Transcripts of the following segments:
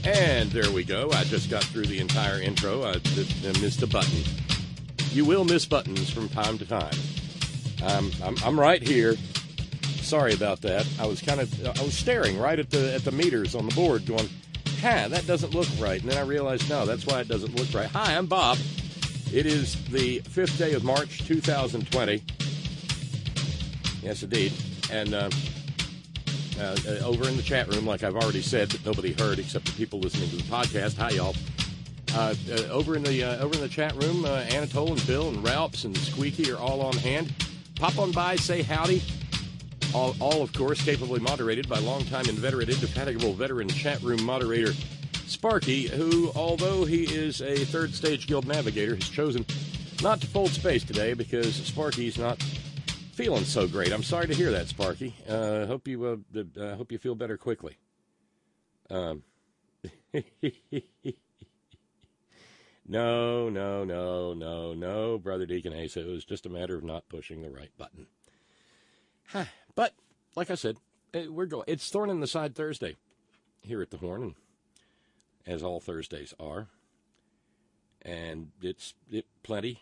And there we go. I just got through the entire intro. I missed a button. You will miss buttons from time to time. I'm right here. Sorry about that. I was staring right at the meters on the board going, that doesn't look right. And then I realized, no, that's why it doesn't look right. Hi, I'm Bob. It is the 5th day of March, 2020. Yes, indeed. And over in the chat room, like I've already said, but nobody heard except the people listening to the podcast. Hi, y'all. Over in the chat room, Anatole and Bill and Ralphs and Squeaky are all on hand. Pop on by, say howdy. All, of course, capably moderated by longtime inveterate, indefatigable veteran chat room moderator Sparky, who, although he is a third stage guild navigator, has chosen not to fold space today because Sparky's not feeling so great. I'm sorry to hear that, Sparky. Hope you feel better quickly. No, Brother Deacon Asa. It was just a matter of not pushing the right button. But, like I said, we're going. It's Thorn in the Side Thursday here at the Horn, and as all Thursdays are. And it's plenty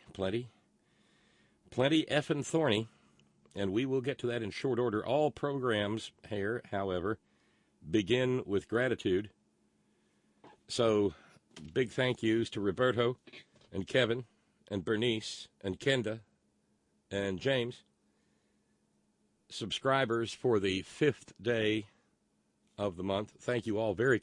effing thorny, and we will get to that in short order. All programs here, however, begin with gratitude. So, big thank yous to Roberto and Kevin and Bernice and Kenda and James, subscribers for the 5th day of the month. Thank you all very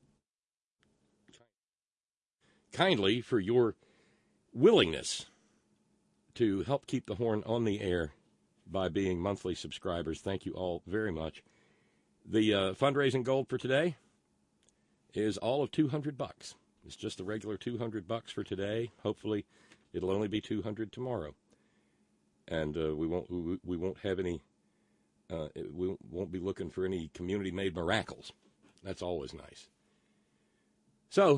kindly for your willingness to help keep the Horn on the air by being monthly subscribers. Thank you all very much. The fundraising goal for today is all of $200. It's just the regular $200 for today. Hopefully, it'll only be $200 tomorrow, and we won't have any. We won't be looking for any community-made miracles. That's always nice. So,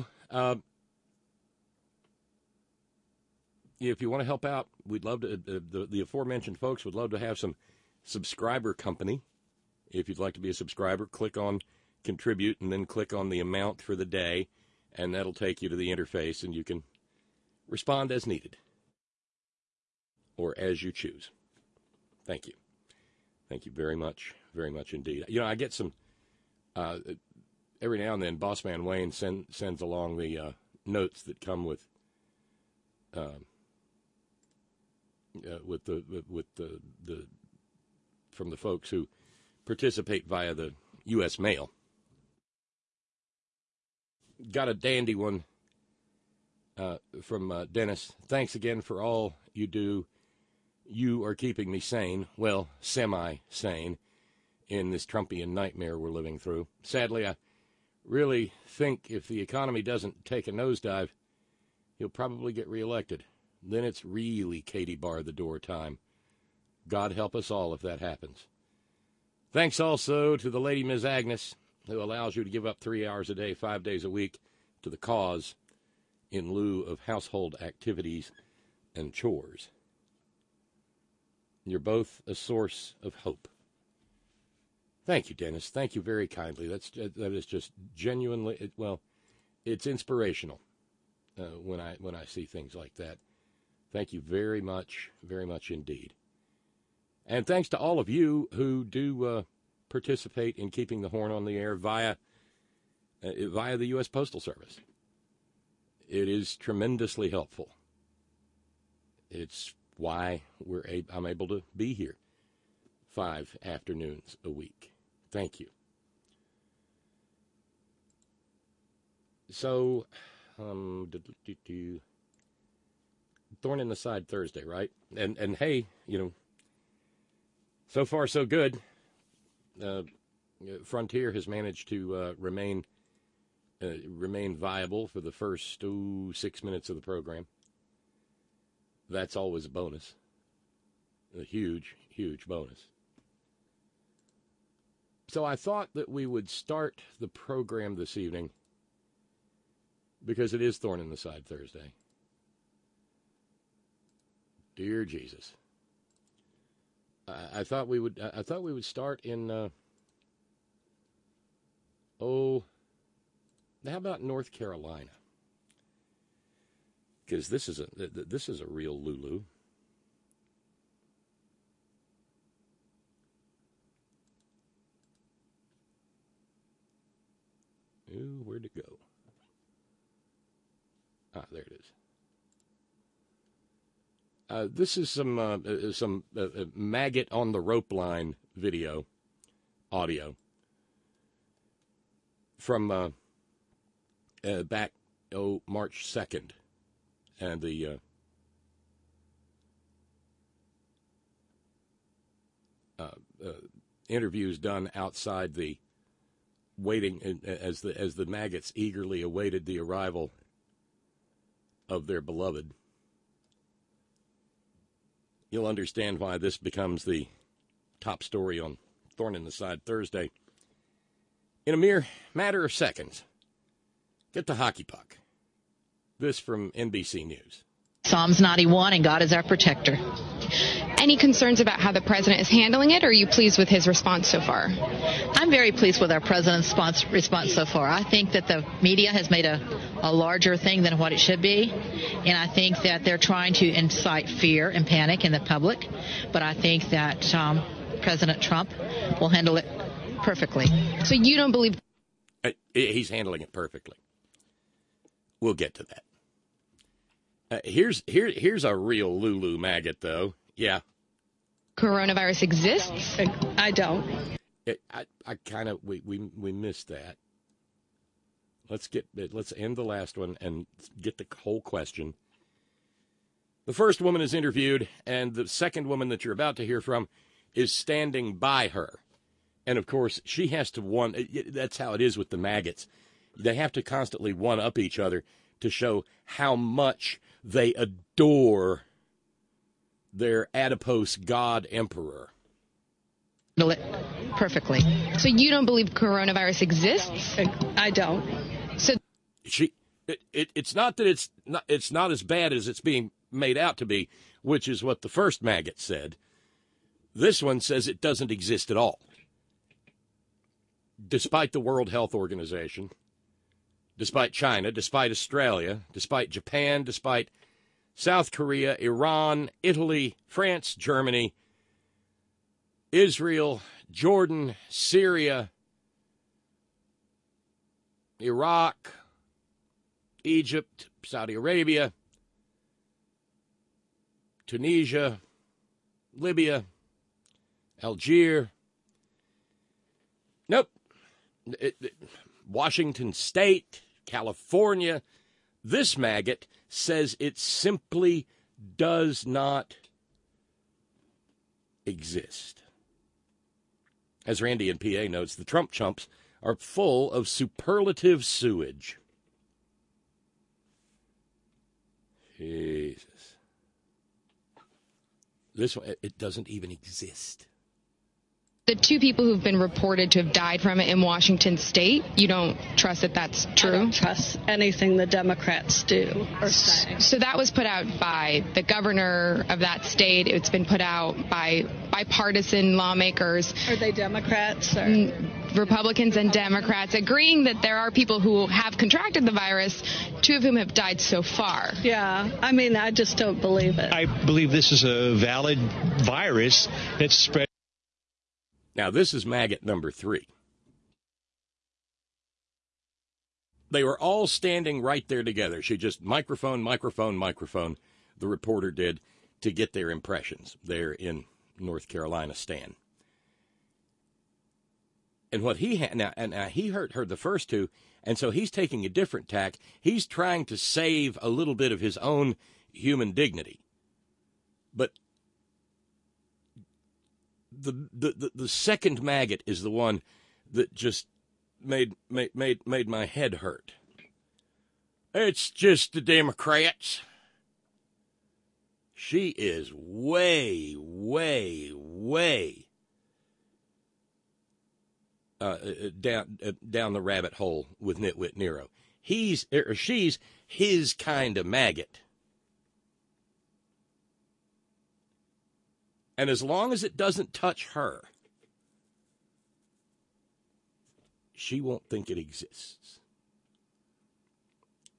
if you want to help out, we'd love to. The aforementioned folks would love to have some subscriber company. If you'd like to be a subscriber, click on Contribute and then click on the amount for the day, and that'll take you to the interface, and you can respond as needed or as you choose. Thank you. Thank you very much indeed. You know, I get some, every now and then, Bossman Wayne sends along the notes that come with from the folks who participate via the U.S. mail. Got a dandy one from Dennis. Thanks again for all you do. You are keeping me sane, well, semi-sane, in this Trumpian nightmare we're living through. Sadly, I really think if the economy doesn't take a nosedive, he'll probably get reelected. Then it's really Katie bar the door time. God help us all if that happens. Thanks also to the lady Ms. Agnes, who allows you to give up 3 hours a day, 5 days a week, to the cause in lieu of household activities and chores. You're both a source of hope. Thank you, Dennis. Thank you very kindly. That is just genuinely, it's inspirational when I see things like that. Thank you very much indeed. And thanks to all of you who do participate in keeping the Horn on the air via the U.S. Postal Service. It is tremendously helpful. It's why I'm able to be here 5 afternoons a week. Thank you. So, Thorn in the Side Thursday, right? And hey, you know, so far so good. Frontier has managed to remain viable for the first 6 minutes of the program. That's always a bonus. A huge bonus. So I thought that we would start the program this evening because it is Thorn in the Side Thursday. Dear Jesus. I thought we would start in How about North Carolina? Because this is a real Lulu. Ooh, where'd it go? Ah, there it is. This is some maggot on the rope line video, audio from back March 2nd, and the interviews done outside the waiting as the maggots eagerly awaited the arrival of their beloved. You'll understand why this becomes the top story on Thorn in the Side Thursday in a mere matter of seconds. Get the hockey puck. This from NBC News. Psalms 91, and God is our protector. Any concerns about how the president is handling it, or are you pleased with his response so far? I'm very pleased with our president's response so far. I think that the media has made a larger thing than what it should be, and I think that they're trying to incite fear and panic in the public, but I think that President Trump will handle it perfectly. So you don't believe... He's handling it perfectly. We'll get to that. Here's a real Lulu maggot, though. Yeah. Coronavirus exists? I don't. I kind of we missed that. Let's end the last one and get the whole question. The first woman is interviewed, and the second woman that you're about to hear from is standing by her. And of course, she has to that's how it is with the maggots. They have to constantly one-up each other to show how much they adore their adipose god emperor. Perfectly. So you don't believe coronavirus exists? I don't. So it's not that it's not as bad as it's being made out to be, which is what the first maggot said. This one says it doesn't exist at all. Despite the World Health Organization, despite China, despite Australia, despite Japan, despite South Korea, Iran, Italy, France, Germany, Israel, Jordan, Syria, Iraq, Egypt, Saudi Arabia, Tunisia, Libya, Algeria. Nope. Washington State, California. This maggot says it simply does not exist. As Randy in PA notes, the Trump chumps are full of superlative sewage. Jesus. This one, it doesn't even exist. the two people who've been reported to have died from it in Washington State, you don't trust that that's true? I don't trust anything the Democrats do or say. So that was put out by the governor of that state. It's been put out by bipartisan lawmakers. Are they Democrats? Or? Republicans and Democrats agreeing that there are people who have contracted the virus, two of whom have died so far. Yeah, I mean, I just don't believe it. I believe this is a valid virus that's spread. Now, this is maggot number 3. They were all standing right there together. She just microphone, the reporter did, to get their impressions there in North Carolina, Stan. And what he had, now he heard the first two, and so he's taking a different tack. He's trying to save a little bit of his own human dignity. But the second maggot is the one that just made my head hurt. It's just the Democrats. She is way down the rabbit hole with Nitwit Nero. She's his kind of maggot. And as long as it doesn't touch her, she won't think it exists.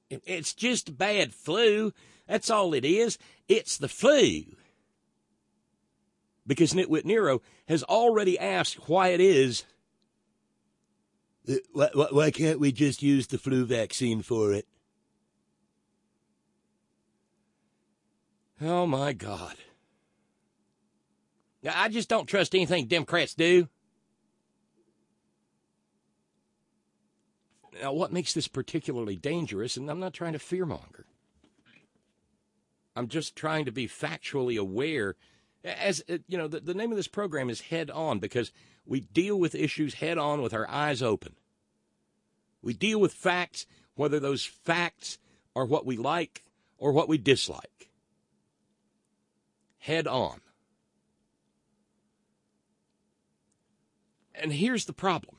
It's just bad flu. That's all it is. It's the flu. Because Nitwit Nero has already asked why it is. Why can't we just use the flu vaccine for it? Oh, my God. I just don't trust anything Democrats do. Now, what makes this particularly dangerous, and I'm not trying to fearmonger. I'm just trying to be factually aware. As you know, the name of this program is Head On, because we deal with issues head on with our eyes open. We deal with facts, whether those facts are what we like or what we dislike. Head on. And here's the problem.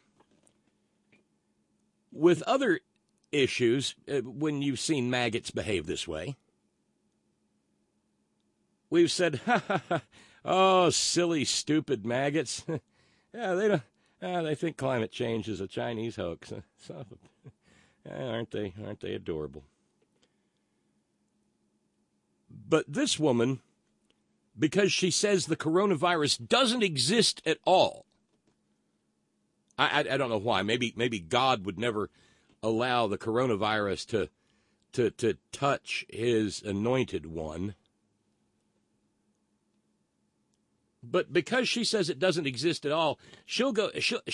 With other issues, when you've seen maggots behave this way, we've said, oh, silly, stupid maggots. Yeah, they think climate change is a Chinese hoax. So, aren't they adorable? But this woman, because she says the coronavirus doesn't exist at all, I don't know why. Maybe God would never allow the coronavirus to touch his anointed one. But because she says it doesn't exist at all, she'll go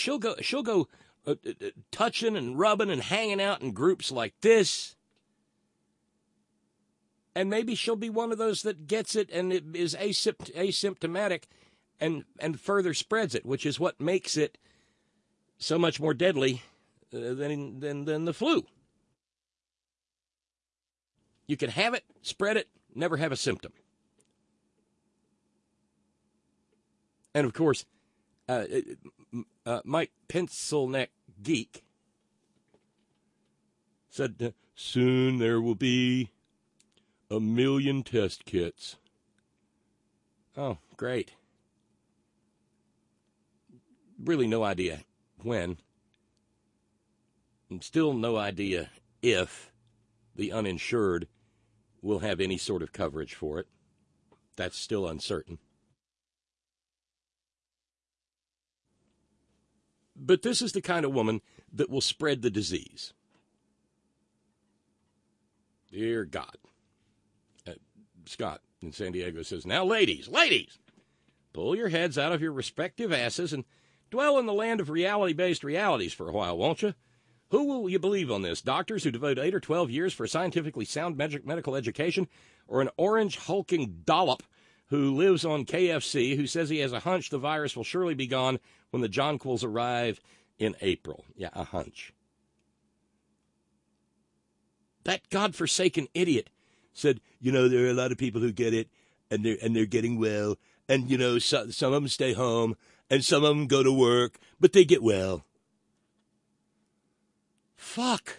touching and rubbing and hanging out in groups like this. And maybe she'll be one of those that gets it and it is asymptomatic and further spreads it, which is what makes it so much more deadly than the flu. You can have it, spread it, never have a symptom. And, of course, Mike Pencilneck Geek said, soon there will be 1 million test kits. Oh, great. Really no idea when. And still no idea if the uninsured will have any sort of coverage for it. That's still uncertain. But this is the kind of woman that will spread the disease. Dear God. Scott in San Diego says, now, ladies, pull your heads out of your respective asses and dwell in the land of reality-based realities for a while, won't you? Who will you believe on this? Doctors who devote 8 or 12 years for scientifically sound medical education, or an orange hulking dollop who lives on KFC who says he has a hunch the virus will surely be gone when the jonquils arrive in April? Yeah, a hunch. That godforsaken idiot said, there are a lot of people who get it, and they're getting well, and, some of them stay home, and some of them go to work, but they get well. Fuck.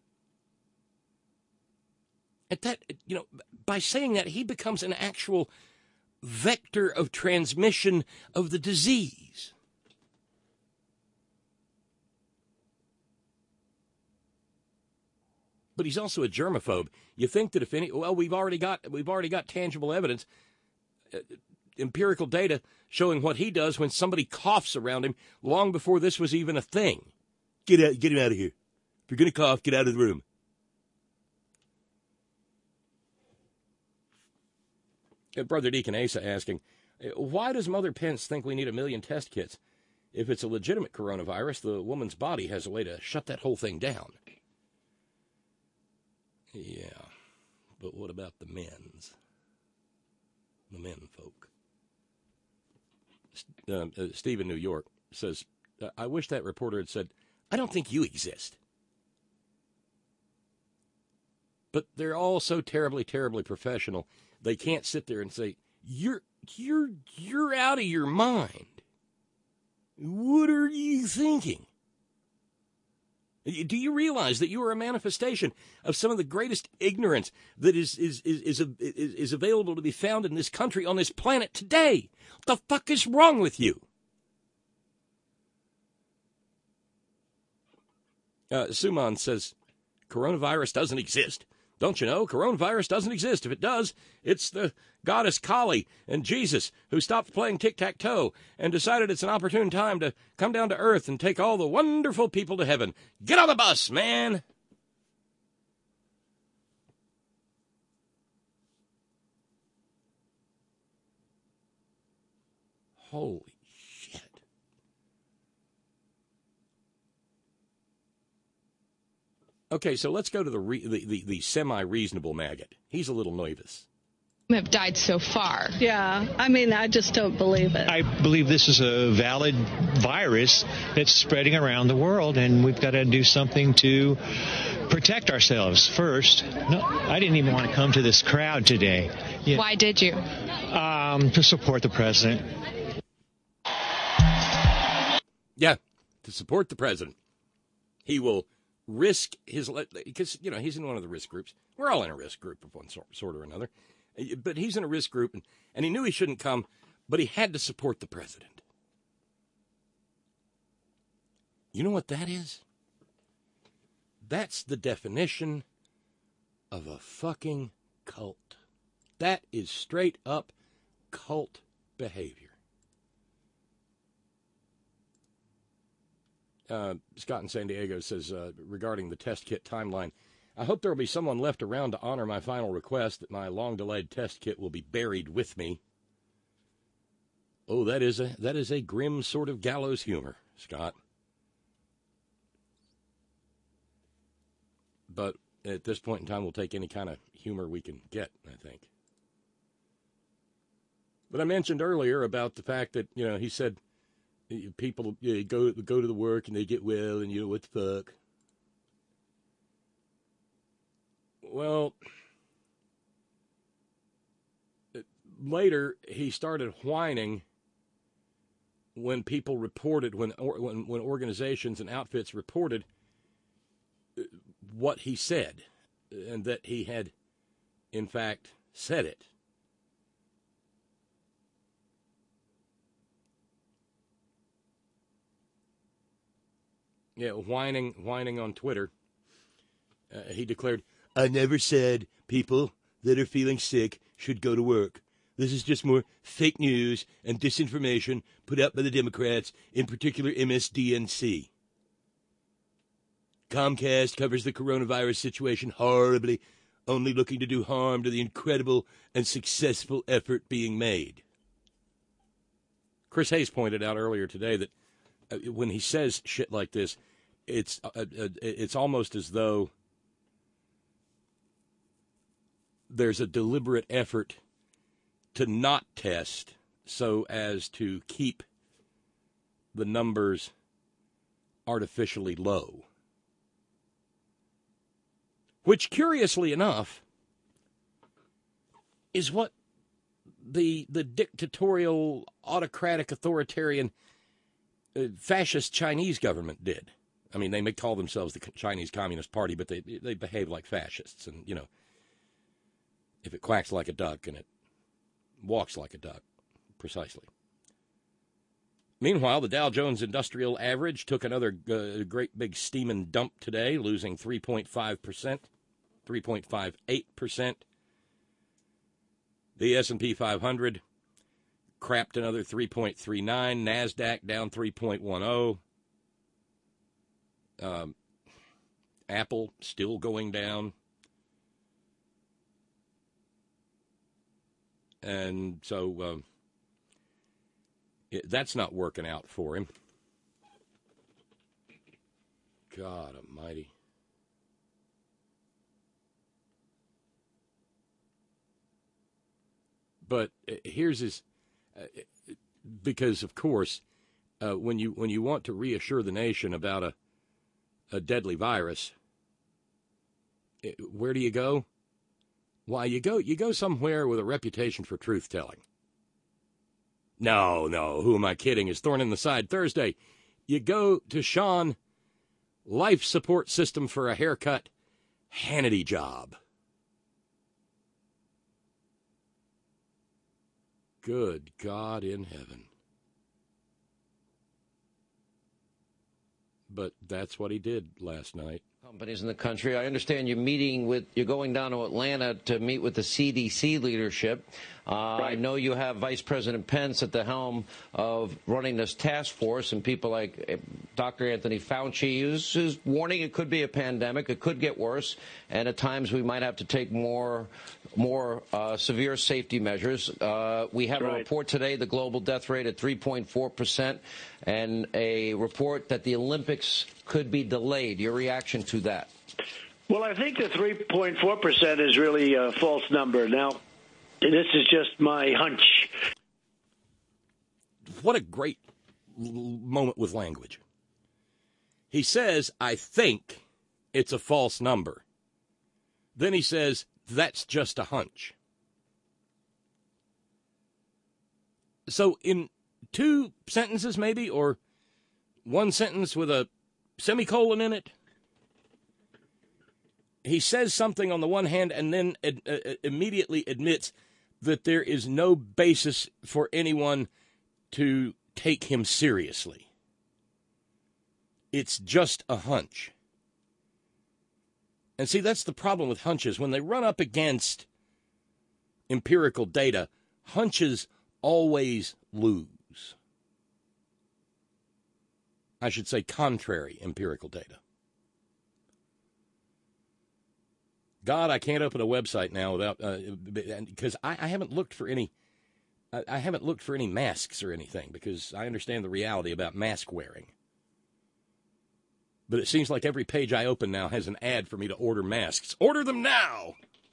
At that, by saying that, he becomes an actual vector of transmission of the disease. But he's also a germaphobe. You think that we've already got tangible evidence, empirical data showing what he does when somebody coughs around him long before this was even a thing. Get him out of here. If you're going to cough, get out of the room. Brother Deacon Asa asking, why does Mother Pence think we need 1 million test kits? If it's a legitimate coronavirus, the woman's body has a way to shut that whole thing down. Yeah, but what about the men's? The men folk. Steve in New York says, I wish that reporter had said, I don't think you exist. But they're all so terribly, terribly professional, they can't sit there and say, you're out of your mind. What are you thinking? Do you realize that you are a manifestation of some of the greatest ignorance that is available to be found in this country, on this planet today? What the fuck is wrong with you? Suman says, Coronavirus doesn't exist. Don't you know? Coronavirus doesn't exist. If it does, it's the goddess Kali and Jesus who stopped playing tic-tac-toe and decided it's an opportune time to come down to Earth and take all the wonderful people to heaven. Get on the bus, man! Holy shit. Okay, so let's go to the semi-reasonable maggot. He's a little nervous. Have died so far. Yeah, I mean, I just don't believe it. I believe this is a valid virus that's spreading around the world, and we've got to do something to protect ourselves first. No, I didn't even want to come to this crowd today. Yeah. Why did you? To support the president. Yeah, to support the president. He will risk his, because, you know, he's in one of the risk groups. We're all in a risk group of one sort or another. But he's in a risk group, and he knew he shouldn't come, but he had to support the president. You know what that is? That's the definition of a fucking cult. That is straight up cult behavior. Scott in San Diego says, regarding the test kit timeline, I hope there will be someone left around to honor my final request that my long-delayed test kit will be buried with me. Oh, that is a grim sort of gallows humor, Scott. But at this point in time, we'll take any kind of humor we can get, I think. But I mentioned earlier about the fact that, you know, he said people go to the work and they get well, and, you know, what the fuck. Well, later he started whining when people reported, when organizations and outfits reported what he said, and that he had, in fact, said it. Yeah, whining on Twitter. He declared, I never said people that are feeling sick should go to work. This is just more fake news and disinformation put out by the Democrats, in particular MSDNC. Comcast covers the coronavirus situation horribly, only looking to do harm to the incredible and successful effort being made. Chris Hayes pointed out earlier today that when he says shit like this, it's almost as though there's a deliberate effort to not test so as to keep the numbers artificially low. Which, curiously enough, is what the dictatorial, autocratic, authoritarian, fascist Chinese government did. I mean, they may call themselves the Chinese Communist Party, but they behave like fascists. And, you know, if it quacks like a duck and it walks like a duck, precisely. Meanwhile, the Dow Jones Industrial Average took another great big steaming dump today, losing 3.5%, 3.58%. The S&P 500 crapped another 3.39%. NASDAQ down 3.10%. Apple still going down. And so that's not working out for him. God almighty. But here's his, because of course, when you want to reassure the nation about a deadly virus, where do you go? Why, you go somewhere with a reputation for truth-telling. No, who am I kidding? Is thorn in the side Thursday. You go to Sean, life support system for a haircut, Hannity job. Good God in heaven. But that's what he did last night. Companies in the country. I understand you're going down to Atlanta to meet with the CDC leadership. Right. I know you have Vice President Pence at the helm of running this task force, and people like Dr. Anthony Fauci is warning it could be a pandemic, it could get worse, and at times we might have to take more severe safety measures. We have a report today, the global death rate at 3.4%, and a report that the Olympics could be delayed. Your reaction to that? Well, I think the 3.4% is really a false number. Now, this is just my hunch. What a great moment with language. He says, I think it's a false number. Then he says, that's just a hunch. So in two sentences maybe, or one sentence with a semicolon in it, he says something on the one hand and then immediately admits that there is no basis for anyone to take him seriously. It's just a hunch. And see, that's the problem with hunches. When they run up against empirical data, hunches always lose. I should say contrary empirical data. God, I can't open a website now without because I haven't looked for any. I haven't looked for any masks or anything because I understand the reality about mask wearing. But it seems like every page I open now has an ad for me to order masks. Order them now!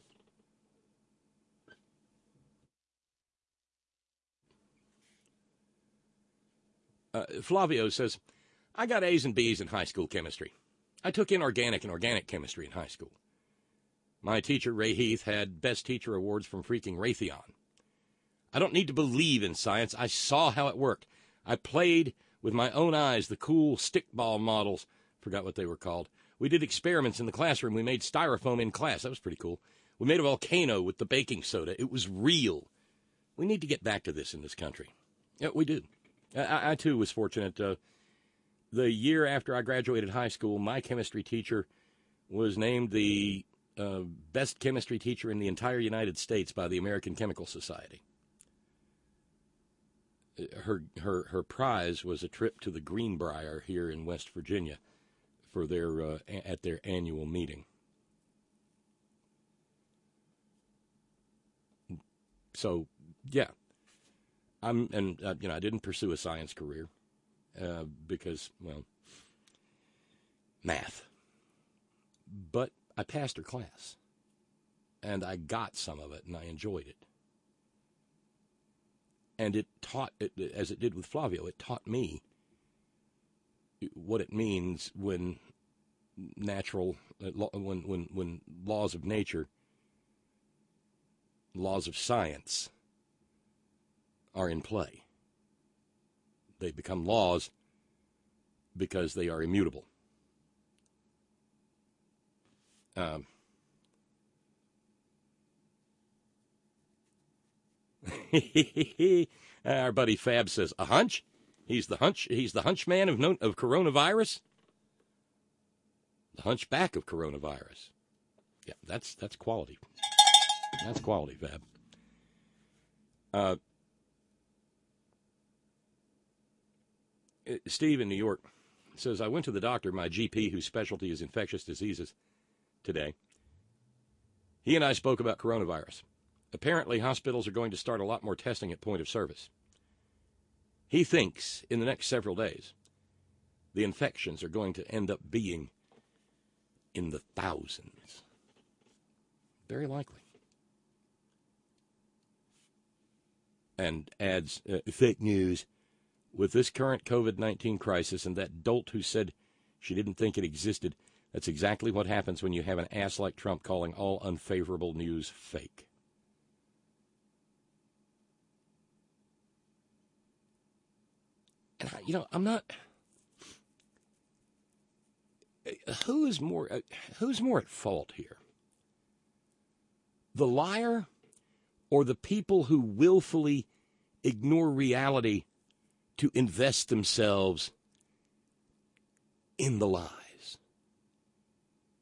Flavio says, I got A's and B's in high school chemistry. I took inorganic and organic chemistry in high school. My teacher, Ray Heath, had Best Teacher awards from freaking Raytheon. I don't need to believe in science. I saw how it worked. I played with my own eyes the cool stickball models. Forgot what they were called. We did experiments in the classroom. We made styrofoam in class. That was pretty cool. We made a volcano with the baking soda. It was real. We need to get back to this in this country. Yeah, we do. I too, was fortunate. The year after I graduated high school, my chemistry teacher was named the best chemistry teacher in the entire United States by the American Chemical Society. Her prize was a trip to the Greenbrier here in West Virginia for their at their annual meeting. So, yeah, I didn't pursue a science career because, well, math. But I passed her class, and I got some of it, and I enjoyed it. And it taught, as it did with Flavio, it taught me what it means when when laws of nature, laws of science are in play. They become laws because they are immutable. Our buddy Fab says, a hunch? He's the hunch man of coronavirus? The hunchback of coronavirus. Yeah, that's quality. That's quality, Fab. Steve in New York says, I went to the doctor, my GP, whose specialty is infectious diseases, today. He and I spoke about coronavirus. Apparently, hospitals are going to start a lot more testing at point of service. He thinks in the next several days, the infections are going to end up being in the thousands. Very likely. And adds, fake news, with this current COVID-19 crisis and that dolt who said she didn't think it existed, that's exactly what happens when you have an ass like Trump calling all unfavorable news fake. And, I'm not... Who's more at fault here? The liar or the people who willfully ignore reality to invest themselves in the lies?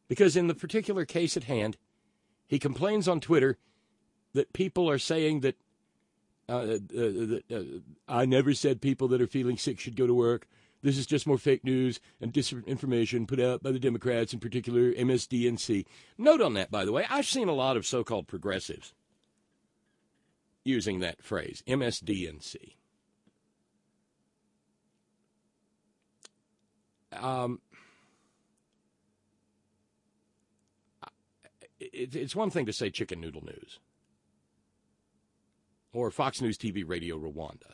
Because in the particular case at hand, he complains on Twitter that people are saying that I never said people that are feeling sick should go to work. This is just more fake news and disinformation put out by the Democrats, in particular MSDNC. Note on that, by the way, I've seen a lot of so-called progressives using that phrase, MSDNC. It's one thing to say Chicken Noodle News or Fox News TV Radio Rwanda.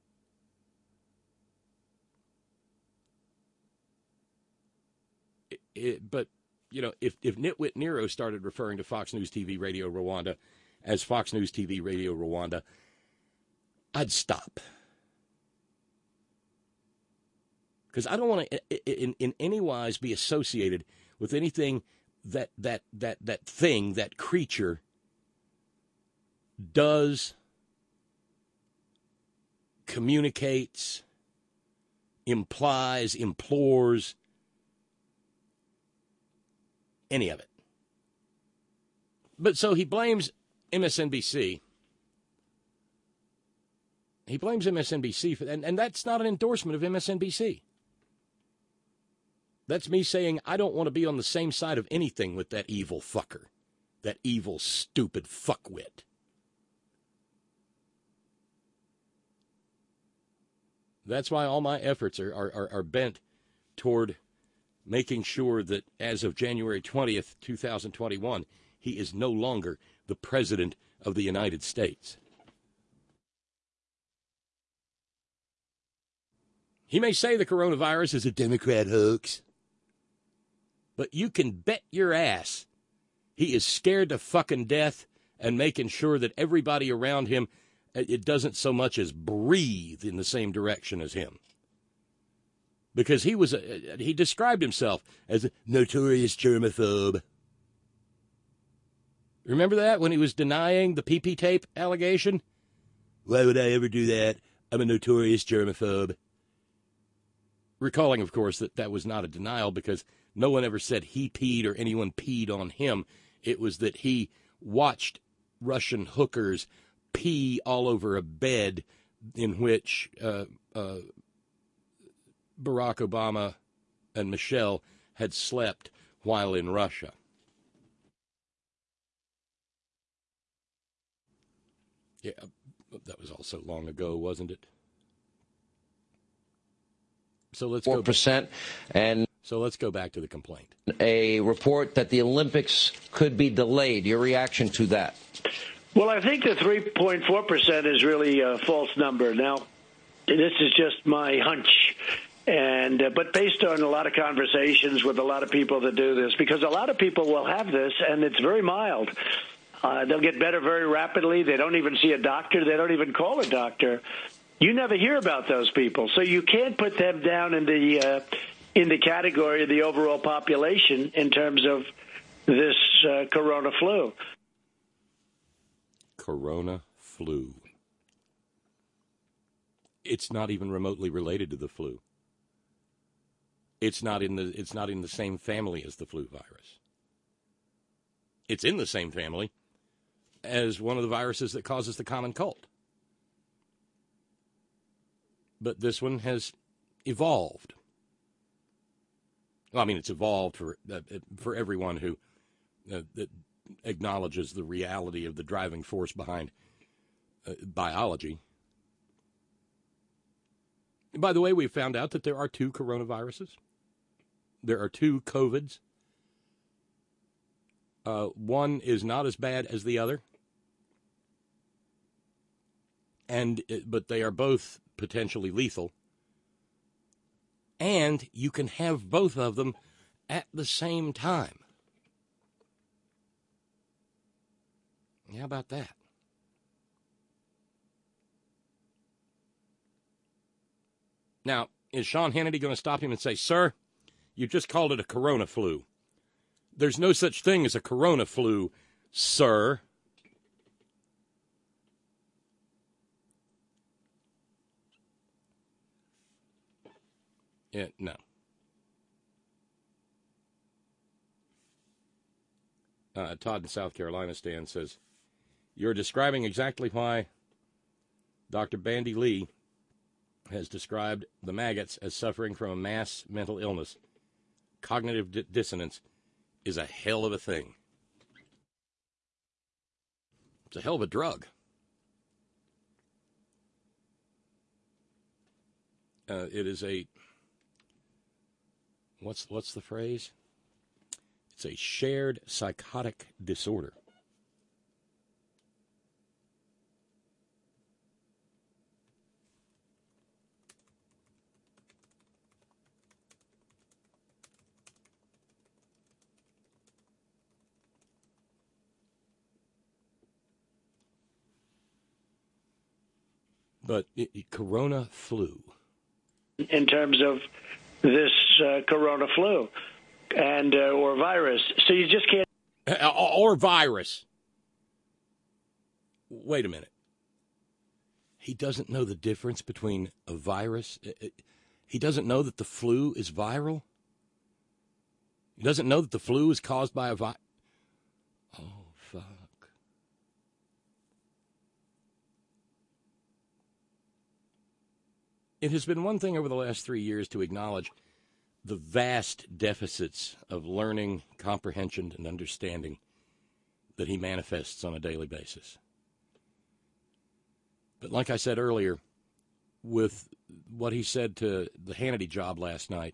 But, you know, if Nitwit Nero started referring to Fox News TV Radio Rwanda as Fox News TV Radio Rwanda, I'd stop. Because I don't want to in any wise be associated with anything that thing, that creature does, communicates, implies, implores, any of it. But so he blames MSNBC. He blames MSNBC for that, and that's not an endorsement of MSNBC. That's me saying I don't want to be on the same side of anything with that evil fucker, that evil, stupid fuckwit. That's why all my efforts are bent toward making sure that as of January 20th, 2021, he is no longer the President of the United States. He may say the coronavirus is a Democrat hoax, but you can bet your ass he is scared to fucking death and making sure that everybody around him, it doesn't so much as breathe in the same direction as him. Because he described himself as a notorious germaphobe. Remember that when he was denying the PP tape allegation? Why would I ever do that? I'm a notorious germaphobe. Recalling, of course, that was not a denial because no one ever said he peed or anyone peed on him. It was that he watched Russian hookers pee all over a bed in which Barack Obama and Michelle had slept while in Russia. Yeah, that was all so long ago, wasn't it? So let's 4%, So let's go back to the complaint. A report that the Olympics could be delayed. Your reaction to that? Well, I think the 3.4% is really a false number. Now, this is just my hunch. But based on a lot of conversations with a lot of people that do this, because a lot of people will have this, and it's very mild. They'll get better very rapidly. They don't even see a doctor. They don't even call a doctor. You never hear about those people. So you can't put them down in the category of the overall population in terms of this corona flu. Corona flu. It's not even remotely related to the flu. It's not in the same family as the flu virus. It's in the same family as one of the viruses that causes the common cold. But this one has evolved. Well, I mean, it's evolved for everyone who that acknowledges the reality of the driving force behind biology. By the way, we found out that there are two coronaviruses. There are two COVIDs. One is not as bad as the other, but they are both potentially lethal. And you can have both of them at the same time. How about that? Now, is Sean Hannity going to stop him and say, "Sir, you just called it a corona flu. There's no such thing as a corona flu, sir"? Yeah, no. Todd in South Carolina, Stan, says, you're describing exactly why Dr. Bandy Lee has described the maggots as suffering from a mass mental illness. Cognitive dissonance is a hell of a thing. It's a hell of a drug. It is a, what's the phrase? It's a shared psychotic disorder. But corona flu. In terms of this corona flu and or virus. So you just can't. Or virus. Wait a minute. He doesn't know the difference between a virus. He doesn't know that the flu is viral. He doesn't know that the flu is caused by a virus. Oh, fuck. It has been one thing over the last 3 years to acknowledge the vast deficits of learning, comprehension, and understanding that he manifests on a daily basis. But like I said earlier, with what he said to the Hannity job last night,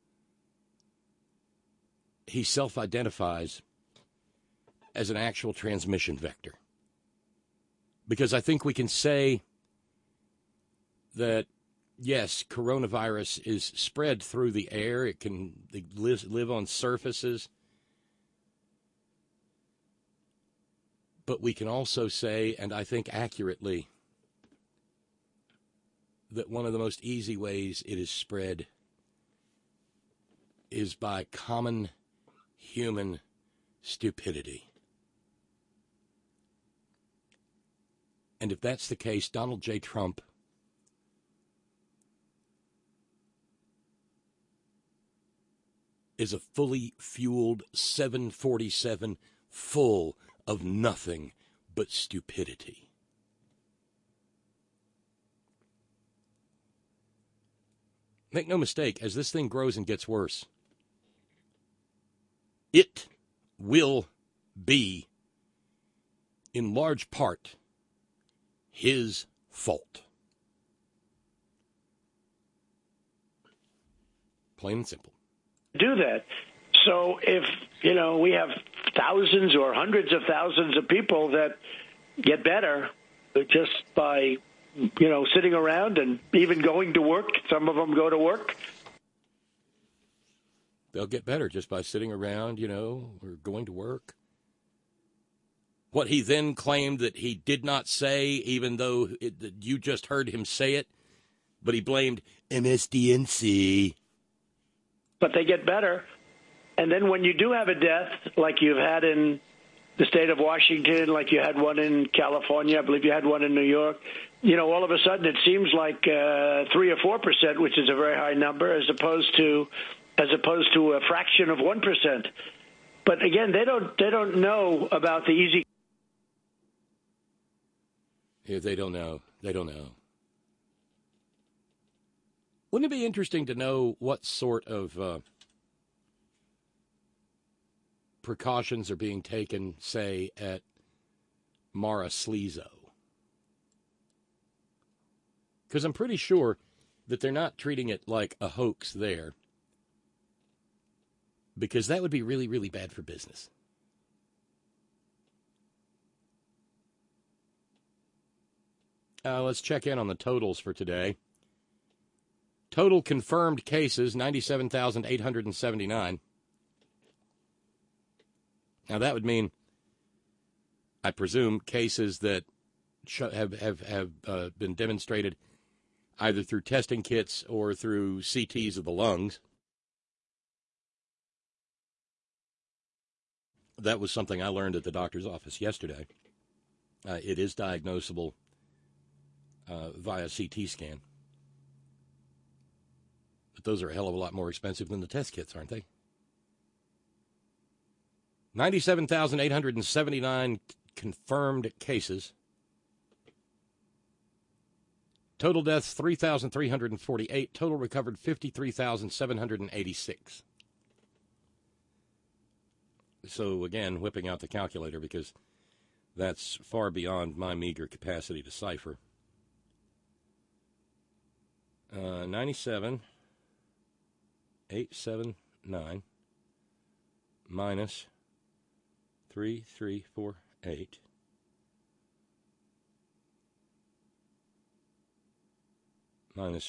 he self-identifies as an actual transmission vector. Because I think we can say that, yes, coronavirus is spread through the air. It can live on surfaces. But we can also say, and I think accurately, that one of the most easy ways it is spread is by common human stupidity. And if that's the case, Donald J. Trump is a fully fueled 747 full of nothing but stupidity. Make no mistake, as this thing grows and gets worse, it will be, in large part, his fault. Plain and simple. Do that. So if, we have thousands or hundreds of thousands of people that get better just by, sitting around and even going to work, some of them go to work. They'll get better just by sitting around, or going to work. What he then claimed that he did not say, even though you just heard him say it, but he blamed MSDNC. But they get better. And then when you do have a death, like you've had in the state of Washington, like you had one in California, I believe you had one in New York, all of a sudden it seems like 3 or 4%, which is a very high number, as opposed to a fraction of 1%. But again, they don't know about the easy. Yeah, they don't know. They don't know. Wouldn't it be interesting to know what sort of precautions are being taken, say, at Mara Sleezo? Because I'm pretty sure that they're not treating it like a hoax there, because that would be really, really bad for business. Let's check in on the totals for today. Total confirmed cases, 97,879. Now, that would mean, I presume, cases that have been demonstrated either through testing kits or through CTs of the lungs. That was something I learned at the doctor's office yesterday. It is diagnosable via CT scan. But those are a hell of a lot more expensive than the test kits, aren't they? 97,879 confirmed cases. Total deaths, 3,348. Total recovered, 53,786. So, again, whipping out the calculator because that's far beyond my meager capacity to cipher. 97,879 minus 3,348 minus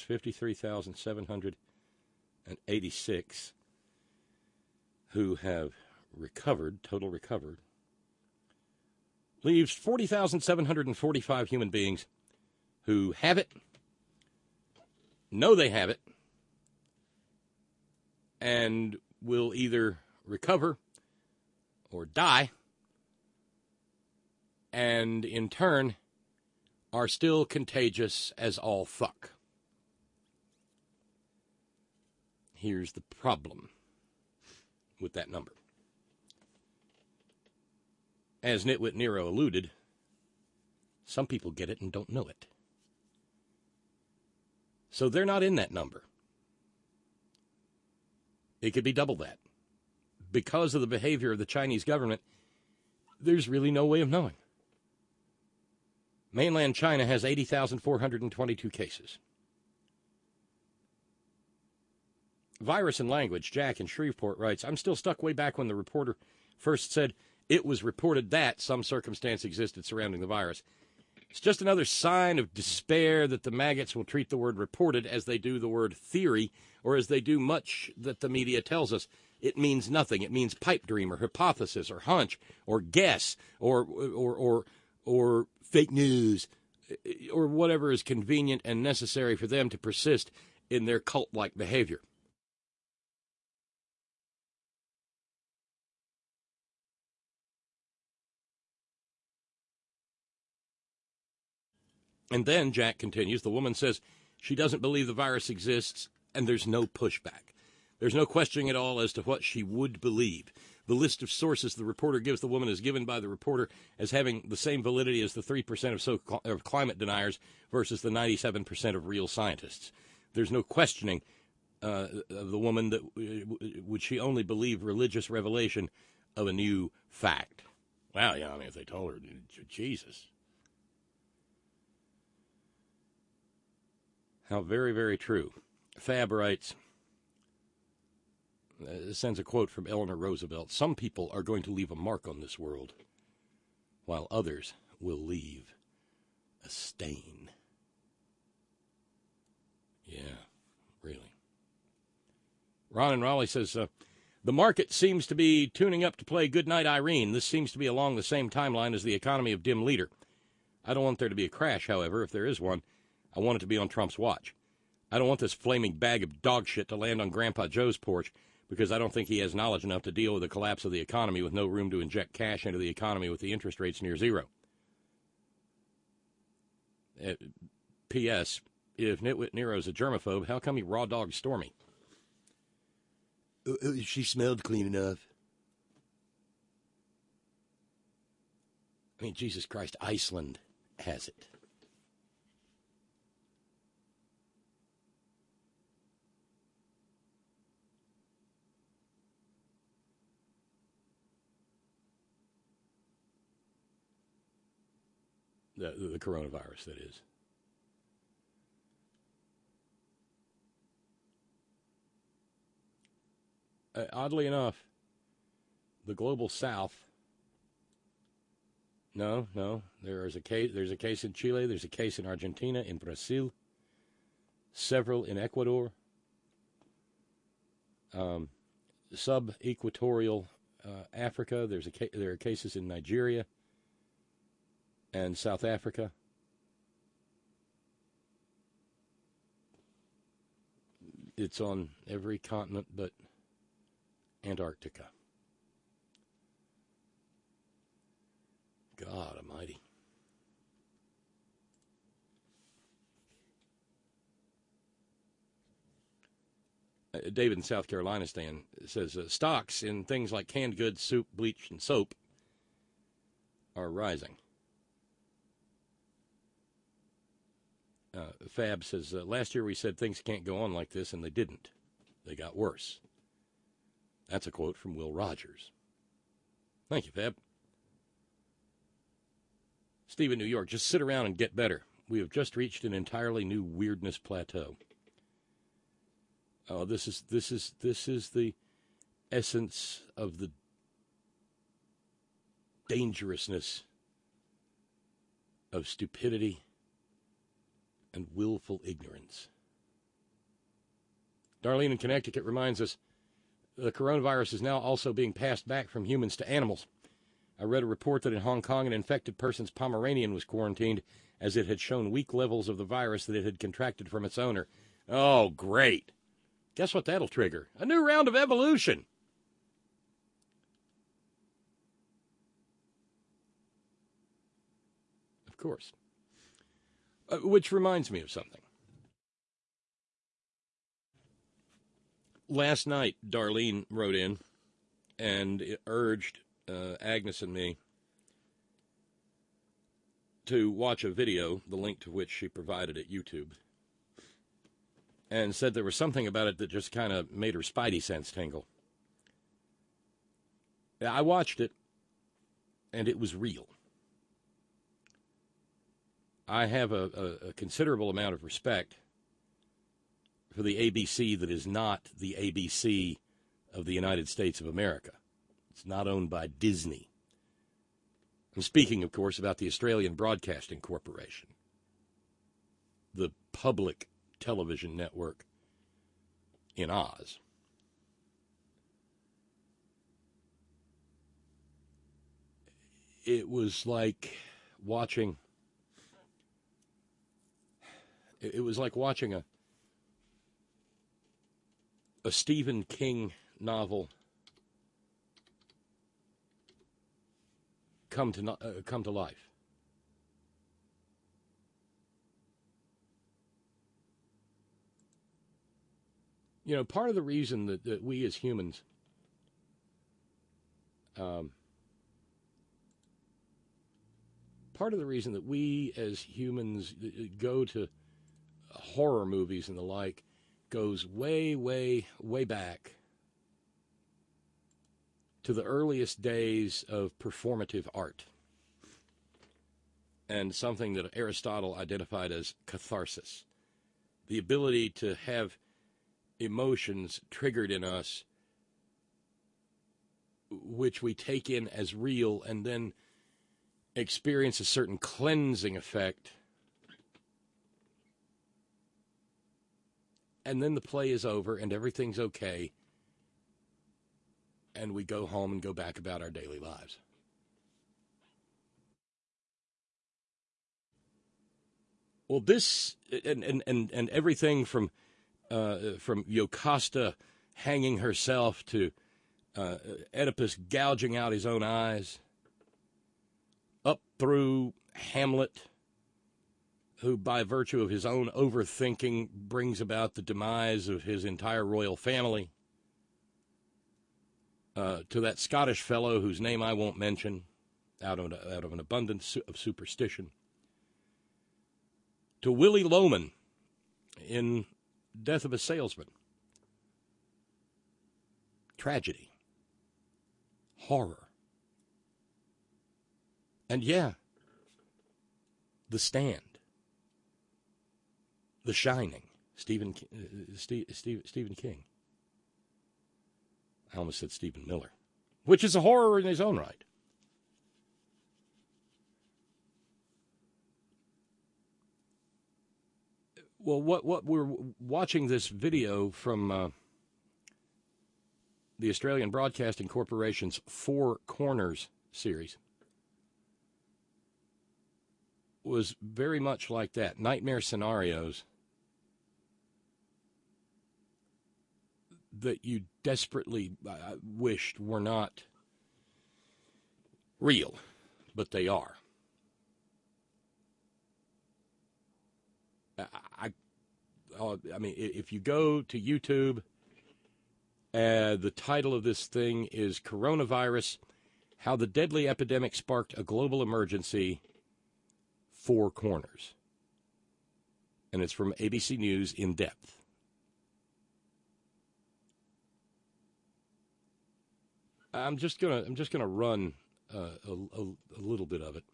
53,786 who have recovered, total recovered, leaves 40,745 human beings who have it, know they have it, and will either recover or die, and in turn are still contagious as all fuck. Here's the problem with that number. As Nitwit Nero alluded, some people get it and don't know it. So they're not in that number. It could be double that. Because of the behavior of the Chinese government, there's really no way of knowing. Mainland China has 80,422 cases. Virus and Language, Jack in Shreveport writes, I'm still stuck way back when the reporter first said it was reported that some circumstance existed surrounding the virus. It's just another sign of despair that the maggots will treat the word reported as they do the word theory, or as they do much that the media tells us. It means nothing. It means pipe dream or hypothesis or hunch or guess or fake news or whatever is convenient and necessary for them to persist in their cult-like behavior. And then, Jack continues, the woman says she doesn't believe the virus exists, and there's no pushback. There's no questioning at all as to what she would believe. The list of sources the reporter gives the woman is given by the reporter as having the same validity as the 3% of climate deniers versus the 97% of real scientists. There's no questioning of the woman that would she only believe religious revelation of a new fact. Well, yeah, I mean, if they told her, Jesus. How very, very true. Fab writes, sends a quote from Eleanor Roosevelt, some people are going to leave a mark on this world, while others will leave a stain. Yeah, really. Ron in Raleigh says, the market seems to be tuning up to play Goodnight Irene. This seems to be along the same timeline as the economy of dim leader. I don't want there to be a crash, however, if there is one. I want it to be on Trump's watch. I don't want this flaming bag of dog shit to land on Grandpa Joe's porch because I don't think he has knowledge enough to deal with the collapse of the economy with no room to inject cash into the economy with the interest rates near zero. P.S. If Nitwit Nero's a germaphobe, how come he raw dogged Stormy? She smelled clean enough. I mean, Jesus Christ, Iceland has it. The coronavirus, that is. Oddly enough, the global south. No. There's a case in Chile. There's a case in Argentina, in Brazil. Several in Ecuador. Sub-equatorial Africa. There are cases in Nigeria and South Africa. It's on every continent but Antarctica. God almighty. David in South Carolina says stocks in things like canned goods, soup, bleach, and soap are rising. Fab says, last year we said things can't go on like this, and they didn't. They got worse. That's a quote from Will Rogers. Thank you, Fab. Steve in New York, just sit around and get better. We have just reached an entirely new weirdness plateau. Oh, this is the essence of the dangerousness of stupidity and willful ignorance. Darlene in Connecticut reminds us the coronavirus is now also being passed back from humans to animals. I read a report that in Hong Kong, an infected person's Pomeranian was quarantined as it had shown weak levels of the virus that it had contracted from its owner. Oh, great. Guess what that'll trigger? A new round of evolution. Of course. Which reminds me of something. Last night, Darlene wrote in and urged Agnes and me to watch a video, the link to which she provided at YouTube, and said there was something about it that just kind of made her spidey sense tingle. I watched it, and it was real. I have a considerable amount of respect for the ABC that is not the ABC of the United States of America. It's not owned by Disney. I'm speaking, of course, about the Australian Broadcasting Corporation, the public television network in Oz. It was like watching... It was like watching a Stephen King novel come to life. You know, part of the reason that we as humans part of the reason that we as humans go to horror movies and the like goes way, way, way back to the earliest days of performative art and something that Aristotle identified as catharsis, the ability to have emotions triggered in us which we take in as real and then experience a certain cleansing effect. And then the play is over and everything's okay. And we go home and go back about our daily lives. Well, this and everything from Yocasta hanging herself to Oedipus gouging out his own eyes, up through Hamlet, who by virtue of his own overthinking brings about the demise of his entire royal family, to that Scottish fellow whose name I won't mention, out of an abundance of superstition, to Willy Loman in Death of a Salesman. Tragedy. Horror. And yeah, The Stand. The Shining, Stephen King. I almost said Stephen Miller, which is a horror in his own right. Well, what we're watching this video from the Australian Broadcasting Corporation's Four Corners series was very much like that. Nightmare scenarios that you desperately wished were not real, but they are. I mean, if you go to YouTube The title of this thing is Coronavirus, How the Deadly Epidemic Sparked a Global Emergency, Four Corners. And it's from ABC News In Depth. I'm just gonna run a little bit of it,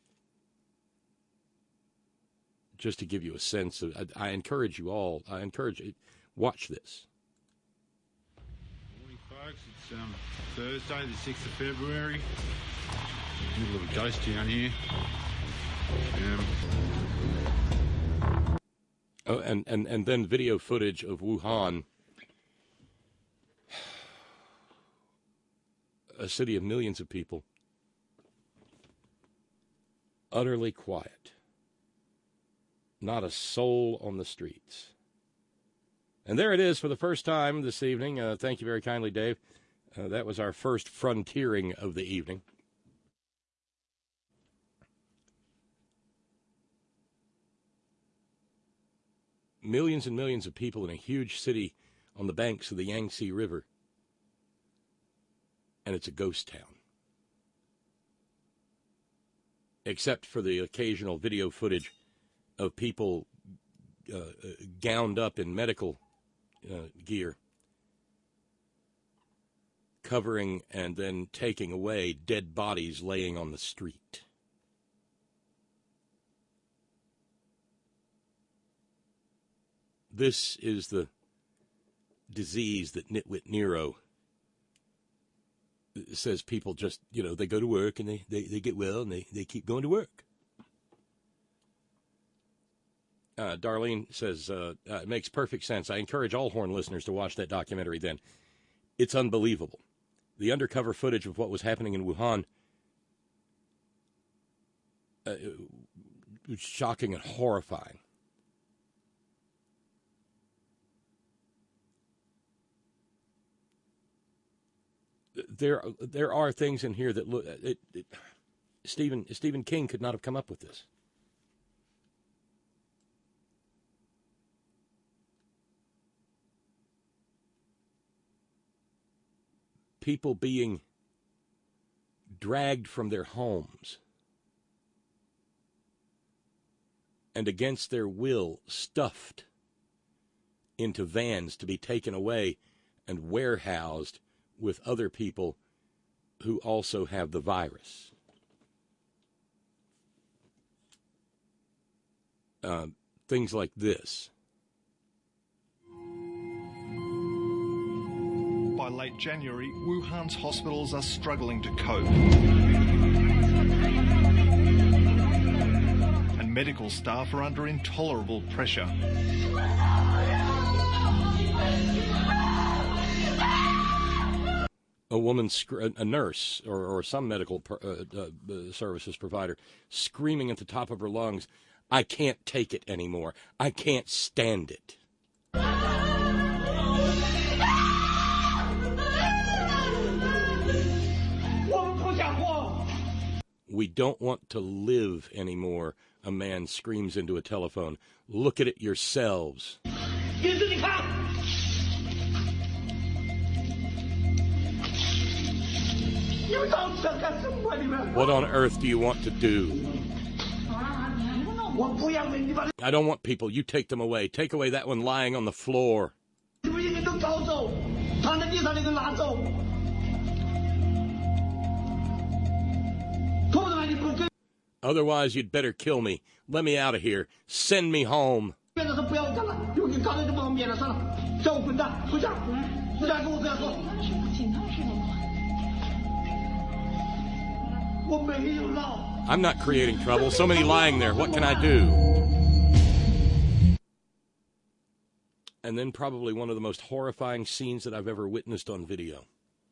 just to give you a sense of. I encourage you all. Watch this. Morning, folks. It's Thursday, the 6th of February. Middle of a ghost town here. Oh, and then video footage of Wuhan, a city of millions of people, utterly quiet. Not a soul on the streets. And there it is for the first time this evening. Thank you very kindly, Dave. That was our first frontiering of the evening. Millions and millions of people in a huge city on the banks of the Yangtze River. And it's a ghost town. Except for the occasional video footage of people gowned up in medical gear, covering and then taking away dead bodies laying on the street. This is the disease that Nitwit Nero says people just, they go to work and they get well and they keep going to work. Darlene says, it makes perfect sense. I encourage all Horn listeners to watch that documentary then. It's unbelievable. The undercover footage of what was happening in Wuhan was shocking and horrifying. There are things in here that look. Stephen King could not have come up with this. People being dragged from their homes and against their will stuffed into vans to be taken away and warehoused with other people who also have the virus. Things like this. By late January, Wuhan's hospitals are struggling to cope. And medical staff are under intolerable pressure. A woman, a nurse or some medical services provider screaming at the top of her lungs, I can't take it anymore. I can't stand it. We don't want to live anymore, a man screams into a telephone. Look at it yourselves. What on earth do you want to do? I don't want people. You take them away. Take away that one lying on the floor. Otherwise, you'd better kill me. Let me out of here. Send me home. I'm not creating trouble. So many lying there. What can I do? And then probably one of the most horrifying scenes that I've ever witnessed on video.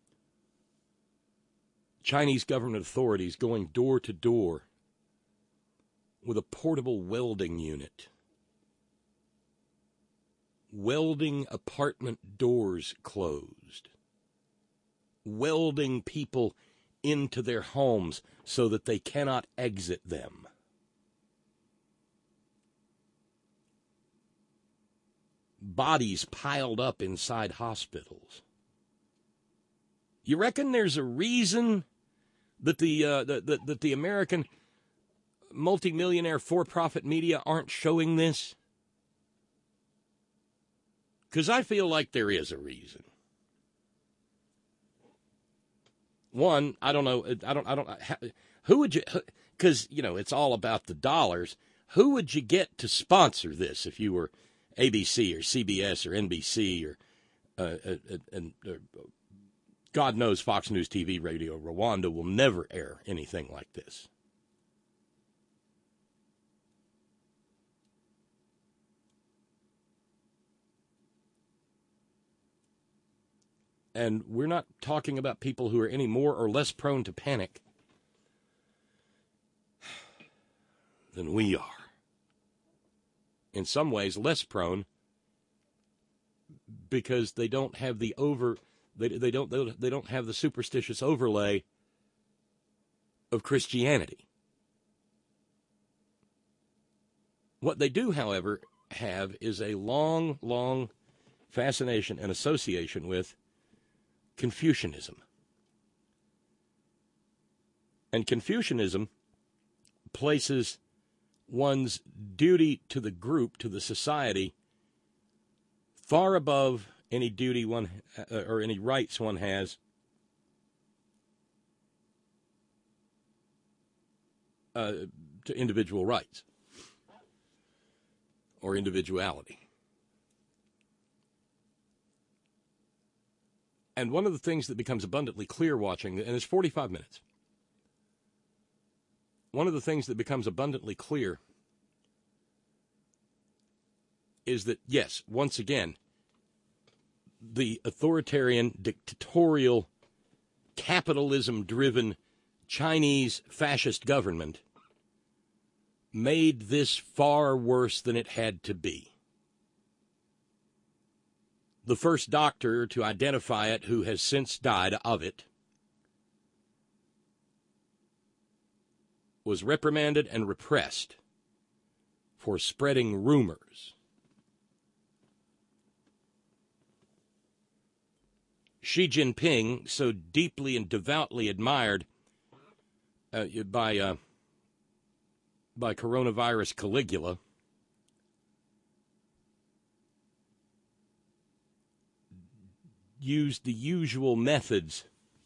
Chinese government authorities going door to door with a portable welding unit. Welding apartment doors closed. Welding people into their homes so that they cannot exit them. Bodies piled up inside hospitals. You reckon there's a reason that the American multimillionaire for-profit media aren't showing this? Because I feel like there is a reason. One, I don't know. Who would you? Because it's all about the dollars. Who would you get to sponsor this if you were ABC or CBS or NBC or God knows Fox News TV, Radio Rwanda will never air anything like this. And we're not talking about people who are any more or less prone to panic than we are. In some ways, less prone because they don't have the they don't have the superstitious overlay of Christianity. What they do, however, have is a long, long fascination and association with Confucianism. And Confucianism places one's duty to the group, to the society, far above any duty one or any rights one has to individual rights or individuality. And one of the things that becomes abundantly clear watching, and it's 45 minutes, one of the things that becomes abundantly clear is that, yes, once again, the authoritarian, dictatorial, capitalism-driven Chinese fascist government made this far worse than it had to be. The first doctor to identify it, who has since died of it, was reprimanded and repressed for spreading rumors. Xi Jinping, so deeply and devoutly admired by coronavirus Caligula, used the usual methods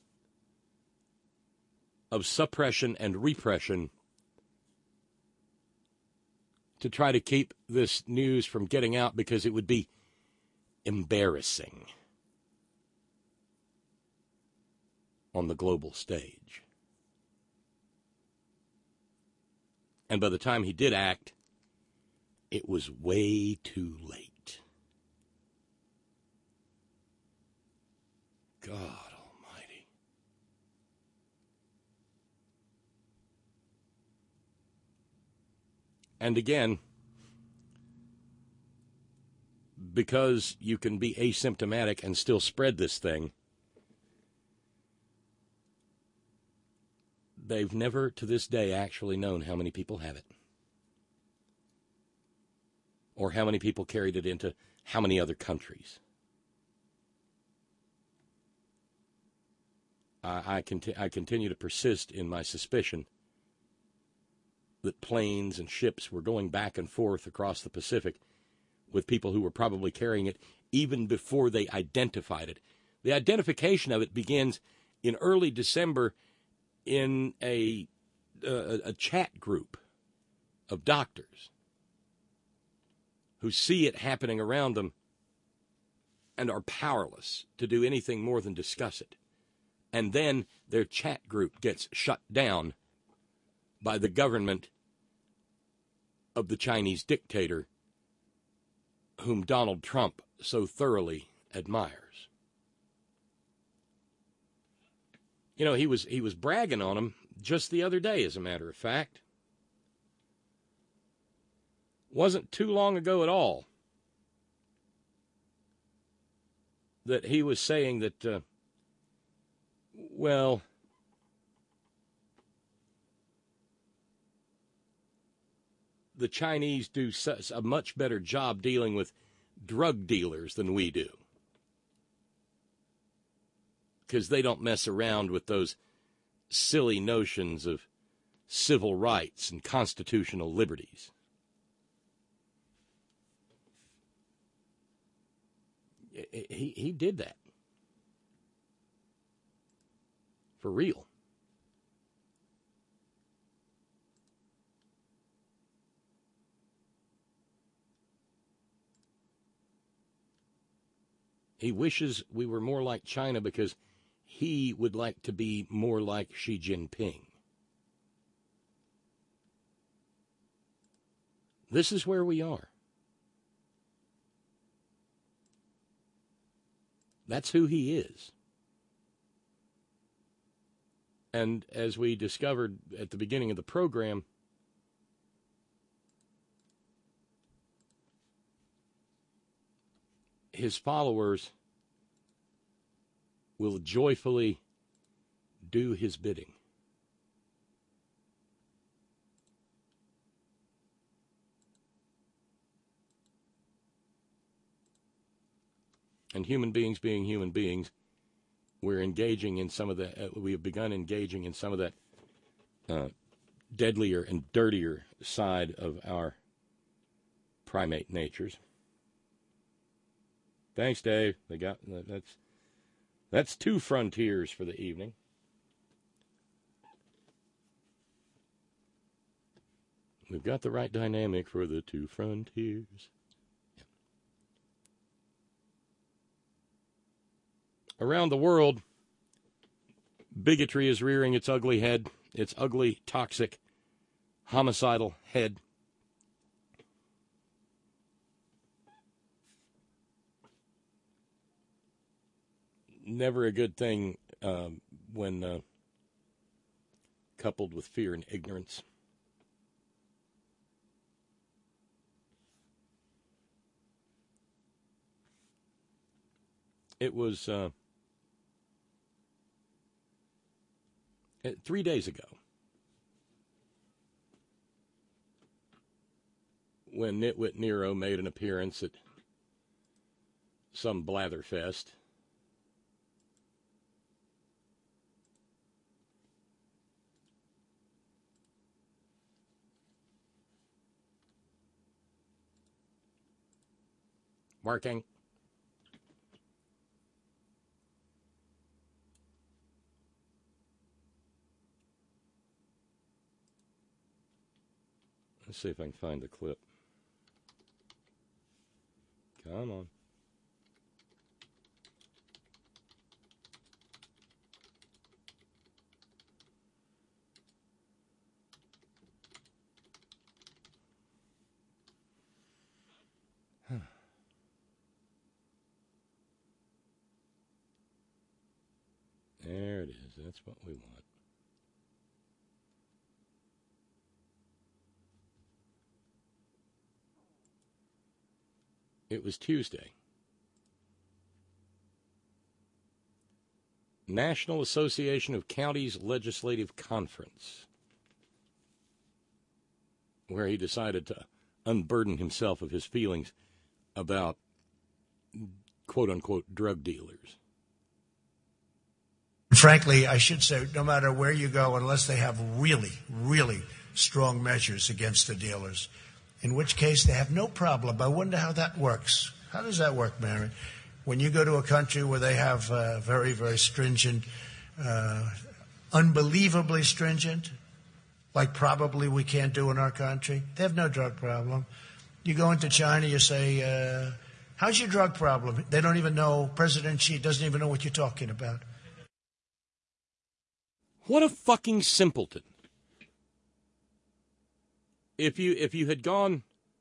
of suppression and repression to try to keep this news from getting out because it would be embarrassing on the global stage. And by the time he did act, it was way too late. God almighty. And again, because you can be asymptomatic and still spread this thing, they've never to this day actually known how many people have it. Or how many people carried it into how many other countries. I continue to persist in my suspicion that planes and ships were going back and forth across the Pacific with people who were probably carrying it even before they identified it. The identification of it begins in early December in a chat group of doctors who see it happening around them and are powerless to do anything more than discuss it. And then their chat group gets shut down by the government of the Chinese dictator whom Donald Trump so thoroughly admires. You know, he was bragging on him just the other day, as a matter of fact. Wasn't too long ago at all that he was saying that, well, the Chinese do a much better job dealing with drug dealers than we do. because they don't mess around with those silly notions of civil rights and constitutional liberties. He did that. For real. He wishes we were more like China because he would like to be more like Xi Jinping. This is where we are. That's who he is. And as we discovered at the beginning of the program, his followers will joyfully do his bidding. And human beings being human beings, we're engaging in some of the, we have begun engaging in some of that deadlier and dirtier side of our primate natures. Thanks, Dave. That's 2 frontiers for the evening. We've got the right dynamic for the 2 frontiers. Around the world, bigotry is rearing its ugly head, its ugly, toxic, homicidal head. Never a good thing when coupled with fear and ignorance. It was 3 days ago when Nitwit Nero made an appearance at some blatherfest. Working. Let's see if I can find the clip. Come on. There it is. That's what we want. It was Tuesday. National Association of Counties Legislative Conference, where he decided to unburden himself of his feelings about quote-unquote drug dealers. Frankly, I should say, no matter where you go, unless they have really, really strong measures against the dealers, in which case they have no problem. I wonder how that works. How does that work, Mary? When you go to a country where they have very, very stringent, unbelievably stringent, like probably we can't do in our country, they have no drug problem. You go into China, you say, how's your drug problem? They don't even know. President Xi doesn't even know what you're talking about. What a fucking simpleton. If you had gone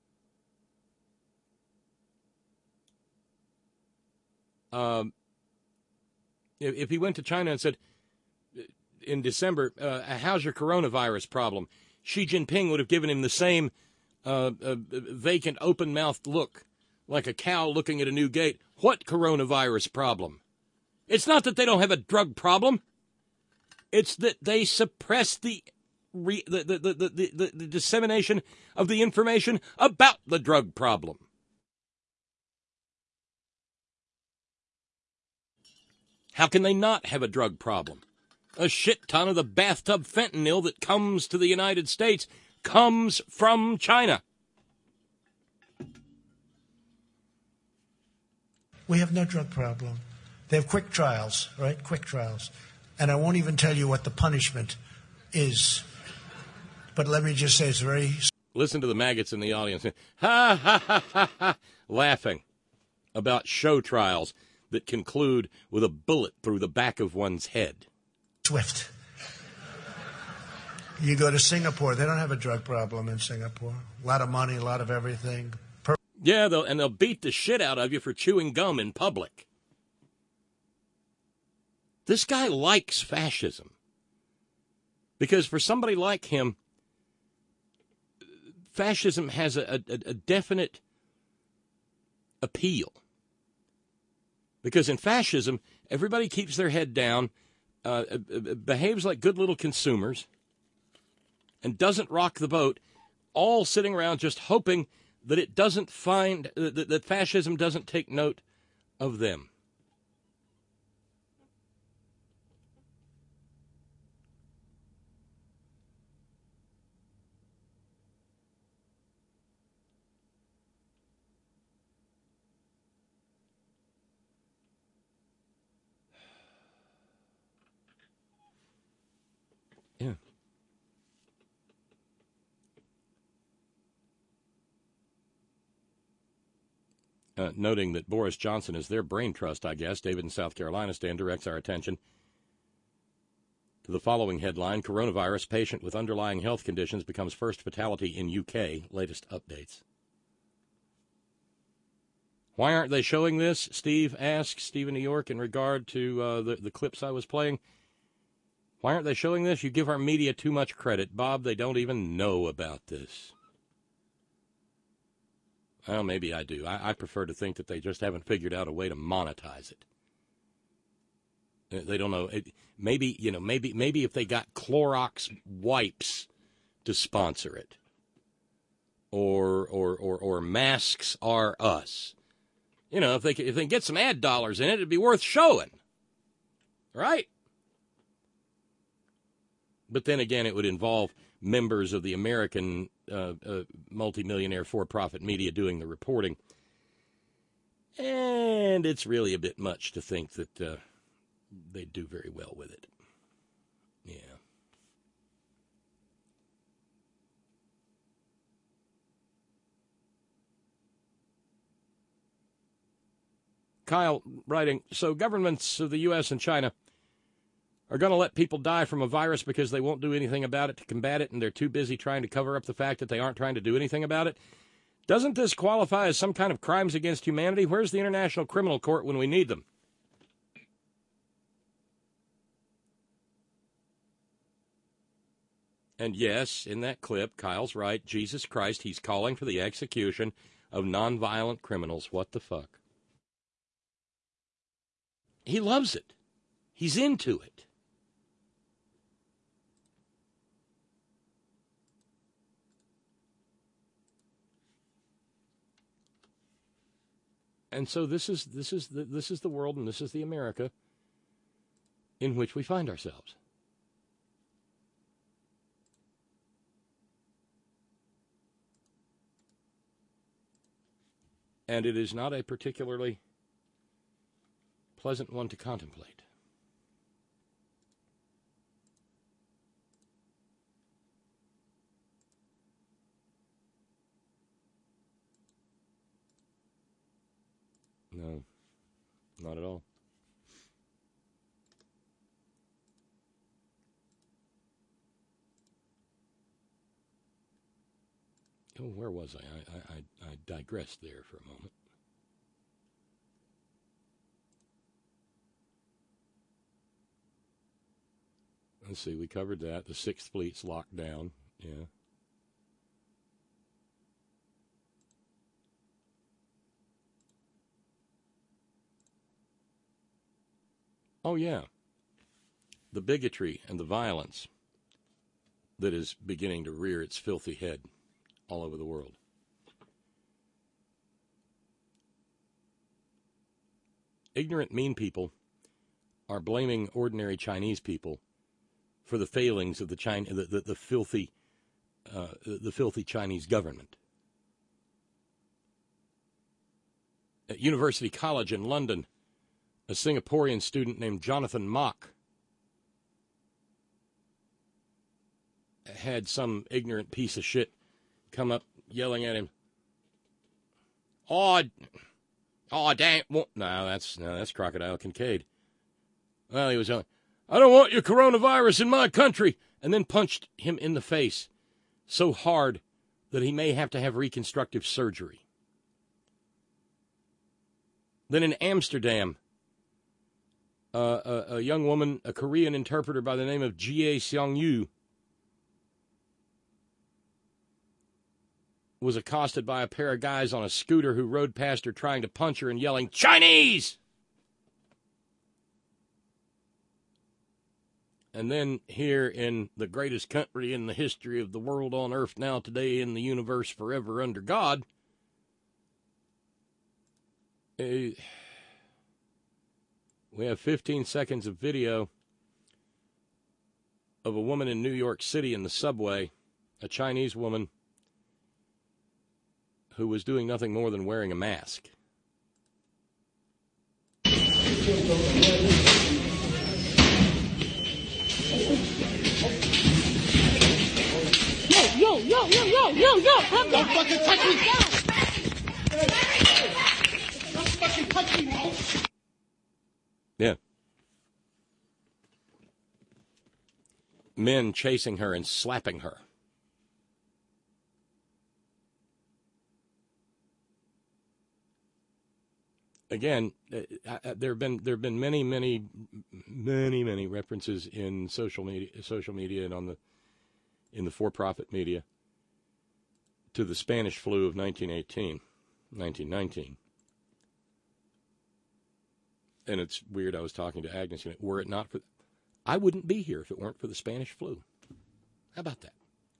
if he went to China and said in December, how's your coronavirus problem? Xi Jinping would have given him the same vacant, open-mouthed look, like a cow looking at a new gate. What coronavirus problem? It's not that they don't have a drug problem. It's that they suppress the dissemination of the information about the drug problem. How can they not have a drug problem? A shit ton of the bathtub fentanyl that comes to the United States comes from China. We have no drug problem. They have quick trials, right? Quick trials. And I won't even tell you what the punishment is. But let me just say it's very... Listen to the maggots in the audience. Ha, ha, ha, ha, ha, laughing about show trials that conclude with a bullet through the back of one's head. Swift. You go to Singapore. They don't have a drug problem in Singapore. A lot of money, a lot of everything. Yeah, they'll beat the shit out of you for chewing gum in public. This guy likes fascism. Because for somebody like him, fascism has a definite appeal. Because in fascism, everybody keeps their head down, behaves like good little consumers, and doesn't rock the boat, all sitting around just hoping that it doesn't find, that fascism doesn't take note of them. Yeah. Noting that Boris Johnson is their brain trust, I guess, David in South Carolina stand directs our attention to the following headline: Coronavirus patient with underlying health conditions becomes first fatality in UK. Latest updates. Why aren't they showing this? Steve asks, Steve in New York, in regard to the clips I was playing. Why aren't they showing this? You give our media too much credit. Bob, they don't even know about this. Well, maybe I do. I prefer to think that they just haven't figured out a way to monetize it. They don't know. Maybe if they got Clorox wipes to sponsor it, or Masks Are Us. If they can get some ad dollars in it, it'd be worth showing, right? But then again, it would involve members of the American multimillionaire for-profit media doing the reporting. And it's really a bit much to think that they'd do very well with it. Yeah. Kyle writing, so governments of the U.S. and China are going to let people die from a virus because they won't do anything about it to combat it, and they're too busy trying to cover up the fact that they aren't trying to do anything about it? Doesn't this qualify as some kind of crimes against humanity? Where's the International Criminal Court when we need them? And yes, in that clip, Kyle's right. Jesus Christ, he's calling for the execution of nonviolent criminals. What the fuck? He loves it. He's into it. And so this is the world, and this is the America in which we find ourselves. And it is not a particularly pleasant one to contemplate. No, not at all. Oh, where was I? I digressed there for a moment. Let's see, we covered that. The Sixth Fleet's locked down. Yeah. Oh, yeah. The bigotry and the violence that is beginning to rear its filthy head all over the world. Ignorant, mean people are blaming ordinary Chinese people for the failings of the filthy Chinese government. At University College in London, a Singaporean student named Jonathan Mock had some ignorant piece of shit come up yelling at him. Oh, damn! No, that's Crocodile Kincaid. Well, he was yelling, "I don't want your coronavirus in my country," and then punched him in the face so hard that he may have to have reconstructive surgery. Then in Amsterdam, a young woman, a Korean interpreter by the name of Jie Seong-yu, was accosted by a pair of guys on a scooter who rode past her trying to punch her and yelling, "Chinese!" And then here in the greatest country in the history of the world, on earth now, today, in the universe, forever under God, we have 15 seconds of video of a woman in New York City in the subway, a Chinese woman who was doing nothing more than wearing a mask. Yo! Don't fucking touch me! Don't fucking touch me, man! Yeah. Men chasing her and slapping her. Again, there have been many references in social media and in the for-profit media to the Spanish flu of 1919. And it's weird, I was talking to Agnes, were it not for, I wouldn't be here if it weren't for the Spanish flu. How about that?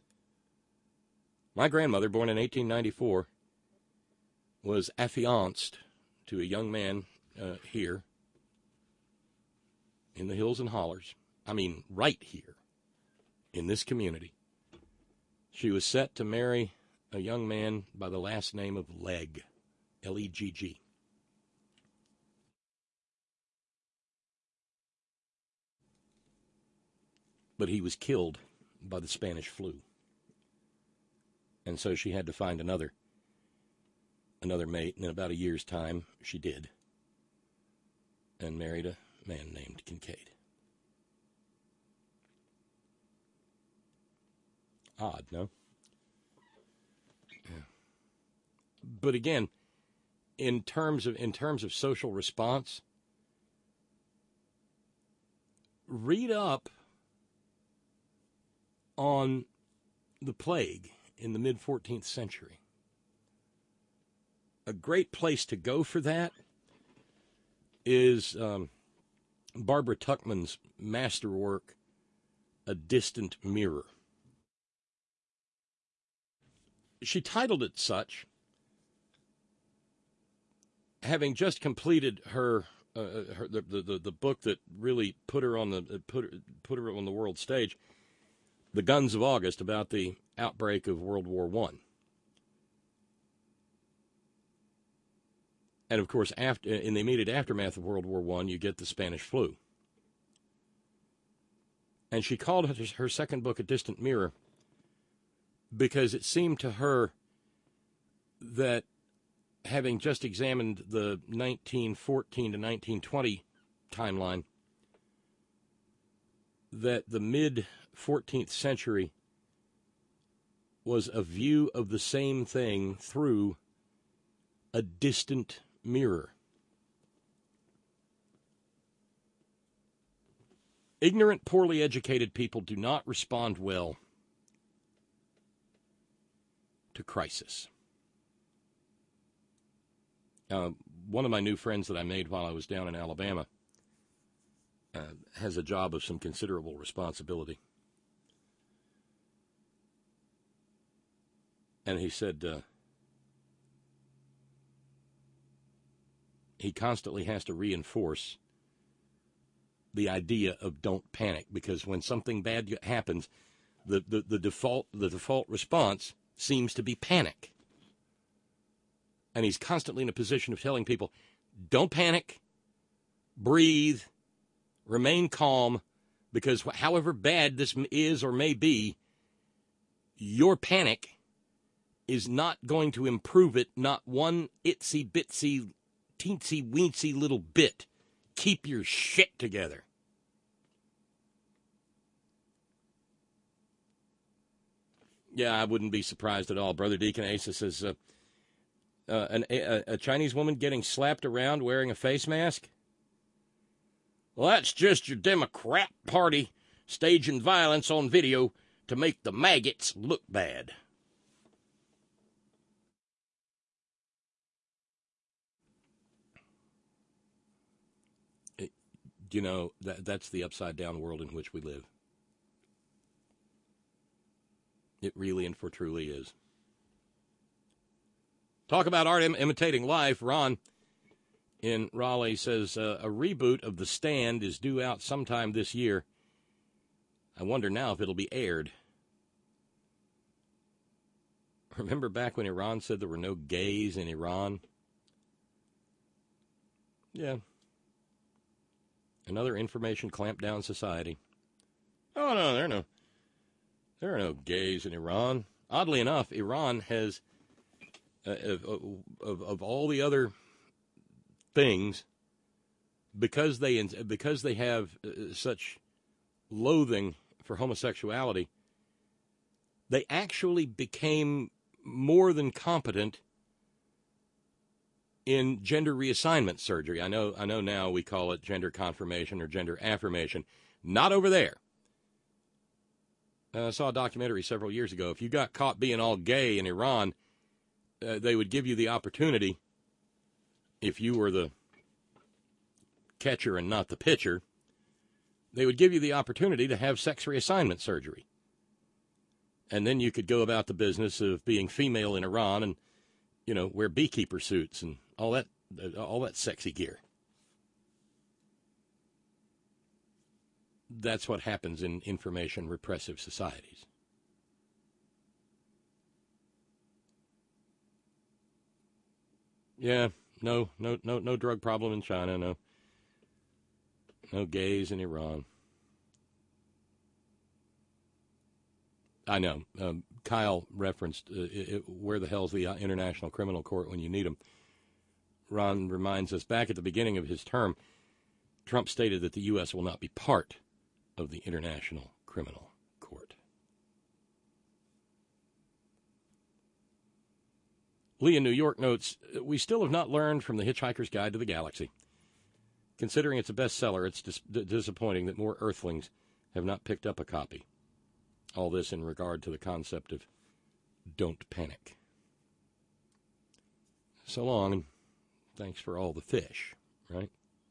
My grandmother, born in 1894, was affianced to a young man here in the hills and hollers. I mean, right here in this community. She was set to marry a young man by the last name of Legg, L-E-G-G. But he was killed by the Spanish flu. And so she had to find another mate, and in about a year's time, she did. And married a man named Kincaid. Odd, no? Yeah. But again, in terms of social response, read up on the plague in the mid-14th century. A great place to go for that is Barbara Tuchman's masterwork, A Distant Mirror. She titled it such, having just completed the book that really put her on the world stage, The Guns of August, about the outbreak of World War I. And of course, in the immediate aftermath of World War I, you get the Spanish flu. And she called her second book A Distant Mirror because it seemed to her that, having just examined the 1914 to 1920 timeline, that the mid-14th century was a view of the same thing through a distant mirror. Ignorant, poorly educated people do not respond well to crisis. One of my new friends that I made while I was down in Alabama has a job of some considerable responsibility. And he said he constantly has to reinforce the idea of don't panic, because when something bad happens, the default response seems to be panic. And he's constantly in a position of telling people, don't panic, breathe, remain calm, because however bad this is or may be, your panic is not going to improve it, not one itsy-bitsy, teensy-weensy little bit. Keep your shit together. Yeah, I wouldn't be surprised at all. Brother Deacon Asa says, a Chinese woman getting slapped around wearing a face mask? Well, that's just your Democrat Party staging violence on video to make the maggots look bad. You know, that's the upside-down world in which we live. It really and for truly is. Talk about art imitating life. Ron in Raleigh says, a reboot of The Stand is due out sometime this year. I wonder now if it'll be aired. Remember back when Iran said there were no gays in Iran? Yeah. Another information clampdown society. Oh, no, there are no gays in Iran. Oddly enough, Iran has, of all the other things, because they have such loathing for homosexuality, they actually became more than competent in gender reassignment surgery. I know now we call it gender confirmation or gender affirmation. Not over there. I saw a documentary several years ago. If you got caught being all gay in Iran, they would give you the opportunity, if you were the catcher and not the pitcher, they would give you the opportunity to have sex reassignment surgery. And then you could go about the business of being female in Iran and, you know, wear beekeeper suits and all that sexy gear. That's what happens in information repressive societies. Yeah, no drug problem in China, no gays in Iran. I know. Kyle referenced where the hell's the International Criminal Court when you need them. Ron reminds us, back at the beginning of his term, Trump stated that the U.S. will not be part of the International Criminal Court. Lee in New York notes, we still have not learned from The Hitchhiker's Guide to the Galaxy. Considering it's a bestseller, it's disappointing that more Earthlings have not picked up a copy. All this in regard to the concept of don't panic. So long, and thanks for all the fish, right?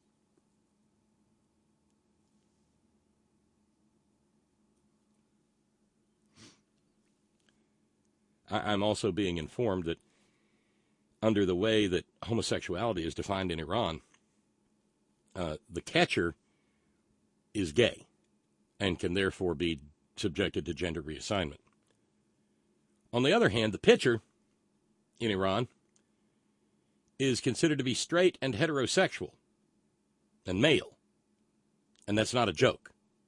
I'm also being informed that under the way that homosexuality is defined in Iran, the catcher is gay and can therefore be subjected to gender reassignment. On the other hand, the pitcher in Iran is considered to be straight and heterosexual and male, and that's not a joke.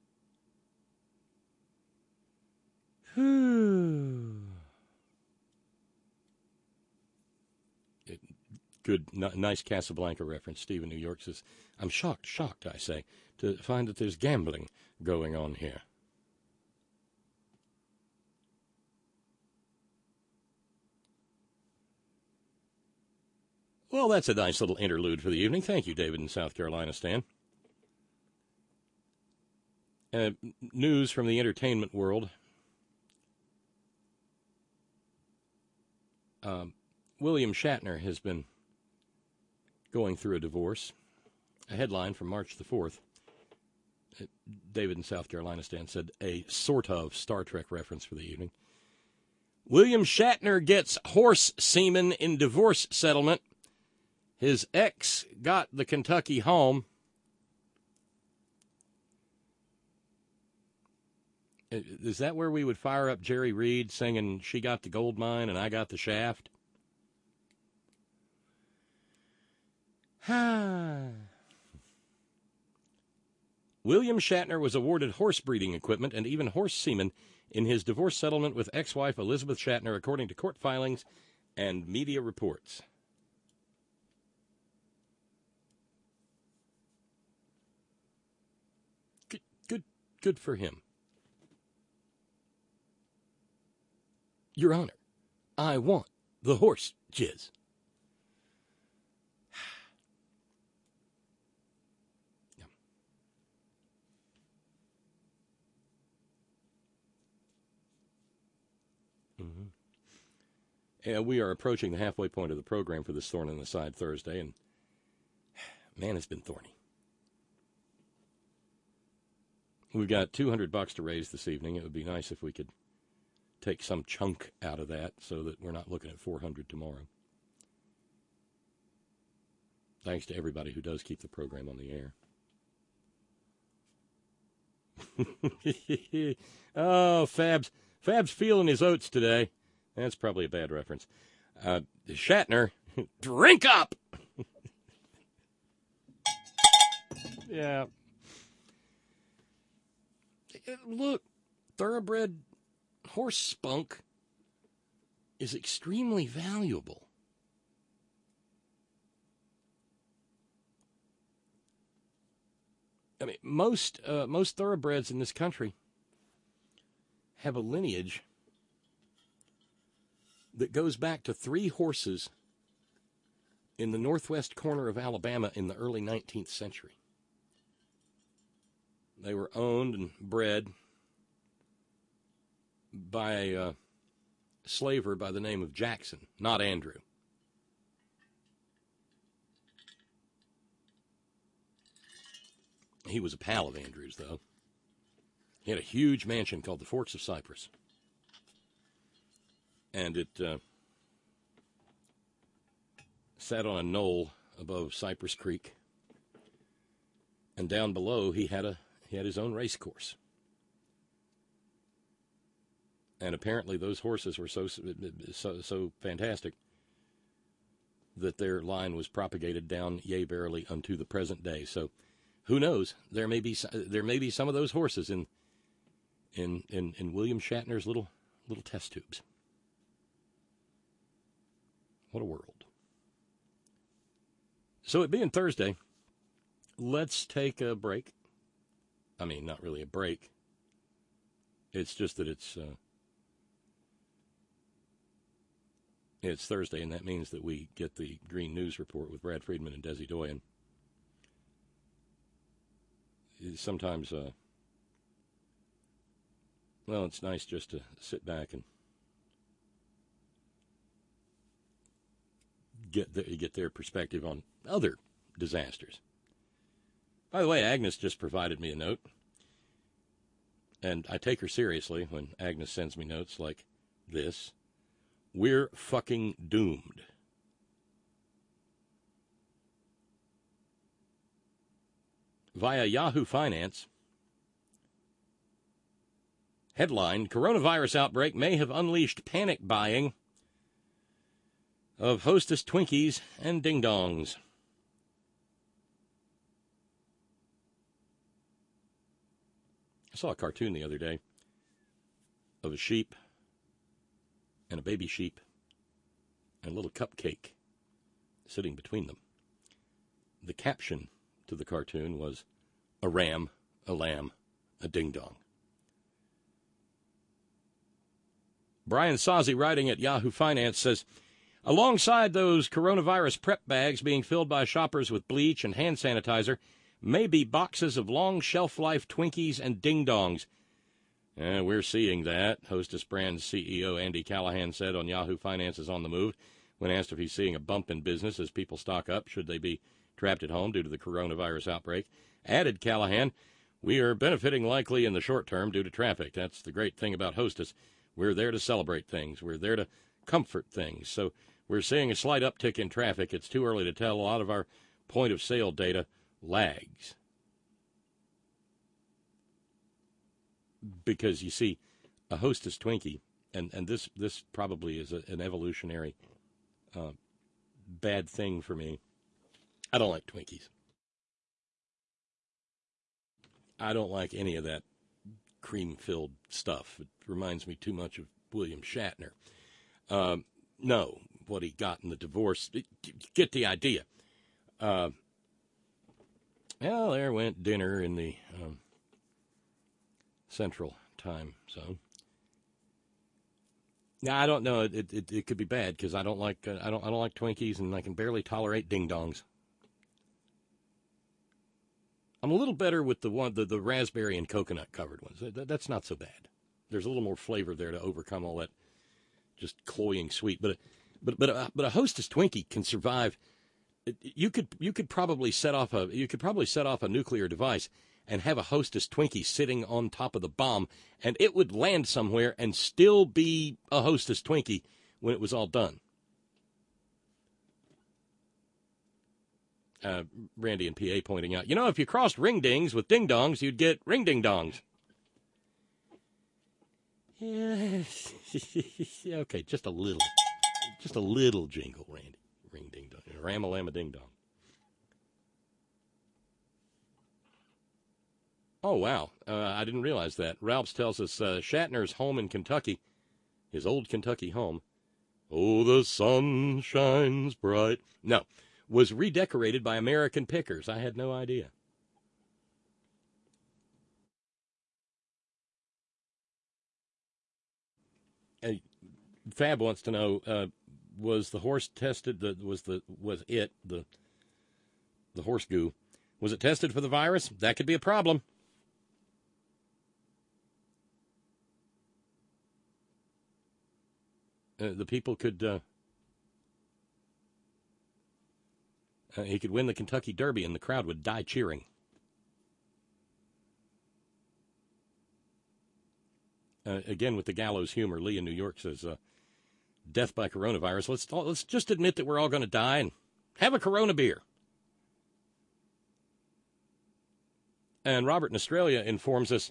Good, nice Casablanca reference. Steve in New York says, I'm shocked, I say, to find that there's gambling going on here. Well, that's a nice little interlude for the evening. Thank you, David in South Carolina, Stan. News from the entertainment world. William Shatner has been going through a divorce. A headline from March the 4th. David in South Carolina, Stan, said a sort of Star Trek reference for the evening. William Shatner gets horse semen in divorce settlement. His ex got the Kentucky home. Is that where we would fire up Jerry Reed singing, "She got the gold mine and I got the shaft"? William Shatner was awarded horse breeding equipment and even horse semen in his divorce settlement with ex-wife Elizabeth Shatner, according to court filings and media reports. Good for him. Your Honor, I want the horse jizz. And we are approaching the halfway point of the program for this Thorn in the Side Thursday, and man, it's been thorny. We've got $200 to raise this evening. It would be nice if we could take some chunk out of that so that we're not looking at $400 tomorrow. Thanks to everybody who does keep the program on the air. Oh, Fab's feeling his oats today. That's probably a bad reference. Shatner, drink up! Yeah. Look, thoroughbred horse spunk is extremely valuable. I mean, most thoroughbreds in this country have a lineage that goes back to 3 horses in the northwest corner of Alabama in the early 19th century. They were owned and bred by a slaver by the name of Jackson, not Andrew. He was a pal of Andrew's, though. He had a huge mansion called the Forks of Cypress. And it sat on a knoll above Cypress Creek. And down below, he had his own race course. And apparently those horses were so fantastic that their line was propagated down, yea, verily, unto the present day. So who knows? There may be some of those horses in William Shatner's little test tubes. What a world. So it being Thursday, let's take a break. I mean, not really a break. It's just that it's Thursday, and that means that we get the Green News Report with Brad Friedman and Desi Doyen. Sometimes, it's nice just to sit back and get their perspective on other disasters. By the way, Agnes just provided me a note, and I take her seriously when Agnes sends me notes like this. We're fucking doomed. Via Yahoo Finance, headline, coronavirus outbreak may have unleashed panic buying of Hostess Twinkies and Ding Dongs. I saw a cartoon the other day of a sheep and a baby sheep and a little cupcake sitting between them. The caption to the cartoon was, "A ram, a lamb, a ding-dong." Brian Sozzi, writing at Yahoo Finance, says, alongside those coronavirus prep bags being filled by shoppers with bleach and hand sanitizer may be boxes of long shelf-life Twinkies and ding-dongs. We're seeing that, Hostess Brands CEO Andy Callahan said on Yahoo Finance's On the Move when asked if he's seeing a bump in business as people stock up should they be trapped at home due to the coronavirus outbreak. Added Callahan, we are benefiting likely in the short term due to traffic. That's the great thing about Hostess. We're there to celebrate things. We're there to comfort things. So we're seeing a slight uptick in traffic. It's too early to tell. A lot of our point-of-sale data lags. because you see, a Hostess Twinkie, and this probably is an evolutionary bad thing for me. I don't like Twinkies. I don't like any of that cream-filled stuff. It reminds me too much of William Shatner. No, what he got in the divorce. Get the idea. Well, there went dinner in the Central Time Zone. Now, I don't know. It could be bad because I don't like Twinkies, and I can barely tolerate ding dongs. I'm a little better with the raspberry and coconut covered ones. That's not so bad. There's a little more flavor there to overcome all that just cloying sweet. But a Hostess Twinkie can survive. You could probably set off a nuclear device and have a Hostess Twinkie sitting on top of the bomb, and it would land somewhere and still be a Hostess Twinkie when it was all done. Randy and PA pointing out, if you crossed ring dings with ding dongs, you'd get ring ding dongs. Yeah, okay, just a little jingle, Randy. Ring ding dong, ram-a-lam-a ding dong. Oh, wow, I didn't realize that. Ralphs tells us Shatner's home in Kentucky, his old Kentucky home, oh, the sun shines bright. No. Was redecorated by American pickers. I had no idea. Fab wants to know: was the horse tested? Was the horse goo? Was it tested for the virus? That could be a problem. The people could. He could win the Kentucky Derby, and the crowd would die cheering. Again, with the gallows humor, Lee in New York says, death by coronavirus. Let's just admit that we're all going to die and have a Corona beer. And Robert in Australia informs us,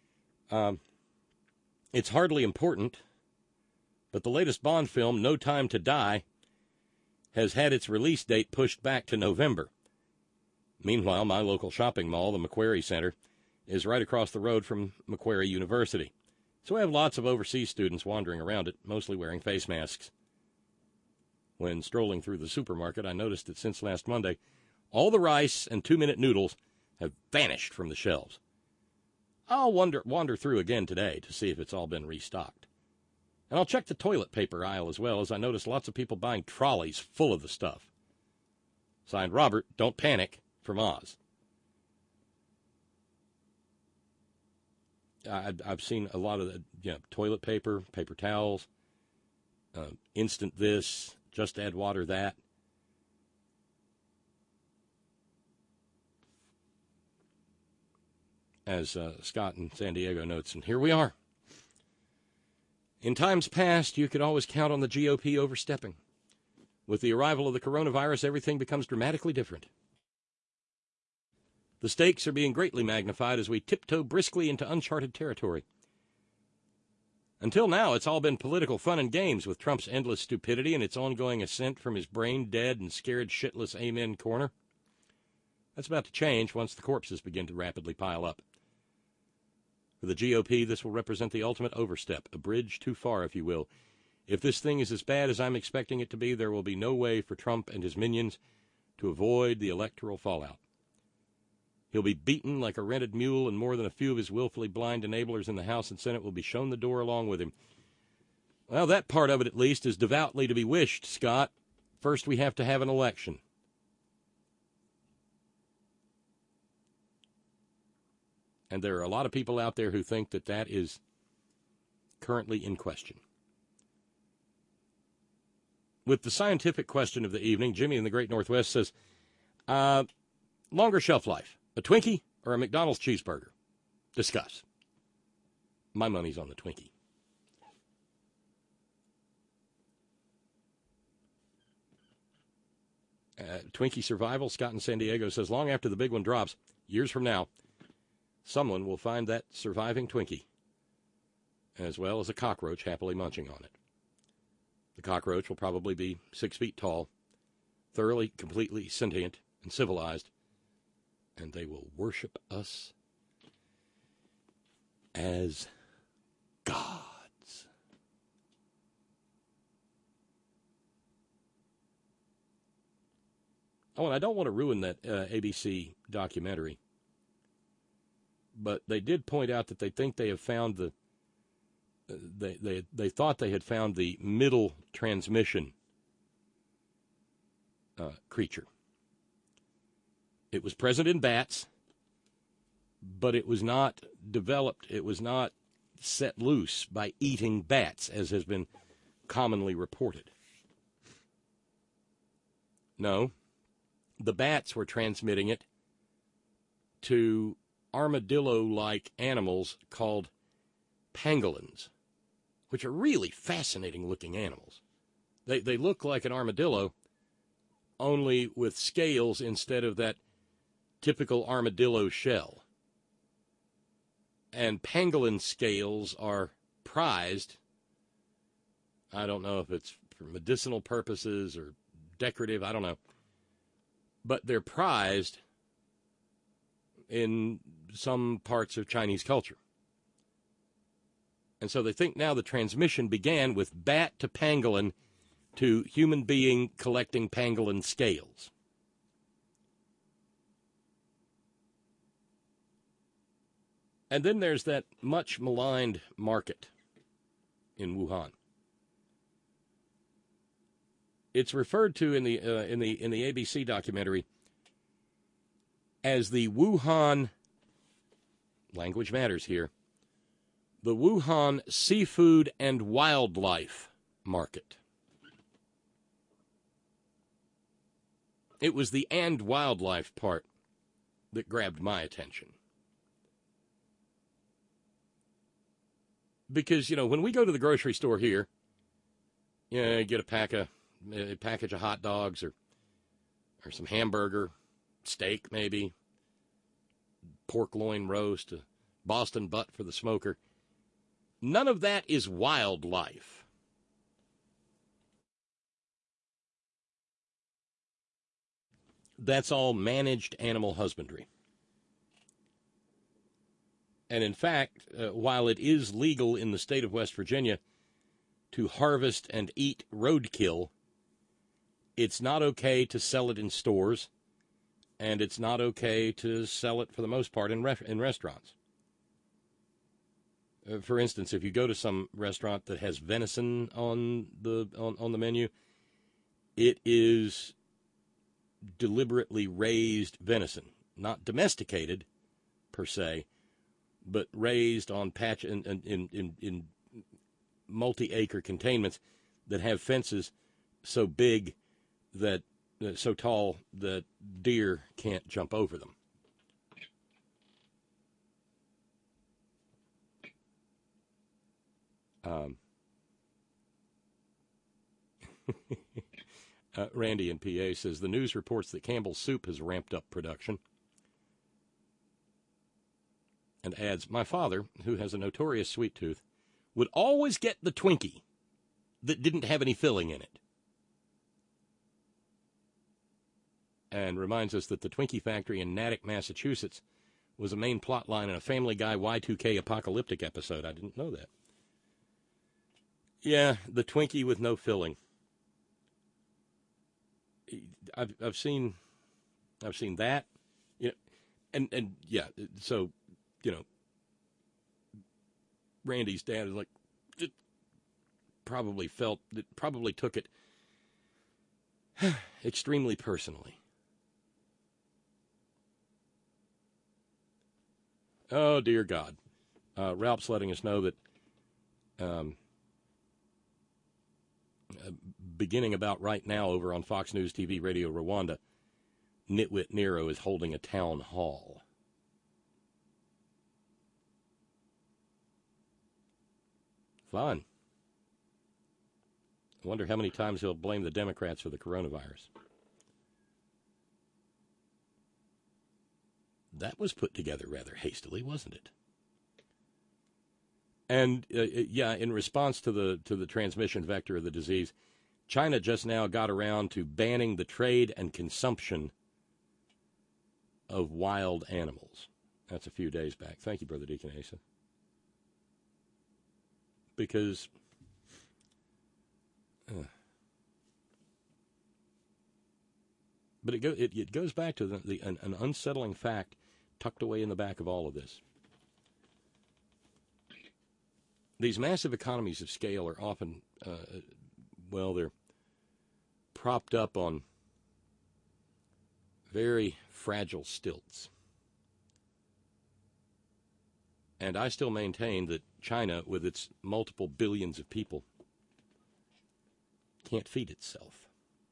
it's hardly important, but the latest Bond film, No Time to Die, has had its release date pushed back to November. Meanwhile, my local shopping mall, the Macquarie Center, is right across the road from Macquarie University. So we have lots of overseas students wandering around it, mostly wearing face masks. When strolling through the supermarket, I noticed that since last Monday, all the rice and 2-minute noodles have vanished from the shelves. I'll wander through again today to see if it's all been restocked. And I'll check the toilet paper aisle as well, as I notice lots of people buying trolleys full of the stuff. Signed, Robert, don't panic, from Oz. I've seen a lot of the toilet paper, paper towels, instant this, just add water that. As Scott in San Diego notes, and here we are. In times past, you could always count on the GOP overstepping. With the arrival of the coronavirus, everything becomes dramatically different. The stakes are being greatly magnified as we tiptoe briskly into uncharted territory. Until now, it's all been political fun and games with Trump's endless stupidity and its ongoing ascent from his brain-dead and scared shitless amen corner. That's about to change once the corpses begin to rapidly pile up. For the GOP, this will represent the ultimate overstep, a bridge too far, if you will. If this thing is as bad as I'm expecting it to be, there will be no way for Trump and his minions to avoid the electoral fallout. He'll be beaten like a rented mule, and more than a few of his willfully blind enablers in the House and Senate will be shown the door along with him. Well, that part of it, at least, is devoutly to be wished, Scott. First, we have to have an election. And there are a lot of people out there who think that that is currently in question. With the scientific question of the evening, Jimmy in the Great Northwest says, longer shelf life, a Twinkie or a McDonald's cheeseburger? Discuss. My money's on the Twinkie. Twinkie survival, Scott in San Diego says, long after the big one drops, years from now, someone will find that surviving Twinkie as well as a cockroach happily munching on it. The cockroach will probably be 6 feet tall, thoroughly, completely sentient and civilized, and they will worship us as gods. Oh, and I don't want to ruin that ABC documentary, but they did point out that they think they have found the they thought they had found the middle transmission creature. It was present in bats, but it was not developed, it was not set loose by eating bats, as has been commonly reported. No, the bats were transmitting it to armadillo-like animals called pangolins, which are really fascinating-looking animals. They look like an armadillo, only with scales instead of that typical armadillo shell. And pangolin scales are prized. I don't know if it's for medicinal purposes or decorative, I don't know. But they're prized in some parts of Chinese culture. And so they think now the transmission began with bat to pangolin to human being collecting pangolin scales. And then there's that much maligned market in Wuhan. It's referred to in the ABC documentary as the Wuhan, language matters here, the Wuhan Seafood and Wildlife Market. It was the "and wildlife" part that grabbed my attention. Because, when we go to the grocery store here, get a package of hot dogs or some hamburger, steak maybe, pork loin roast, a Boston butt for the smoker. None of that is wildlife. That's all managed animal husbandry. And in fact, while it is legal in the state of West Virginia to harvest and eat roadkill, it's not okay to sell it in stores, and it's not okay to sell it, for the most part, in restaurants. For instance, if you go to some restaurant that has venison on the menu, it is deliberately raised venison, not domesticated per se, but raised on patch in multi-acre containments that have fences so big that so tall that deer can't jump over them. Randy in PA says the news reports that Campbell's Soup has ramped up production. And adds, my father, who has a notorious sweet tooth, would always get the Twinkie that didn't have any filling in it. And reminds us that the Twinkie factory in Natick, Massachusetts, was a main plot line in a Family Guy Y2K apocalyptic episode. I didn't know that. Yeah, the Twinkie with no filling. I've seen that, and yeah. So, Randy's dad is like, it probably took it extremely personally. Oh dear God, Ralph's letting us know that. Beginning about right now over on Fox News TV Radio Rwanda, Nitwit Nero is holding a town hall. Fun. I wonder how many times he'll blame the Democrats for the coronavirus. That was put together rather hastily, wasn't it? And, in response to the transmission vector of the disease, China just now got around to banning the trade and consumption of wild animals. That's a few days back. Thank you, Brother Deacon Asa. Because but it goes back to an unsettling fact tucked away in the back of all of this. These massive economies of scale are often, they're propped up on very fragile stilts. And I still maintain that China, with its multiple billions of people, can't feed itself.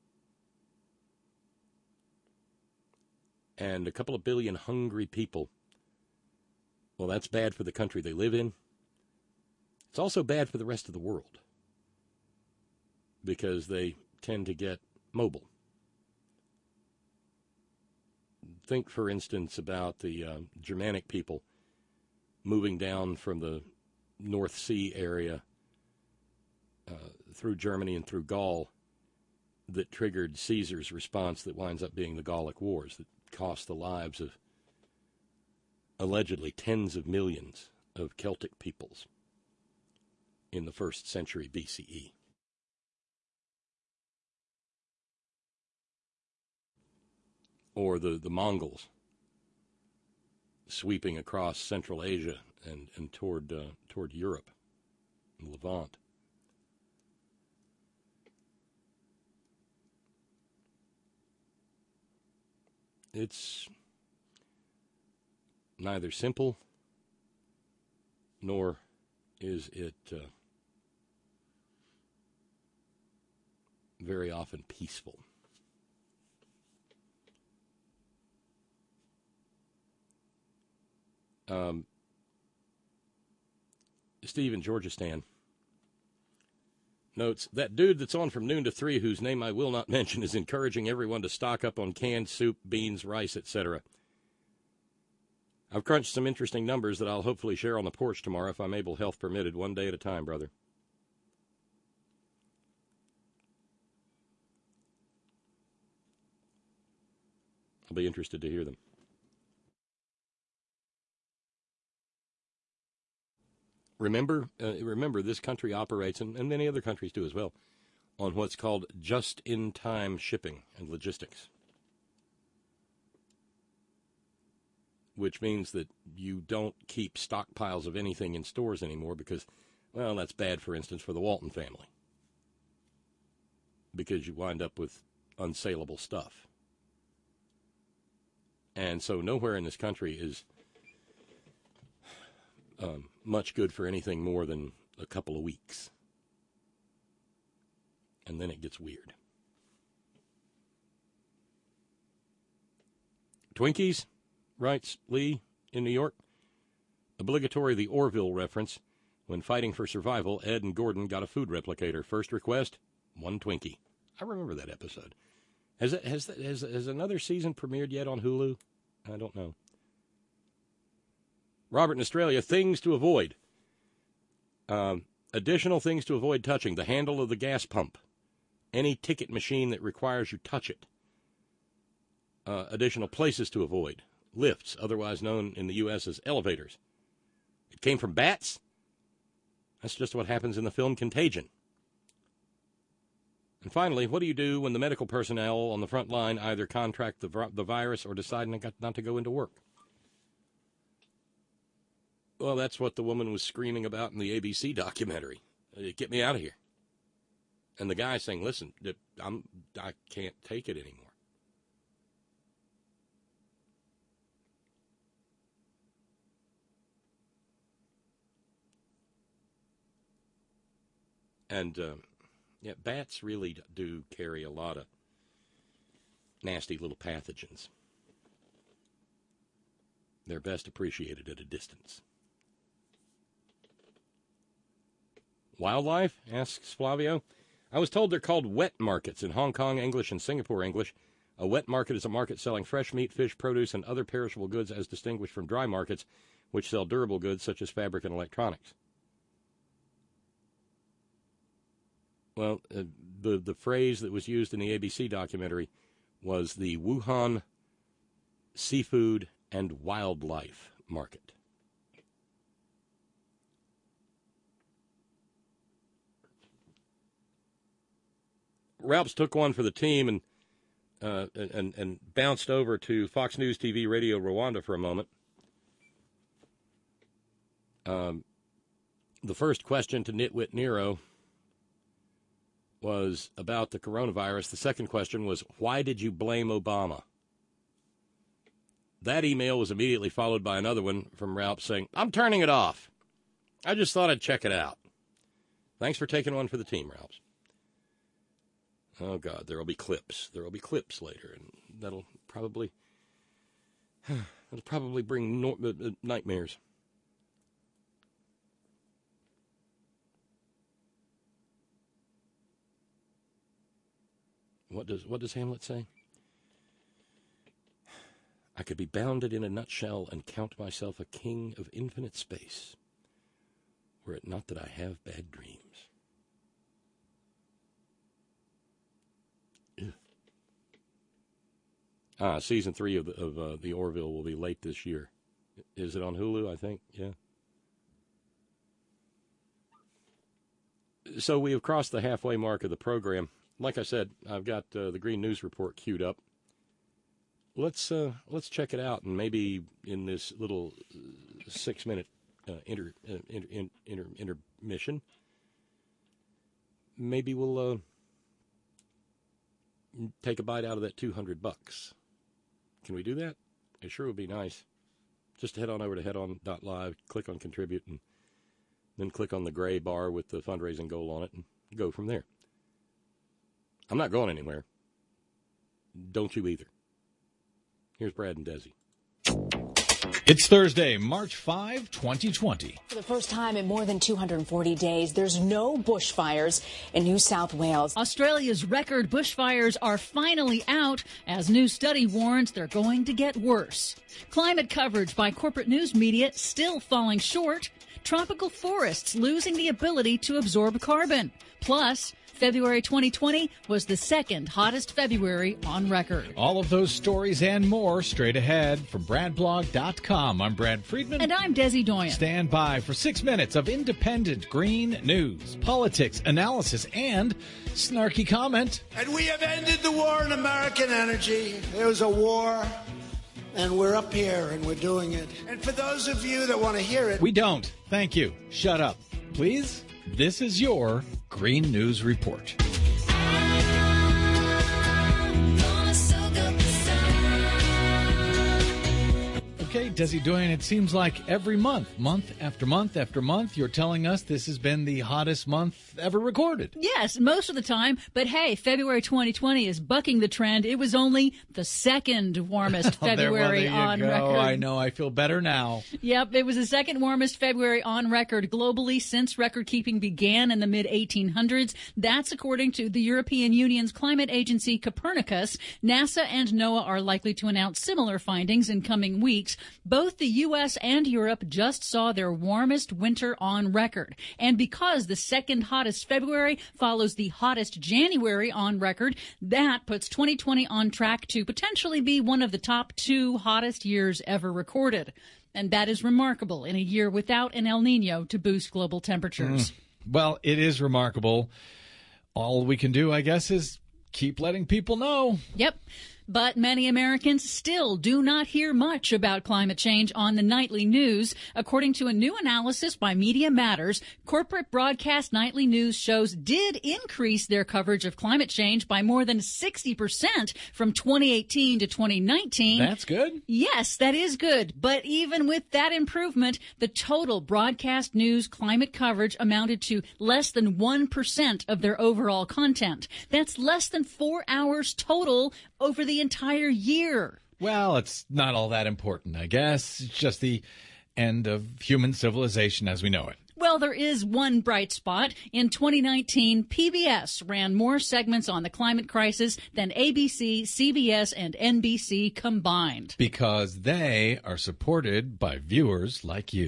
And a couple of billion hungry people, well, that's bad for the country they live in. It's also bad for the rest of the world because they tend to get mobile. Think, for instance, about the Germanic people moving down from the North Sea area through Germany and through Gaul that triggered Caesar's response that winds up being the Gallic Wars that cost the lives of allegedly tens of millions of Celtic peoples in the 1st century BCE. Or the Mongols sweeping across Central Asia and toward Europe and Levant. It's neither simple nor is it very often peaceful. Steve in Georgistan notes, that dude that's on from noon to 3, whose name I will not mention, is encouraging everyone to stock up on canned soup, beans, rice, etc. I've crunched some interesting numbers that I'll hopefully share on the porch tomorrow if I'm able, health permitted, one day at a time, brother. I'll be interested to hear them. Remember, this country operates, and many other countries do as well, on what's called just-in-time shipping and logistics, which means that you don't keep stockpiles of anything in stores anymore because, well, that's bad, for instance, for the Walton family, because you wind up with unsaleable stuff. And so nowhere in this country is much good for anything more than a couple of weeks. And then it gets weird. Twinkies, writes Lee in New York. Obligatory the Orville reference. When fighting for survival, Ed and Gordon got a food replicator. First request, 1 Twinkie. I remember that episode. Has another season premiered yet on Hulu? I don't know. Robert in Australia, things to avoid. Additional things to avoid touching. The handle of the gas pump. Any ticket machine that requires you touch it. Additional places to avoid. Lifts, otherwise known in the U.S. as elevators. It came from bats? That's just what happens in the film Contagion. And finally, what do you do when the medical personnel on the front line either contract the virus or decide not to go into work? Well, that's what the woman was screaming about in the ABC documentary. Get me out of here. And the guy saying, listen, I can't take it anymore. And, bats really do carry a lot of nasty little pathogens. They're best appreciated at a distance. Wildlife? Asks Flavio. I was told they're called wet markets in Hong Kong English and Singapore English. A wet market is a market selling fresh meat, fish, produce, and other perishable goods as distinguished from dry markets, which sell durable goods such as fabric and electronics. Well, the phrase that was used in the ABC documentary was the Wuhan Seafood and Wildlife Market. Ralphs took one for the team and bounced over to Fox News TV Radio Rwanda for a moment. The first question to Nitwit Nero was about the coronavirus. The second question was, why did you blame Obama? That email was immediately followed by another one from Ralph saying, I'm turning it off. I just thought I'd check it out. Thanks for taking one for the team, Ralph. Oh, God, there will be clips. There will be clips later, and that'll probably bring nightmares. What does Hamlet say? I could be bounded in a nutshell and count myself a king of infinite space, were it not that I have bad dreams. Season 3 of The Orville will be late this year. Is it on Hulu, I think? Yeah. So we have crossed the halfway mark of the program. Like I said, I've got the Green News Report queued up. Let's check it out, and maybe in this little 6-minute intermission, maybe we'll take a bite out of that $200. Can we do that? It sure would be nice. Just head on over to headon.live, click on Contribute, and then click on the gray bar with the fundraising goal on it, and go from there. I'm not going anywhere. Don't you either. Here's Brad and Desi. It's Thursday, March 5, 2020. For the first time in more than 240 days, there's no bushfires in New South Wales. Australia's record bushfires are finally out as new study warns they're going to get worse. Climate coverage by corporate news media still falling short. Tropical forests losing the ability to absorb carbon. Plus, February 2020 was the second hottest February on record. All of those stories and more straight ahead from BradBlog.com. I'm Brad Friedman. And I'm Desi Doyen. Stand by for 6 minutes of independent green news, politics, analysis, and snarky comment. And we have ended the war on American energy. There was a war, and we're up here, and we're doing it. And for those of you that want to hear it... We don't. Thank you. Shut up. Please? This is your Green News Report. Okay, Desi Doyen, it seems like every month after month after month, you're telling us this has been the hottest month ever recorded. Yes, most of the time. But hey, February 2020 is bucking the trend. It was only the second warmest February on record. I know. I feel better now. Yep, it was the second warmest February on record globally since record keeping began in the mid-1800s. That's according to the European Union's climate agency Copernicus. NASA and NOAA are likely to announce similar findings in coming weeks. Both the U.S. and Europe just saw their warmest winter on record. And because the second hottest February follows the hottest January on record, that puts 2020 on track to potentially be one of the top 2 hottest years ever recorded. And that is remarkable in a year without an El Nino to boost global temperatures. Well, it is remarkable. All we can do, I guess, is keep letting people know. Yep. But many Americans still do not hear much about climate change on the nightly news. According to a new analysis by Media Matters, corporate broadcast nightly news shows did increase their coverage of climate change by more than 60% from 2018 to 2019. That's good. Yes, that is good. But even with that improvement, the total broadcast news climate coverage amounted to less than 1% of their overall content. That's less than 4 hours total over the entire year. Well, it's not all that important, I guess. It's just the end of human civilization as we know it. Well, there is one bright spot. In 2019, PBS ran more segments on the climate crisis than ABC, CBS, and NBC combined. Because they are supported by viewers like you.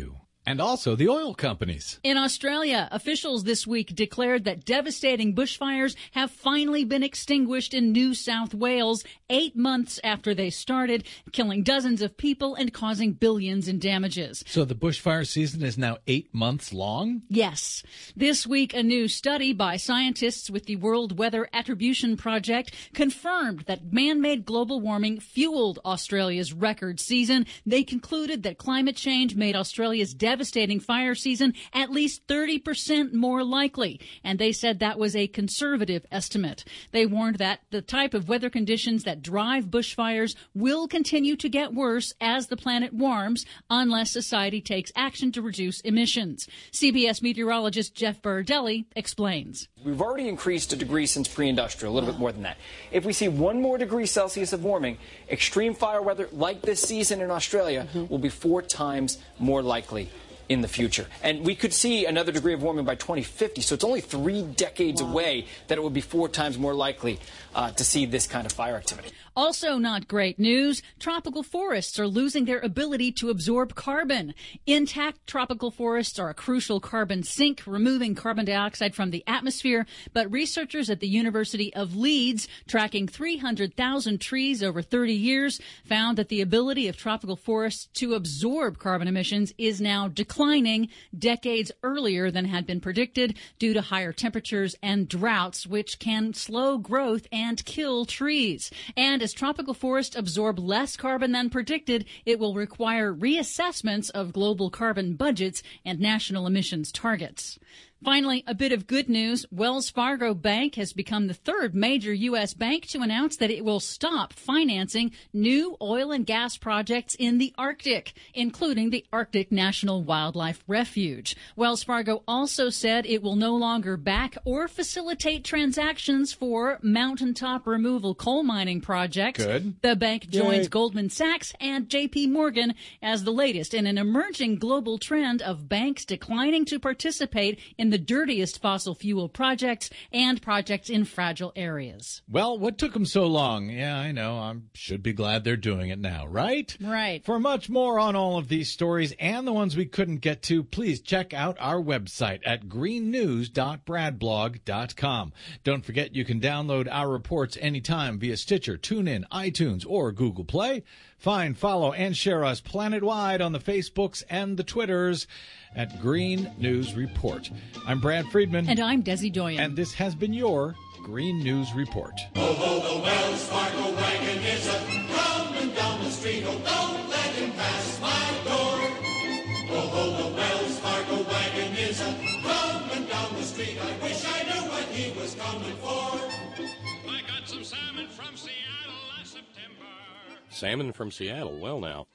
And also the oil companies. In Australia, officials this week declared that devastating bushfires have finally been extinguished in New South Wales 8 months after they started, killing dozens of people and causing billions in damages. So the bushfire season is now 8 months long? Yes. This week, a new study by scientists with the World Weather Attribution Project confirmed that man-made global warming fueled Australia's record season. They concluded that climate change made Australia's devastating fire season at least 30% more likely, and they said that was a conservative estimate. They warned that the type of weather conditions that drive bushfires will continue to get worse as the planet warms unless society takes action to reduce emissions. CBS meteorologist Jeff Berardelli explains. We've already increased a degree since pre-industrial, a little bit more than that. If we see 1 more degree Celsius of warming, extreme fire weather like this season in Australia will be 4 times more likely in the future. And we could see another degree of warming by 2050, so it's only 3 decades away that it would be 4 times more likely to see this kind of fire activity. Also not great news, tropical forests are losing their ability to absorb carbon. Intact tropical forests are a crucial carbon sink, removing carbon dioxide from the atmosphere, but researchers at the University of Leeds, tracking 300,000 trees over 30 years, found that the ability of tropical forests to absorb carbon emissions is now declining decades earlier than had been predicted due to higher temperatures and droughts, which can slow growth and kill trees. And as tropical forests absorb less carbon than predicted, it will require reassessments of global carbon budgets and national emissions targets. Finally, a bit of good news. Wells Fargo Bank has become the 3rd major U.S. bank to announce that it will stop financing new oil and gas projects in the Arctic, including the Arctic National Wildlife Refuge. Wells Fargo also said it will no longer back or facilitate transactions for mountaintop removal coal mining projects. Good. The bank joins Goldman Sachs and J.P. Morgan as the latest in an emerging global trend of banks declining to participate in the dirtiest fossil fuel projects and projects in fragile areas. Well, what took them so long? Yeah, I know. I should be glad they're doing it now, right? Right. For much more on all of these stories and the ones we couldn't get to, please check out our website at greennews.bradblog.com. Don't forget you can download our reports anytime via Stitcher, TuneIn, iTunes, or Google Play. Find, follow, and share us planet-wide on the Facebooks and the Twitters at Green News Report. I'm Brad Friedman. And I'm Desi Doyen. And this has been your Green News Report. Oh, ho, the Wells Fargo wagon is a-coming down the street. Oh, don't let him pass my door. Oh, ho, the Wells Fargo wagon is a-coming down the street. I wish I knew what he was coming for. I got some salmon from Seattle last September. Salmon from Seattle. Well, now,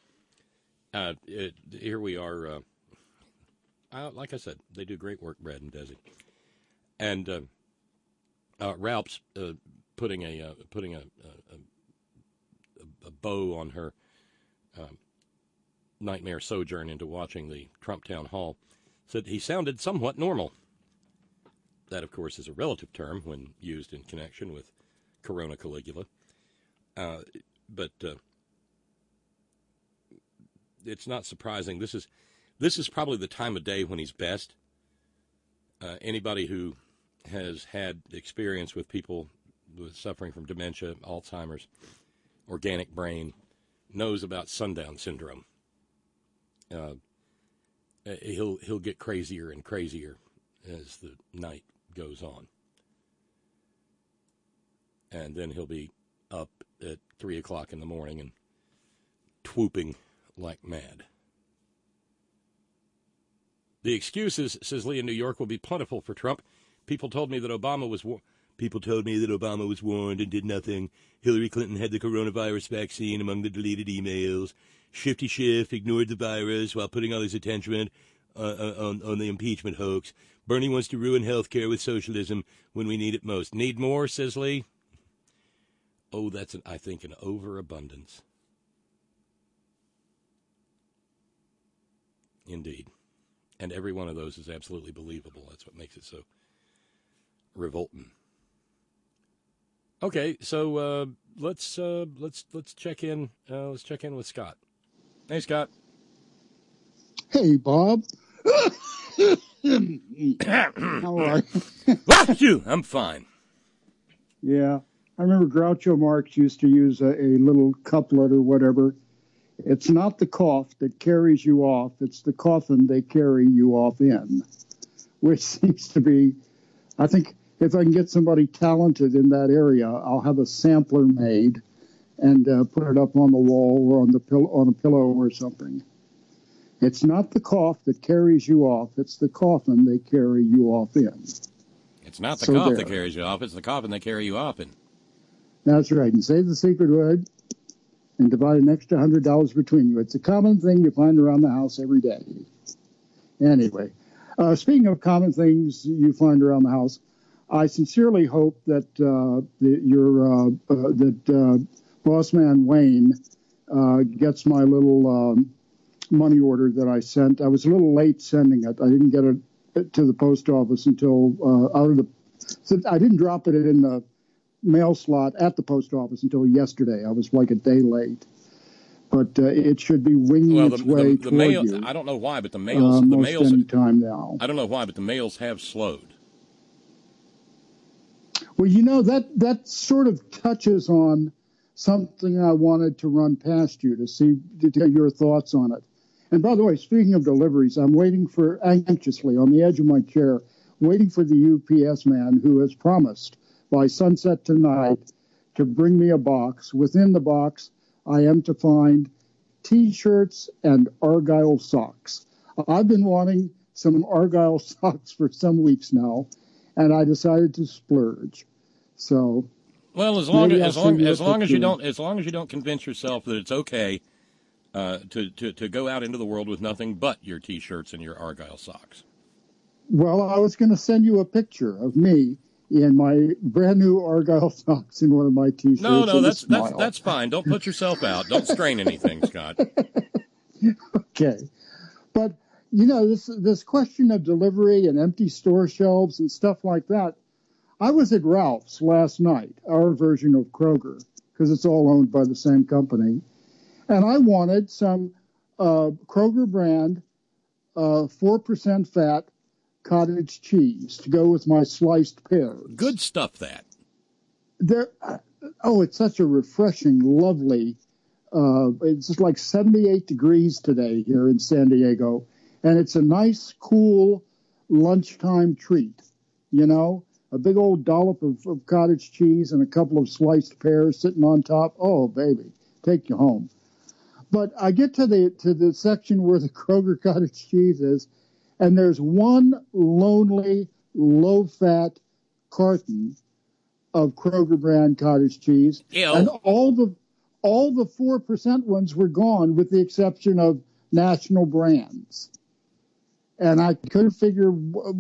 here we are. Like I said, they do great work, Brad and Desi. And Ralph's putting a bow on her nightmare sojourn into watching the Trump town hall. Said he sounded somewhat normal. That, of course, is a relative term when used in connection with Corona Caligula. But it's not surprising. This is probably the time of day when he's best. Anybody who has had experience with people suffering from dementia, Alzheimer's, organic brain, knows about sundown syndrome. He'll get crazier and crazier as the night goes on. And then he'll be up at 3 o'clock in the morning and whooping like mad. The excuses, says Lee in New York, will be plentiful for Trump. People told me that Obama was warned and did nothing. Hillary Clinton had the coronavirus vaccine among the deleted emails. Shifty Schiff ignored the virus while putting all his attention on the impeachment hoax. Bernie wants to ruin health care with socialism when we need it most. Need more, says Lee? Oh, that's, I think, an overabundance. Indeed. And every one of those is absolutely believable. That's what makes it so revolting. Okay, so let's check in. Let's check in with Scott. Hey, Scott. Hey, Bob. How are you? I'm fine. Yeah. I remember Groucho Marx used to use a little couplet or whatever. It's not the cough that carries you off. It's the coffin they carry you off in, which seems to be, I think if I can get somebody talented in that area, I'll have a sampler made and put it up on the wall or on a pillow or something. It's not the cough that carries you off. It's the coffin they carry you off in. It's not the cough that carries you off. It's the coffin they carry you off in. That's right. And say the secret word and divide an extra $100 between you. It's a common thing you find around the house every day. Anyway, speaking of common things you find around the house, I sincerely hope that Boss Man Wayne gets my little money order that I sent. I was a little late sending it. I didn't get it to the post office until I didn't drop it in the mail slot at the post office until yesterday. I was like a day late. But it should be winging its way toward mail, you. I don't know why, but the mails any time now. I don't know why, but the mails have slowed. Well, that sort of touches on something I wanted to run past you to get your thoughts on it. And by the way, speaking of deliveries, I'm waiting anxiously on the edge of my chair, waiting for the UPS man who has promised by sunset tonight to bring me a box. Within the box, I am to find T-shirts and Argyle socks. I've been wanting some Argyle socks for some weeks now, and I decided to splurge. So, well, as long as you don't convince yourself that it's okay to go out into the world with nothing but your T-shirts and your Argyle socks. Well, I was going to send you a picture of me in my brand new Argyle socks in one of my T-shirts. No, that's fine. Don't put yourself out. Don't strain anything, Scott. Okay, but this question of delivery and empty store shelves and stuff like that. I was at Ralph's last night, our version of Kroger, because it's all owned by the same company, and I wanted some Kroger brand 4% fat cottage cheese to go with my sliced pears. Good stuff, that. It's such a refreshing, lovely, it's just like 78 degrees today here in San Diego, and it's a nice, cool lunchtime treat, a big old dollop of cottage cheese and a couple of sliced pears sitting on top. Oh, baby, take you home. But I get to the section where the Kroger cottage cheese is, and there's one lonely, low-fat carton of Kroger brand cottage cheese, and all the 4% ones were gone, with the exception of national brands. And I couldn't figure,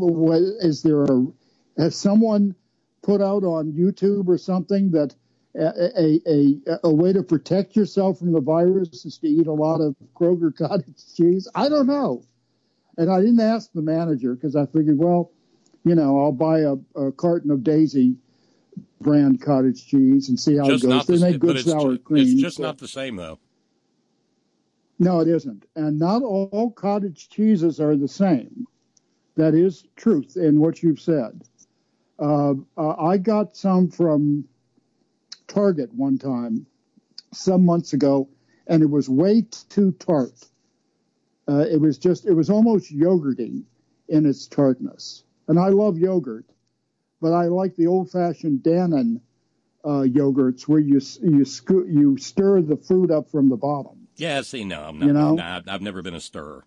has someone put out on YouTube or something that a way to protect yourself from the virus is to eat a lot of Kroger cottage cheese? I don't know. And I didn't ask the manager because I figured, I'll buy a carton of Daisy brand cottage cheese and see how it goes. They make good sour cream. It's just not the same, though. No, it isn't. And not all cottage cheeses are the same. That is truth in what you've said. I got some from Target one time, some months ago, and it was way too tart. It was almost yogurty in its tartness. And I love yogurt, but I like the old-fashioned Dannon yogurts where you stir the fruit up from the bottom. Yeah, see, no, I'm not. I've never been a stirrer.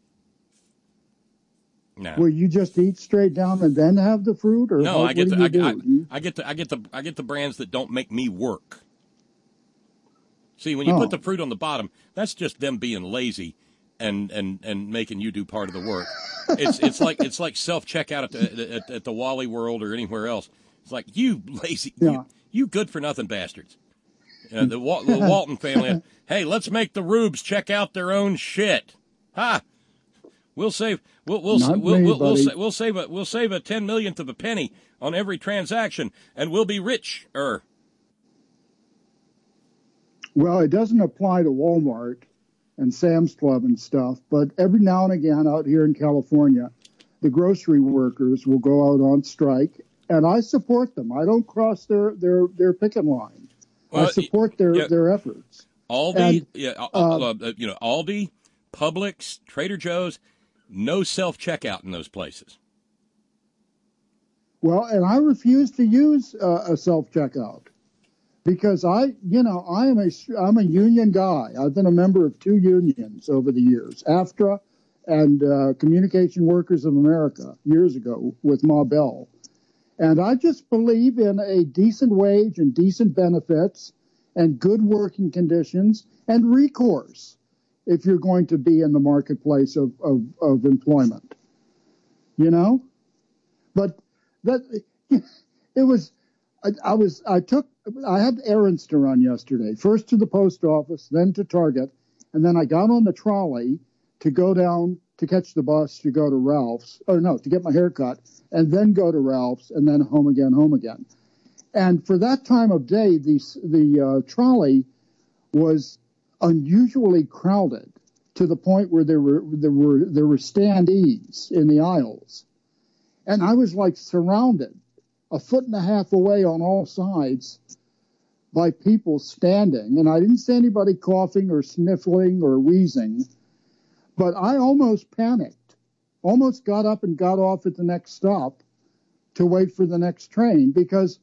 No. Where you just eat straight down and then have the fruit, or no? I get the brands that don't make me work. See, when you put the fruit on the bottom, that's just them being lazy and making you do part of the work. It's like self checkout at the Wally World or anywhere else. It's like, you lazy, you good for nothing bastards. The Walton family. Hey, let's make the rubes check out their own shit. Ha! We'll save a 10/millionth of a penny on every transaction, and we'll be rich. Well, it doesn't apply to Walmart and Sam's Club and stuff. But every now and again out here in California, the grocery workers will go out on strike, and I support them. I don't cross their picket line. Well, I support their efforts. Aldi, Aldi, Publix, Trader Joe's, no self-checkout in those places. Well, and I refuse to use a self-checkout because I'm a union guy. I've been a member of 2 unions over the years, AFTRA and Communication Workers of America years ago with Ma Bell. And I just believe in a decent wage and decent benefits and good working conditions and recourse if you're going to be in the marketplace of employment, But I had errands to run yesterday, first to the post office, then to Target, and then I got on the trolley to go down to catch the bus to go to Ralph's, to get my hair cut, and then go to Ralph's, and then home again. And for that time of day, the trolley was unusually crowded to the point where there were standees in the aisles. And I was like surrounded a foot and a half away on all sides by people standing. And I didn't see anybody coughing or sniffling or wheezing, but I almost panicked, almost got up and got off at the next stop to wait for the next train because,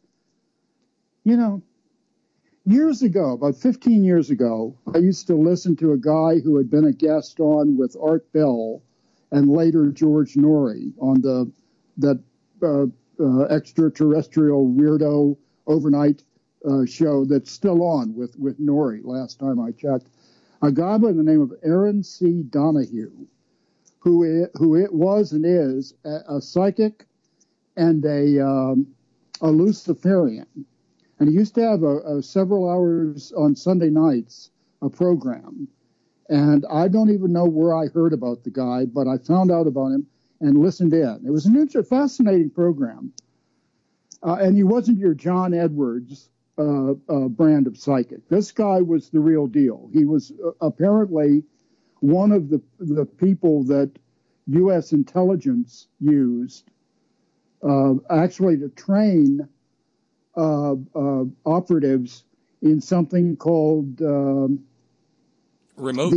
years ago, about 15 years ago, I used to listen to a guy who had been a guest on with Art Bell and later George Norrie on that extraterrestrial weirdo overnight show that's still on with Norrie last time I checked. A guy by the name of Aaron C. Donahue, who it was and is a psychic and a Luciferian. And he used to have several hours on Sunday nights, a program. And I don't even know where I heard about the guy, but I found out about him and listened in. It was a fascinating program. And he wasn't your John Edwards brand of psychic. This guy was the real deal. He was apparently one of the people that U.S. intelligence used actually to train operatives in something called remote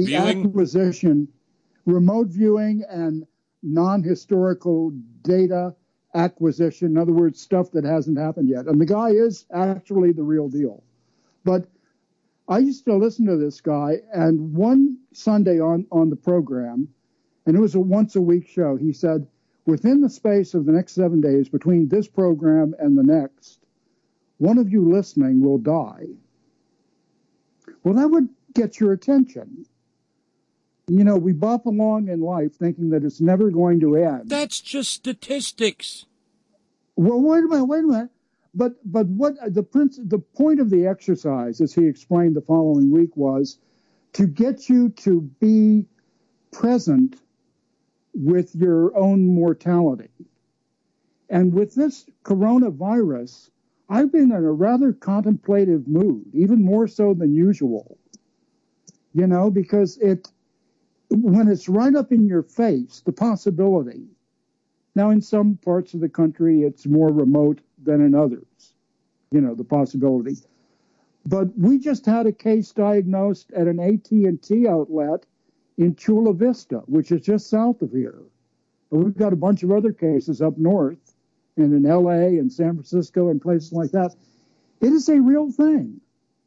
viewing and non-historical data acquisition. In other words, stuff that hasn't happened yet. And the guy is actually the real deal. But I used to listen to this guy, and one Sunday on the program, and it was a once-a-week show, he said, within the space of the next 7 days between this program and the next, one of you listening will die. Well, that would get your attention. We bop along in life thinking that it's never going to end. That's just statistics. Well, wait a minute. But what the point of the exercise, as he explained the following week, was to get you to be present with your own mortality. And with this coronavirus, I've been in a rather contemplative mood, even more so than usual, because when it's right up in your face, the possibility. Now, in some parts of the country, it's more remote than in others, the possibility. But we just had a case diagnosed at an AT&T outlet in Chula Vista, which is just south of here. But we've got a bunch of other cases up north and in L.A. and San Francisco and places like that. It is a real thing,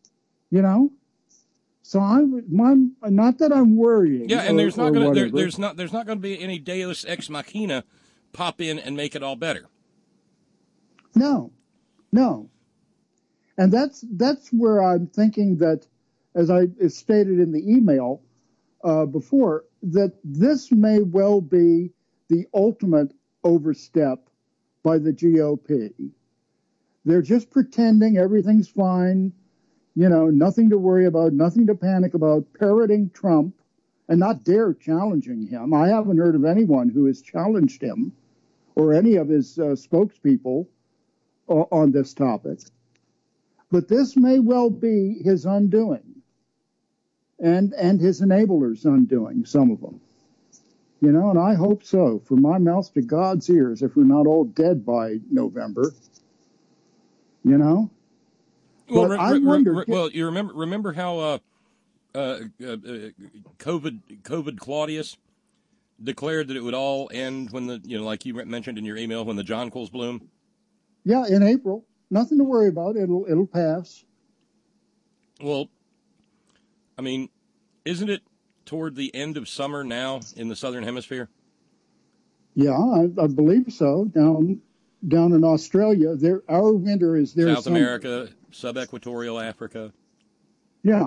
So I'm not that I'm worrying. Yeah, and there's not going to be any Deus ex machina pop in and make it all better. No, and that's where I'm thinking that, as I stated in the email before, that this may well be the ultimate overstep by the GOP. They're just pretending everything's fine. Nothing to worry about, nothing to panic about, parroting Trump and not dare challenging him. I haven't heard of anyone who has challenged him or any of his spokespeople on this topic. But this may well be his undoing. and his enablers undoing some of them. You know, and I hope so. From my mouth to God's ears, if we're not all dead by November. You know? Well, well, you remember how COVID Claudius declared that it would all end when like you mentioned in your email, when the jonquils bloom? Yeah, in April. Nothing to worry about. It'll pass. Well, I mean, isn't it toward the end of summer now in the southern hemisphere? Yeah, I believe so. Down in Australia, our winter is there. South America, sub-equatorial Africa. Yeah.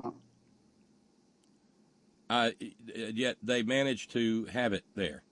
Yet they managed to have it there.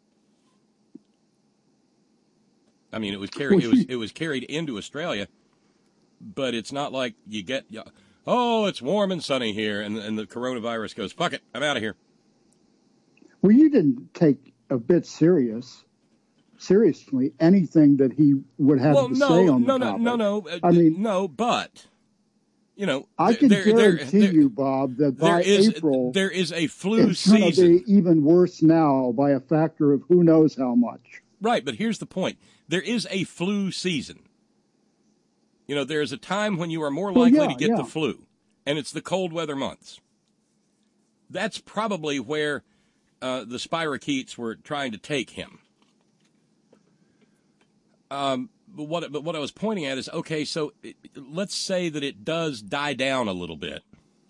I mean, it was carried into Australia, but it's not like you get, it's warm and sunny here, and the coronavirus goes, fuck it, I'm out of here. Well, you didn't take a bit seriously anything that he would have to say on the topic. No, but, I can guarantee you, Bob, that by April, there is a flu season. It's going to be even worse now by a factor of who knows how much. Right, but here's the point. There is a flu season. There is a time when you are more likely to get the flu, and it's the cold weather months. That's probably where the spirochetes were trying to take him. But what I was pointing at is, okay, so let's say that it does die down a little bit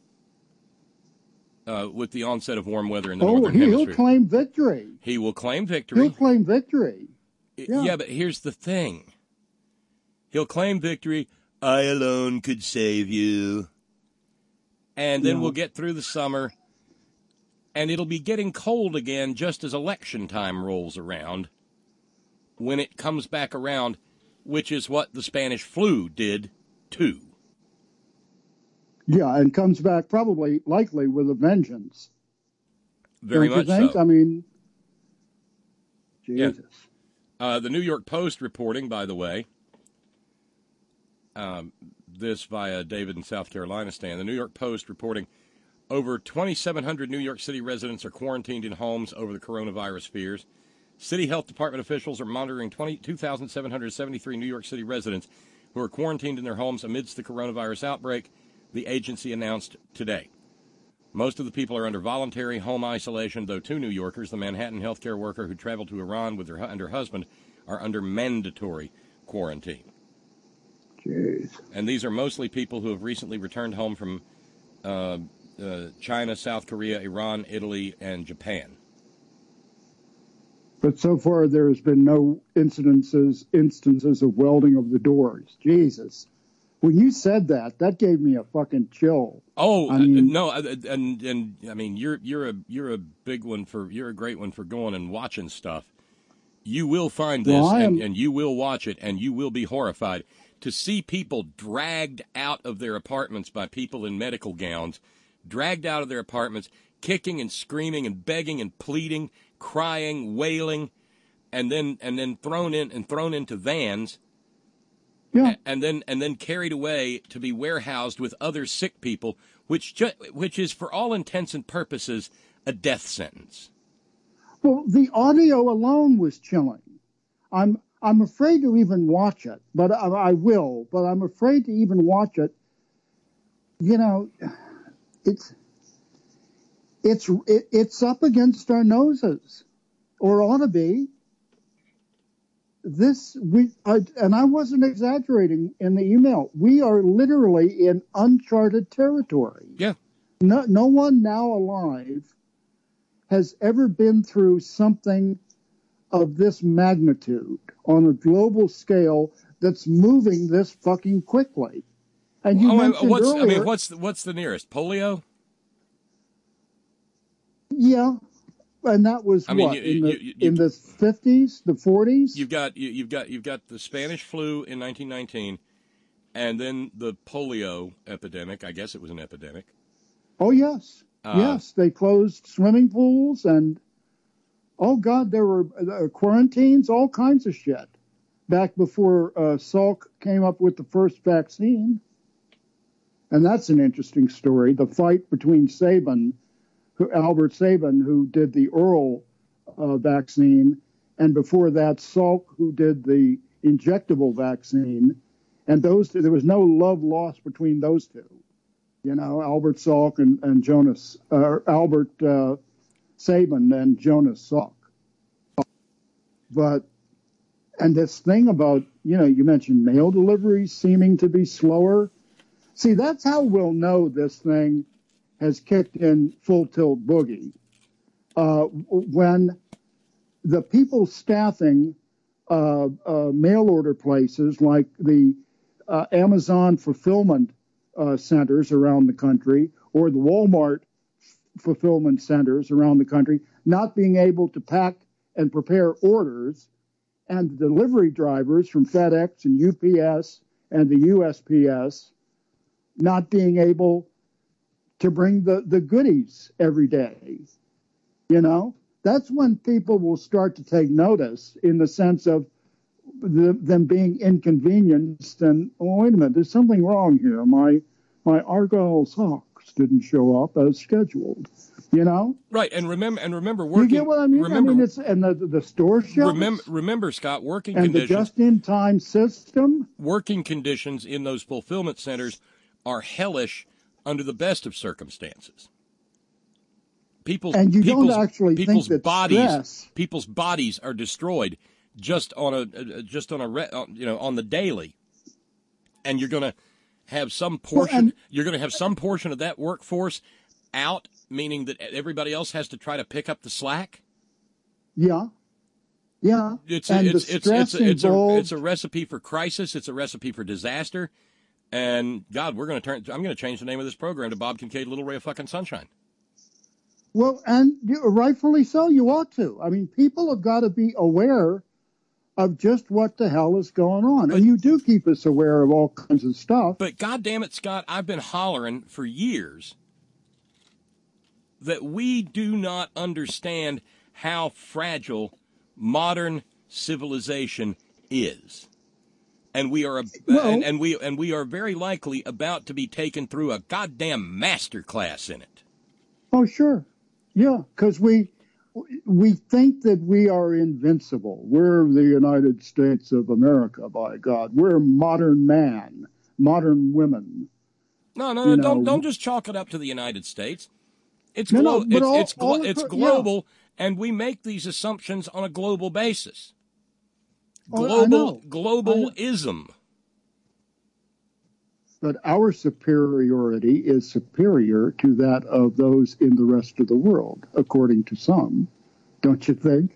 with the onset of warm weather in the northern hemisphere. He'll claim victory. He will claim victory. He'll claim victory. Yeah, but here's the thing. He'll claim victory. I alone could save you. And then we'll get through the summer, and it'll be getting cold again just as election time rolls around. When it comes back around, which is what the Spanish flu did too. Yeah, and comes back likely with a vengeance. Very much so. I mean, Jesus. Yeah. The New York Post reporting, by the way, this via David in South Carolina stand. The New York Post reporting over 2,700 New York City residents are quarantined in homes over the coronavirus fears. City Health Department officials are monitoring 2,773 New York City residents who are quarantined in their homes amidst the coronavirus outbreak, the agency announced today. Most of the people are under voluntary home isolation, though 2 New Yorkers, the Manhattan healthcare worker who traveled to Iran with her husband, are under mandatory quarantine. Jeez. And these are mostly people who have recently returned home from China, South Korea, Iran, Italy, and Japan. But so far, there has been no instances of welding of the doors. Jesus. When you said that gave me a fucking chill. Oh, no, and I mean, you're a big one you're a great one for going and watching stuff. You will find this, and you will watch it, and you will be horrified to see people dragged out of their apartments by people in medical gowns, dragged out of their apartments, kicking and screaming and begging and pleading, crying, wailing, and then thrown into vans. Yeah. And then carried away to be warehoused with other sick people, which is for all intents and purposes a death sentence. Well, the audio alone was chilling. I'm afraid to even watch it, but I will. But I'm afraid to even watch it. It's up against our noses, or ought to be. And I wasn't exaggerating in the email. We are literally in uncharted territory. Yeah. No one now alive has ever been through something of this magnitude on a global scale that's moving this fucking quickly. And you mentioned earlier, what's the nearest? Polio? Yeah. And that was in the 50s, the 40s. You've got the Spanish flu in 1919, and then the polio epidemic. I guess it was an epidemic. Oh yes, yes. They closed swimming pools, and oh god, there were quarantines, all kinds of shit. Back before Salk came up with the first vaccine, and that's an interesting story. The fight between Sabin Albert Sabin, who did the oral vaccine, and before that, Salk, who did the injectable vaccine. And there was no love lost between those two. You know, Albert Salk and Jonas, Albert Sabin and Jonas Salk. But, and this thing about, you know, you mentioned mail deliveries seeming to be slower. See, that's how we'll know this thing has kicked in full tilt boogie. When the people staffing mail order places like the Amazon fulfillment centers around the country, or the Walmart fulfillment centers around the country, not being able to pack and prepare orders, and the delivery drivers from FedEx and UPS and the USPS not being able to bring the goodies every day. You know, that's when people will start to take notice, in the sense of them being inconvenienced. And, oh, wait a minute, there's something wrong here. My Argyle socks didn't show up as scheduled. You know, right? And remember, working. You get what I mean? Remember, I mean, it's and the store shelves. Remember, Scott, working and conditions, the just-in-time system. Working conditions in those fulfillment centers are hellish under the best of circumstances. Don't actually think that people's bodies are destroyed just on a on the daily, and you're going to have some portion. You're going to have some portion of that workforce out, meaning that everybody else has to try to pick up the slack. Yeah. It's a recipe for crisis. It's a recipe for disaster. And God, I'm going to change the name of this program to Bob Kincaid, Little Ray of Fucking Sunshine. Well, and rightfully so, you ought to. I mean, people have got to be aware of just what the hell is going on. And you do keep us aware of all kinds of stuff. But God damn it, Scott, I've been hollering for years that we do not understand how fragile modern civilization is. And we are and we are very likely about to be taken through a goddamn master class in it. Oh, sure. Yeah, because we think that we are invincible. We're the United States of America, by God. We're modern man, modern women. No, don't just chalk it up to the United States. It's global, and we make these assumptions on a global basis. Globalism. But our superiority is superior to that of those in the rest of the world, according to some. Don't you think?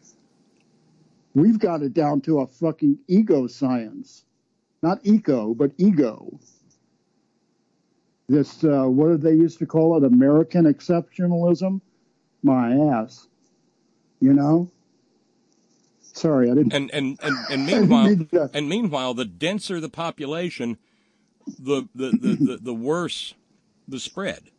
We've got it down to a fucking ego science. Not eco, but ego. This, what did they used to call it? American exceptionalism? My ass. You know? Sorry, I didn't. And meanwhile, the denser the population, the worse the spread.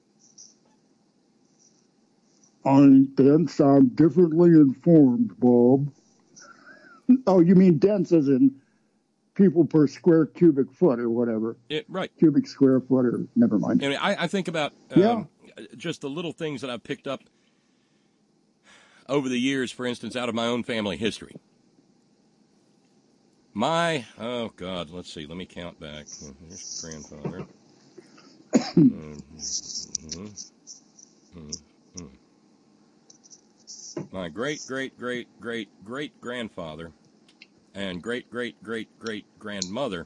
I'm dense. I'm differently informed, Bob. Oh, you mean dense as in people per square cubic foot or whatever? Right. Cubic square foot or never mind. I mean, I think about just the little things that I've picked up over the years, for instance, out of my own family history. Oh, God, let's see. Let me count back. Here's grandfather. My great-great-great-great-great-grandfather and great-great-great-great-grandmother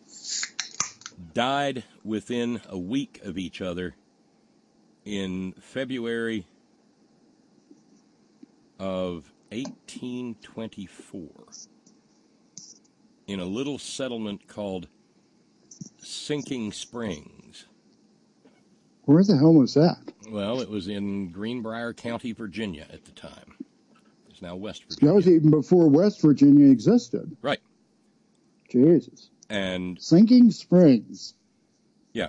died within a week of each other in February of 1824 in a little settlement called Sinking Springs. Where the hell was that? Well, it was in Greenbrier County, Virginia at the time. It's now West Virginia. That was even before West Virginia existed. Right. Jesus. And Sinking Springs. Yeah.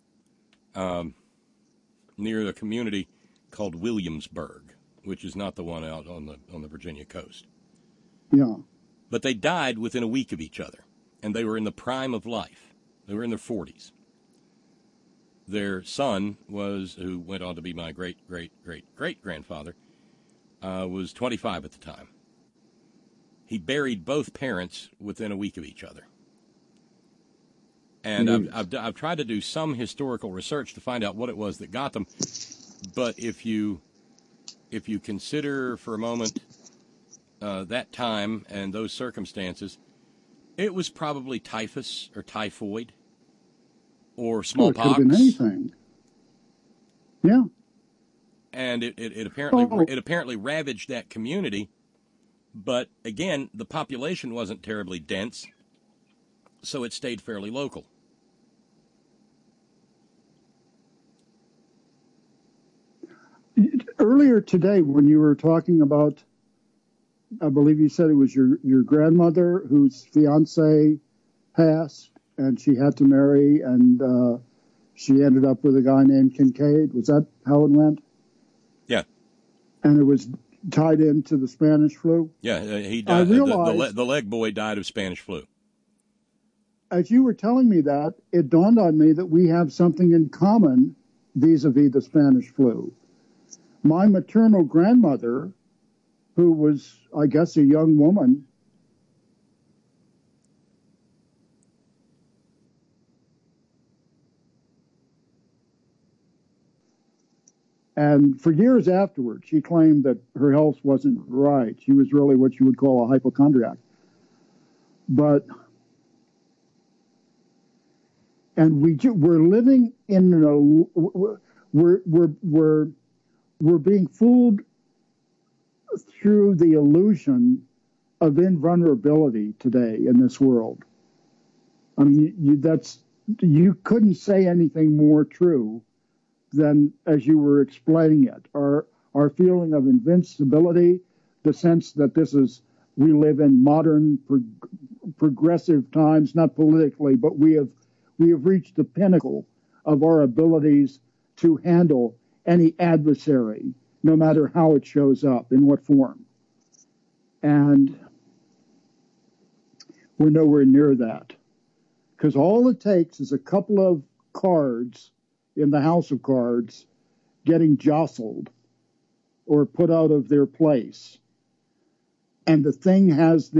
Near a community called Williamsburg, which is not the one out on the Virginia coast. Yeah. But they died within a week of each other, and they were in the prime of life. They were in their 40s. their son who went on to be my great-great-great-great-grandfather, was 25 at the time. He buried both parents within a week of each other. And I've tried to do some historical research to find out what it was that got them. But if you consider for a moment that time and those circumstances, it was probably typhus or typhoid or smallpox. It could have been anything. Yeah. And it apparently ravaged that community. But again, the population wasn't terribly dense, so it stayed fairly local. Earlier today, when you were talking about, I believe you said it was your grandmother whose fiance passed and she had to marry, and she ended up with a guy named Kincaid. Was that how it went? Yeah. And it was tied into the Spanish flu? Yeah, he died. The leg boy died of Spanish flu. As you were telling me that, it dawned on me that we have something in common vis-a-vis the Spanish flu. My maternal grandmother, who was, I guess, a young woman, and for years afterwards, she claimed that her health wasn't right. She was really what you would call a hypochondriac. And we're living in we're being fooled through the illusion of invulnerability today in this world. I mean, you couldn't say anything more true than as you were explaining it. Our feeling of invincibility, the sense that we live in modern progressive times, not politically, but we have reached the pinnacle of our abilities to handle any adversary, no matter how it shows up, in what form. And we're nowhere near that. Because all it takes is a couple of cards in the house of cards getting jostled or put out of their place. And the thing has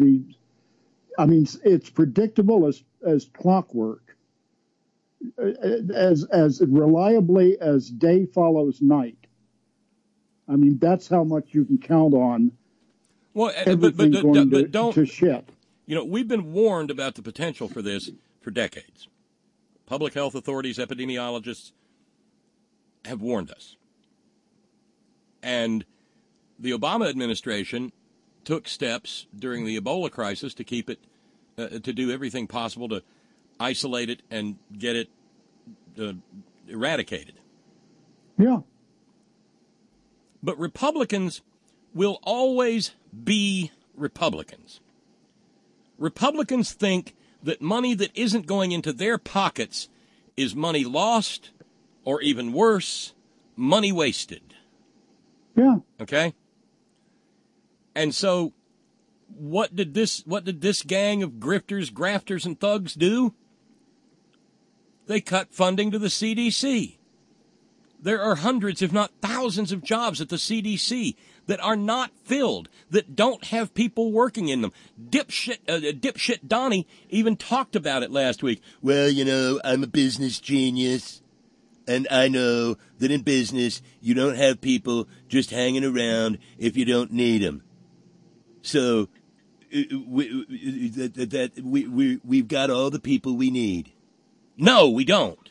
it's predictable as clockwork. As reliably as day follows night. I mean, that's how much you can count on. Well, everything going to shit. You know, we've been warned about the potential for this for decades. Public health authorities, epidemiologists have warned us. And the Obama administration took steps during the Ebola crisis to keep it, to do everything possible to isolate it and get it eradicated. Yeah. But Republicans will always be Republicans. Republicans think that money that isn't going into their pockets is money lost, or even worse, money wasted. Yeah. Okay? And so what did this gang of grifters, grafters, and thugs do? They cut funding to the CDC. There are hundreds, if not thousands, of jobs at the CDC that are not filled, that don't have people working in them. Dipshit Donnie even talked about it last week. Well, you know, I'm a business genius, and I know that in business you don't have people just hanging around if you don't need them. So we've got all the people we need. No, we don't.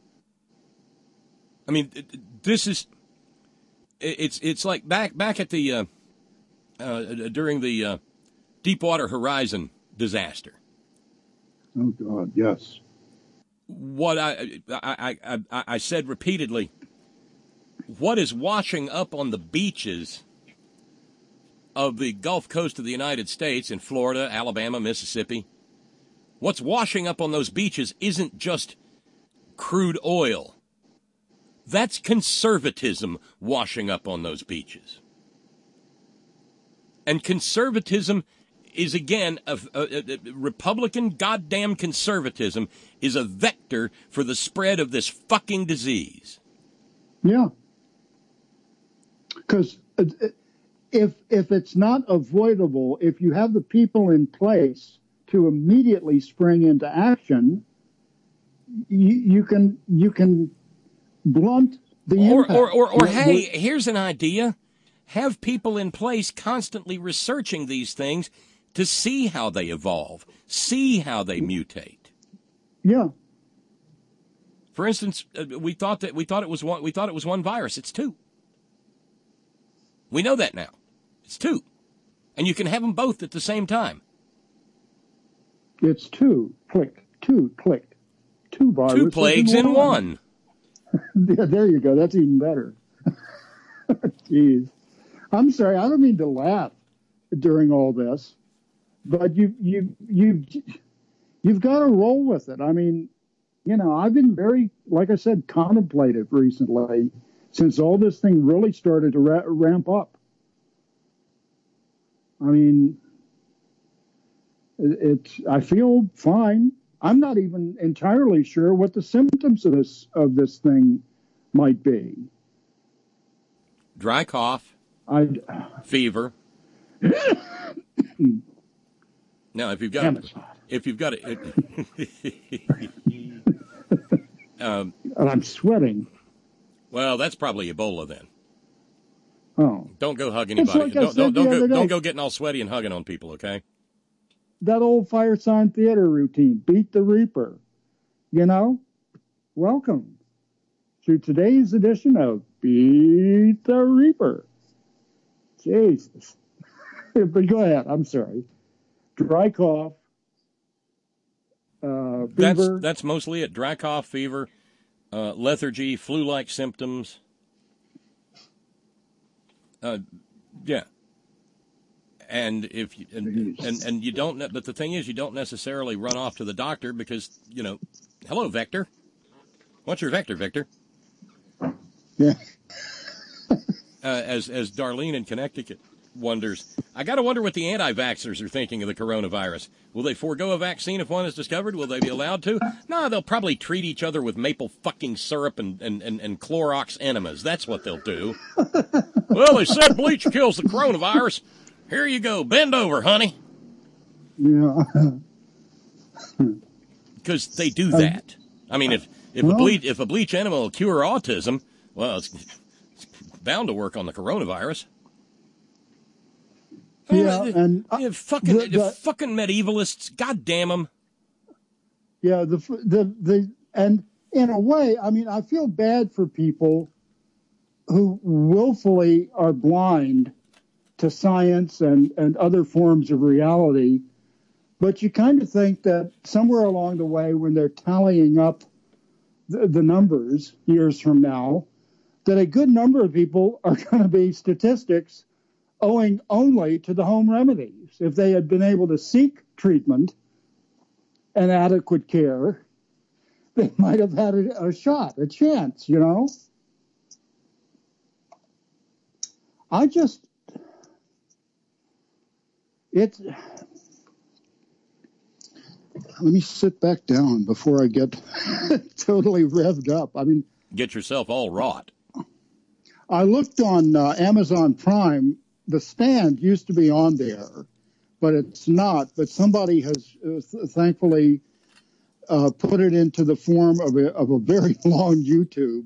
I mean, this is, it's like back at the, during the Deepwater Horizon disaster. Oh, God, yes. What I said repeatedly, what is washing up on the beaches of the Gulf Coast of the United States in Florida, Alabama, Mississippi, what's washing up on those beaches isn't just crude oil. That's conservatism washing up on those beaches. And conservatism is, again, a Republican goddamn conservatism is a vector for the spread of this fucking disease. Yeah. Because if it's not avoidable, if you have the people in place to immediately spring into action, you can blunt the impact. Or hey, here's an idea. Have people in place constantly researching these things to see how they evolve, see how they mutate. Yeah. For instance, we thought it was one virus. It's two. We know that now. It's two. And you can have them both at the same time. It's two. Click. Two viruses. Two plagues in one. Yeah, there you go. That's even better. Jeez. I'm sorry. I don't mean to laugh during all this, but you've got to roll with it. I mean, I've been very, like I said, contemplative recently since all this thing really started to ramp up. I mean, I feel fine. I'm not even entirely sure what the symptoms of this thing might be. Dry cough. Fever. Now, if you've got it, and I'm sweating. Well, that's probably Ebola then. Oh, don't go hug anybody. Like don't go getting all sweaty and hugging on people. Okay. That old Firesign Theater routine, beat the Reaper. Welcome to today's edition of Beat the Reaper. Jesus. But go ahead. I'm sorry. Dry cough. Fever. That's mostly it. Dry cough, fever, lethargy, flu-like symptoms. Yeah. And if you, and you don't, but the thing is, you don't necessarily run off to the doctor because, hello, Vector. What's your vector, Victor? Yeah. As Darlene in Connecticut wonders, I got to wonder what the anti-vaxxers are thinking of the coronavirus. Will they forego a vaccine if one is discovered? Will they be allowed to? No, they'll probably treat each other with maple fucking syrup and Clorox enemas. That's what they'll do. Well, they said bleach kills the coronavirus. Here you go. Bend over, honey. Yeah. Because they do that. I mean, if a bleach enema will cure autism, well, it's bound to work on the coronavirus. Yeah, and fucking medievalists, goddamn them. Yeah, and in a way, I mean, I feel bad for people who willfully are blind to science and other forms of reality, but you kind of think that somewhere along the way, when they're tallying up the numbers years from now, that a good number of people are going to be statistics owing only to the home remedies. If they had been able to seek treatment and adequate care, they might have had a shot, a chance, let me sit back down before I get totally revved up. I mean, get yourself all wrought. I looked on Amazon Prime. The Stand used to be on there, but it's not. But somebody has thankfully put it into the form of a very long YouTube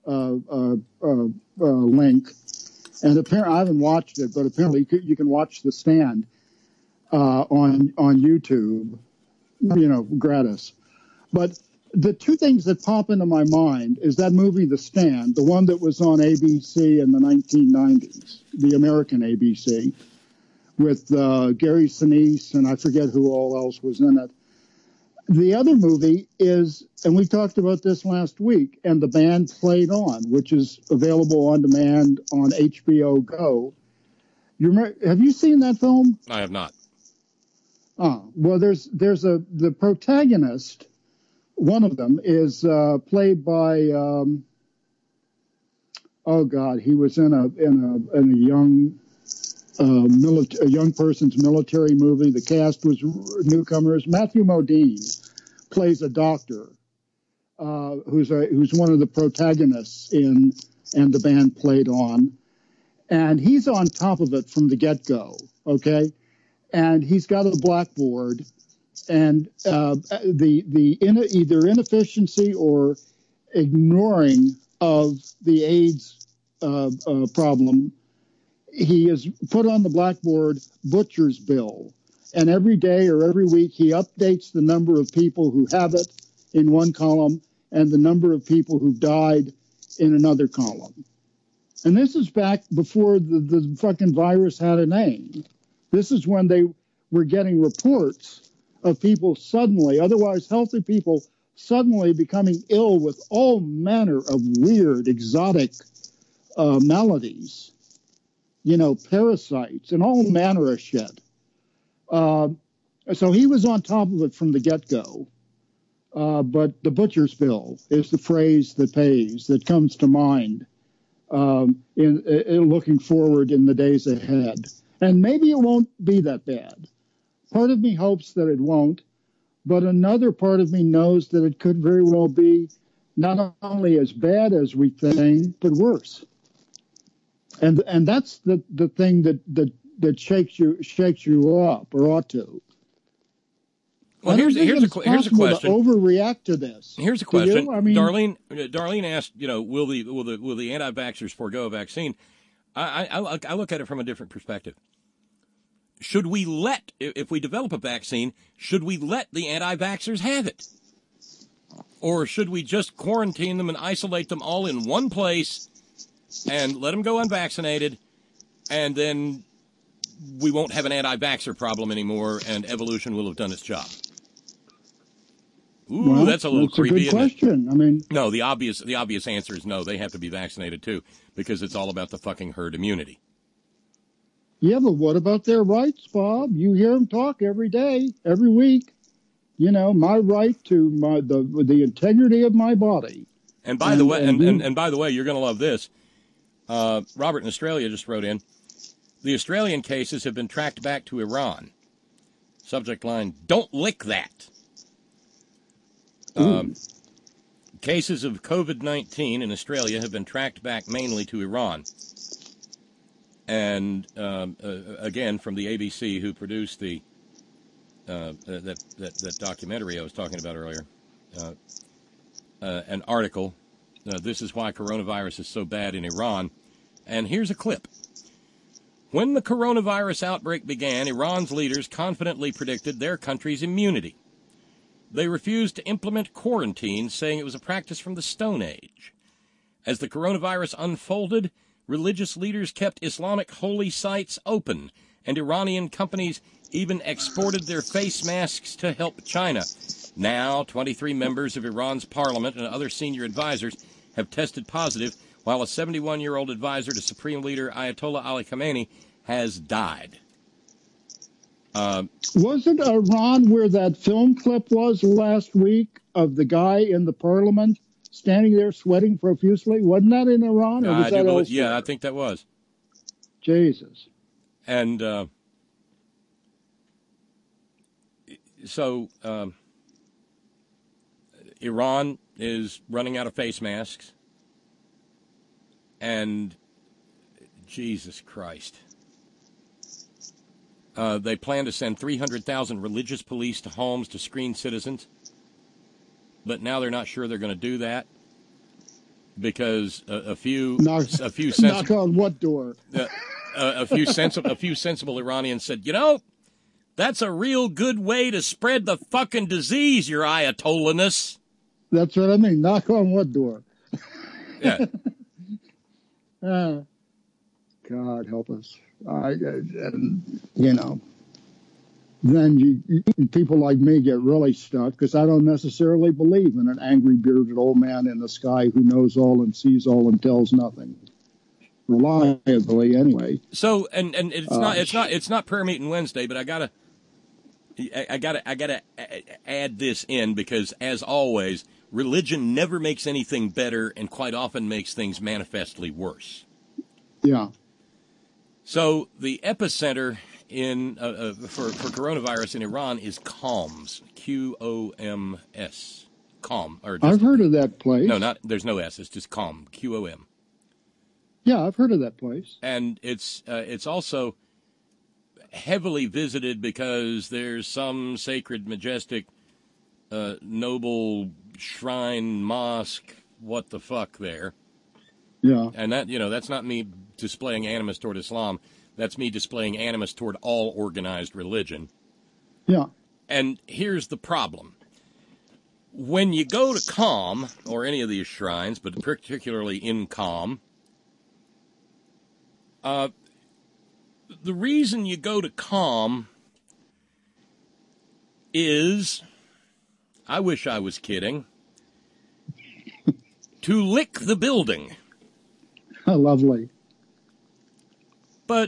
link. And apparently, I haven't watched it, but apparently you can watch The Stand on YouTube, gratis. But the two things that pop into my mind is that movie, The Stand, the one that was on ABC in the 1990s, the American ABC, with Gary Sinise, and I forget who all else was in it. The other movie is, and we talked about this last week, And the Band Played On, which is available on demand on HBO Go. Have you seen that film? I have not. Well, there's the protagonist. One of them is played by he was in a young a young person's military movie. The cast was newcomers. Matthew Modine plays a doctor who's one of the protagonists in And the Band Played On. And he's on top of it from the get-go, okay? And he's got a blackboard, and either inefficiency or ignoring of the AIDS problem, he has put on the blackboard butcher's bill. And every day or every week, he updates the number of people who have it in one column and the number of people who died in another column. And this is back before the fucking virus had a name. This is when they were getting reports of people suddenly, otherwise healthy people, suddenly becoming ill with all manner of weird, exotic maladies, parasites and all manner of shit. So he was on top of it from the get-go. But the butcher's bill is the phrase that comes to mind in looking forward in the days ahead. And maybe it won't be that bad. Part of me hopes that it won't, but another part of me knows that it could very well be not only as bad as we think, but worse. And that's the thing that shakes you up, or ought to. Well, here's a question. To overreact to this. Here's a question. I mean, Darlene asked, will the anti-vaxxers forego a vaccine? I look at it from a different perspective. Should we if we develop a vaccine, should we let the anti-vaxxers have it? Or should we just quarantine them and isolate them all in one place and let them go unvaccinated, and then we won't have an anti-vaxxer problem anymore and evolution will have done its job? Ooh, well, that's a little creepy. That's a good question. I mean, no, the obvious answer is no. They have to be vaccinated too, because it's all about the fucking herd immunity. Yeah, but what about their rights, Bob? You hear them talk every day, every week. My right to the integrity of my body. And by the way, and by the way, you're going to love this. Robert in Australia just wrote in, the Australian cases have been tracked back to Iran. Subject line: don't lick that. Cases of COVID-19 in Australia have been tracked back mainly to Iran. And again, from the ABC, who produced the that documentary I was talking about earlier, an article. This is why coronavirus is so bad in Iran. And here's a clip. When the coronavirus outbreak began, Iran's leaders confidently predicted their country's immunity. They refused to implement quarantine, saying it was a practice from the Stone Age. As the coronavirus unfolded, religious leaders kept Islamic holy sites open, and Iranian companies even exported their face masks to help China. Now, 23 members of Iran's parliament and other senior advisors have tested positive, while a 71-year-old advisor to Supreme Leader Ayatollah Ali Khamenei has died. Wasn't Iran where that film clip was last week of the guy in the parliament standing there sweating profusely? Wasn't that in Iran, or was that elsewhere? Yeah, I think that was. Jesus. And so Iran is running out of face masks. And Jesus Christ. They plan to send 300,000 religious police to homes to screen citizens. But now they're not sure they're going to do that because a few knock on what door? A few sensible Iranians said, that's a real good way to spread the fucking disease, your Ayatollahness. That's what I mean. Knock on what door? Yeah. God help us. Then people like me get really stuck because I don't necessarily believe in an angry bearded old man in the sky who knows all and sees all and tells nothing. Reliably, anyway. So, and it's not prayer meeting Wednesday, but I gotta add this in because, as always, religion never makes anything better and quite often makes things manifestly worse. Yeah. So the epicenter in for coronavirus in Iran is Qoms, Qoms, Qom. I've heard of that place. No, there's no S. It's just Qom, Qom. Yeah, I've heard of that place. And it's also heavily visited because there's some sacred, majestic, noble shrine, mosque, what the fuck there. Yeah. And that's not me displaying animus toward Islam. That's me displaying animus toward all organized religion. Yeah. And here's the problem. When you go to Qom, or any of these shrines, but particularly in Qom, the reason you go to Qom is, I wish I was kidding, to lick the building. Lovely. But,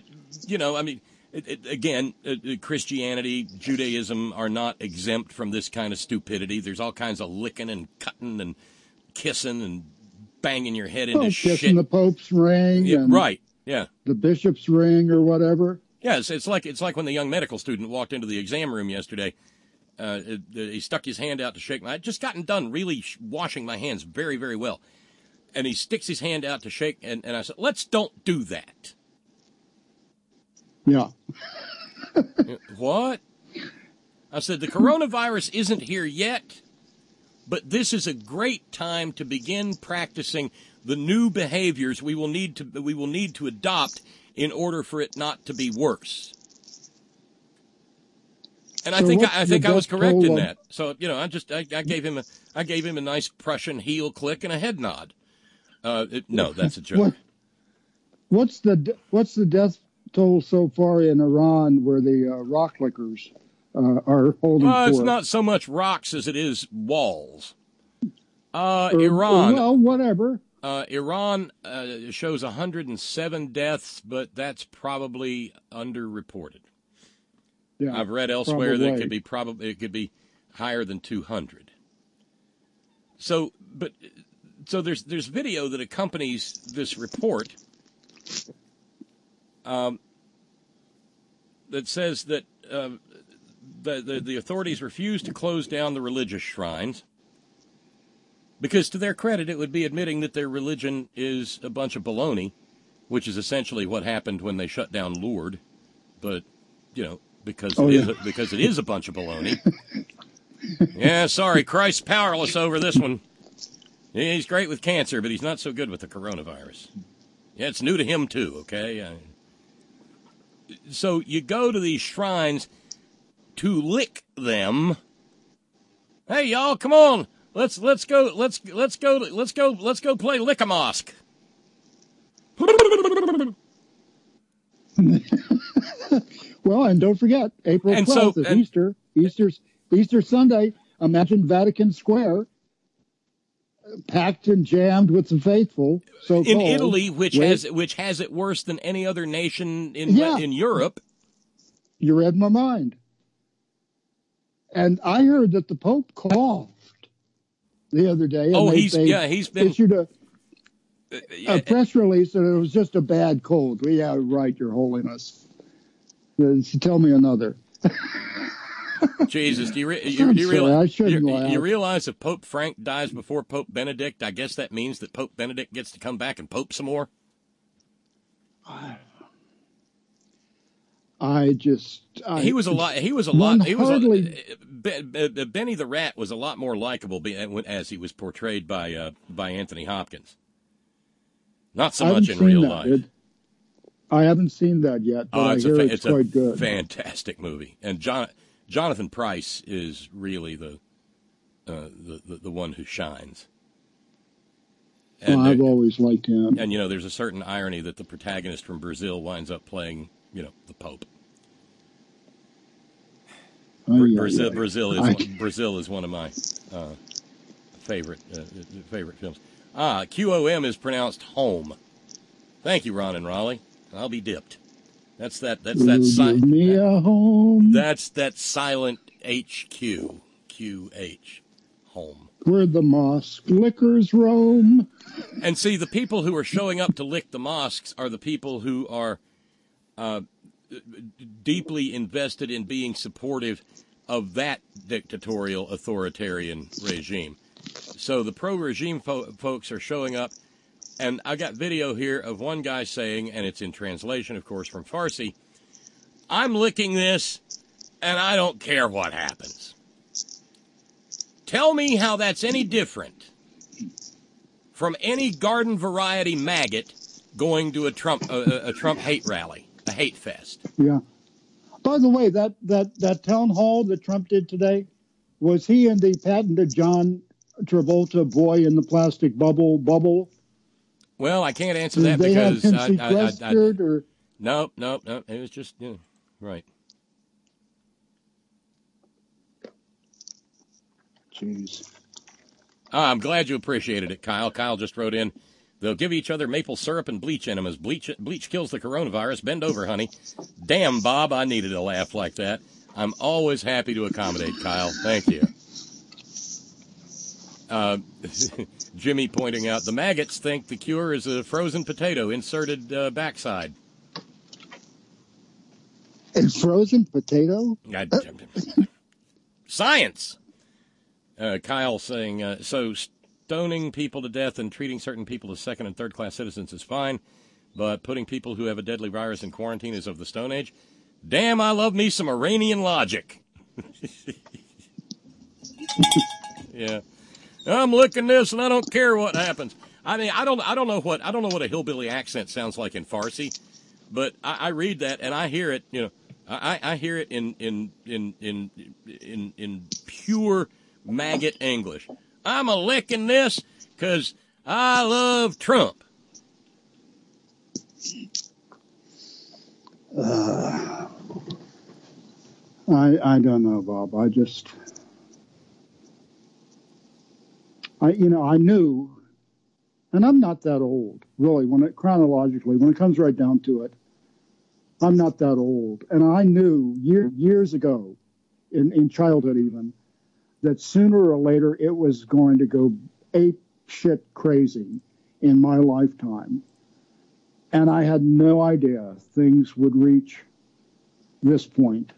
Christianity, Judaism are not exempt from this kind of stupidity. There's all kinds of licking and cutting and kissing and banging your head into shit. Kissing the Pope's ring. Yeah, and right, yeah. The bishop's ring or whatever. Yeah, it's like when the young medical student walked into the exam room yesterday. He stuck his hand out to shake I'd just gotten done really washing my hands very, very well. And he sticks his hand out to shake, and I said, let's don't do that. Yeah. What? I said, the coronavirus isn't here yet, but this is a great time to begin practicing the new behaviors we will need to adopt in order for it not to be worse. And I think I was correct in that. So, I gave him a nice Prussian heel click and a head nod. No, that's a joke. What's the death toll so far in Iran where the rock lickers are holding forth? It's not so much rocks as it is walls. Iran. Well, whatever. Iran shows 107 deaths, but that's probably underreported. Yeah, I've read elsewhere that it could be higher than 200. So there's video that accompanies this report that says that the authorities refuse to close down the religious shrines because, to their credit, it would be admitting that their religion is a bunch of baloney, which is essentially what happened when they shut down Lourdes. But because it is a bunch of baloney. Yeah, sorry, Christ's powerless over this one. He's great with cancer, but he's not so good with the coronavirus. Yeah, it's new to him too. Okay. So you go to these shrines to lick them. Hey, y'all, come on. Let's go play Lick-a-Mosque. Well, and don't forget, April 12th is Easter Sunday. Imagine Vatican Square packed and jammed with the faithful. In Italy, which has it worse than any other nation in Europe. You read my mind. And I heard that the Pope coughed the other day. And he's been issued a press release that it was just a bad cold. Yeah, right, Your Holiness. Tell me another. Jesus, do you realize if Pope Frank dies before Pope Benedict, I guess that means that Pope Benedict gets to come back and pope some more? Benny the Rat was a lot more likable as he was portrayed by Anthony Hopkins. Not so much in real life. I haven't seen that yet, but it's quite good. Fantastic movie, and Jonathan Pryce is really the one who shines. And I've always liked him. And there's a certain irony that the protagonist from Brazil winds up playing, the Pope. Brazil is one of my favorite films. QOM is pronounced home. Thank you, Ron and Raleigh. I'll be dipped. That's that silent HQ, QH, home. Where the mosque lickers roam. And see, the people who are showing up to lick the mosques are the people who are deeply invested in being supportive of that dictatorial authoritarian regime. So the pro-regime folks are showing up, and I got video here of one guy saying, and it's in translation, of course, from Farsi, "I'm licking this, and I don't care what happens." Tell me how that's any different from any garden variety maggot going to a Trump hate rally, a hate fest. Yeah. By the way, that town hall that Trump did today, was he in the patented John Travolta boy in the plastic bubble? Well, I can't answer that Did they because have him sequestered or? No. It was just right. Jeez. I'm glad you appreciated it, Kyle. Kyle just wrote in, "They'll give each other maple syrup and bleach enemas. Bleach kills the coronavirus. Bend over, honey." Damn, Bob, I needed a laugh like that. I'm always happy to accommodate, Kyle. Thank you. Jimmy pointing out, the maggots think the cure is a frozen potato inserted backside. A frozen potato? Science! Kyle saying, so stoning people to death and treating certain people as second and third class citizens is fine, but putting people who have a deadly virus in quarantine is of the Stone Age. Damn, I love me some Iranian logic. Yeah. I'm licking this and I don't care what happens. I mean, I don't know what a hillbilly accent sounds like in Farsi, but I read that and I hear it, I hear it in pure maggot English. I'm a licking this because I love Trump. I don't know, Bob. I knew, and I'm not that old, really, when it comes right down to it, I'm not that old. And I knew years ago, in childhood even, that sooner or later it was going to go ape shit crazy in my lifetime. And I had no idea things would reach this point.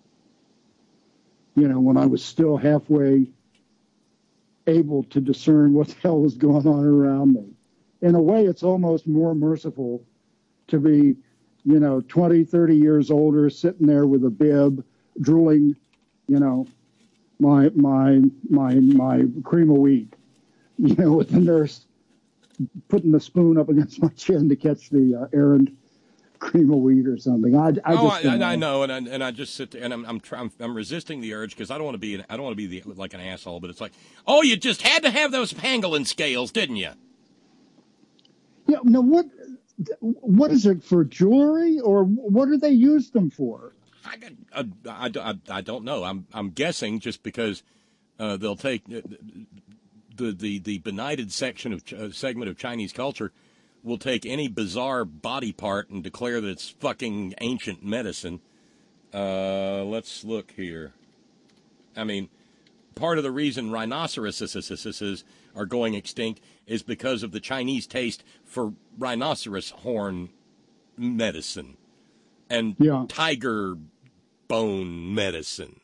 When I was still halfway able to discern what the hell was going on around me. In a way, it's almost more merciful to be, 20, 30 years older, sitting there with a bib, drooling, my cream of wheat, with the nurse putting the spoon up against my chin to catch the errand cream of wheat or something. I know, and I just sit there and I'm resisting the urge because I don't want to be like an asshole. But it's like, oh, you just had to have those pangolin scales, didn't you? Yeah. No. What is it for, jewelry, or what do they use them for? I don't know. I'm guessing just because they'll take the benighted segment of Chinese culture will take any bizarre body part and declare that it's fucking ancient medicine. Let's look here. I mean, part of the reason rhinoceroses are going extinct is because of the Chinese taste for rhinoceros horn medicine and tiger bone medicine.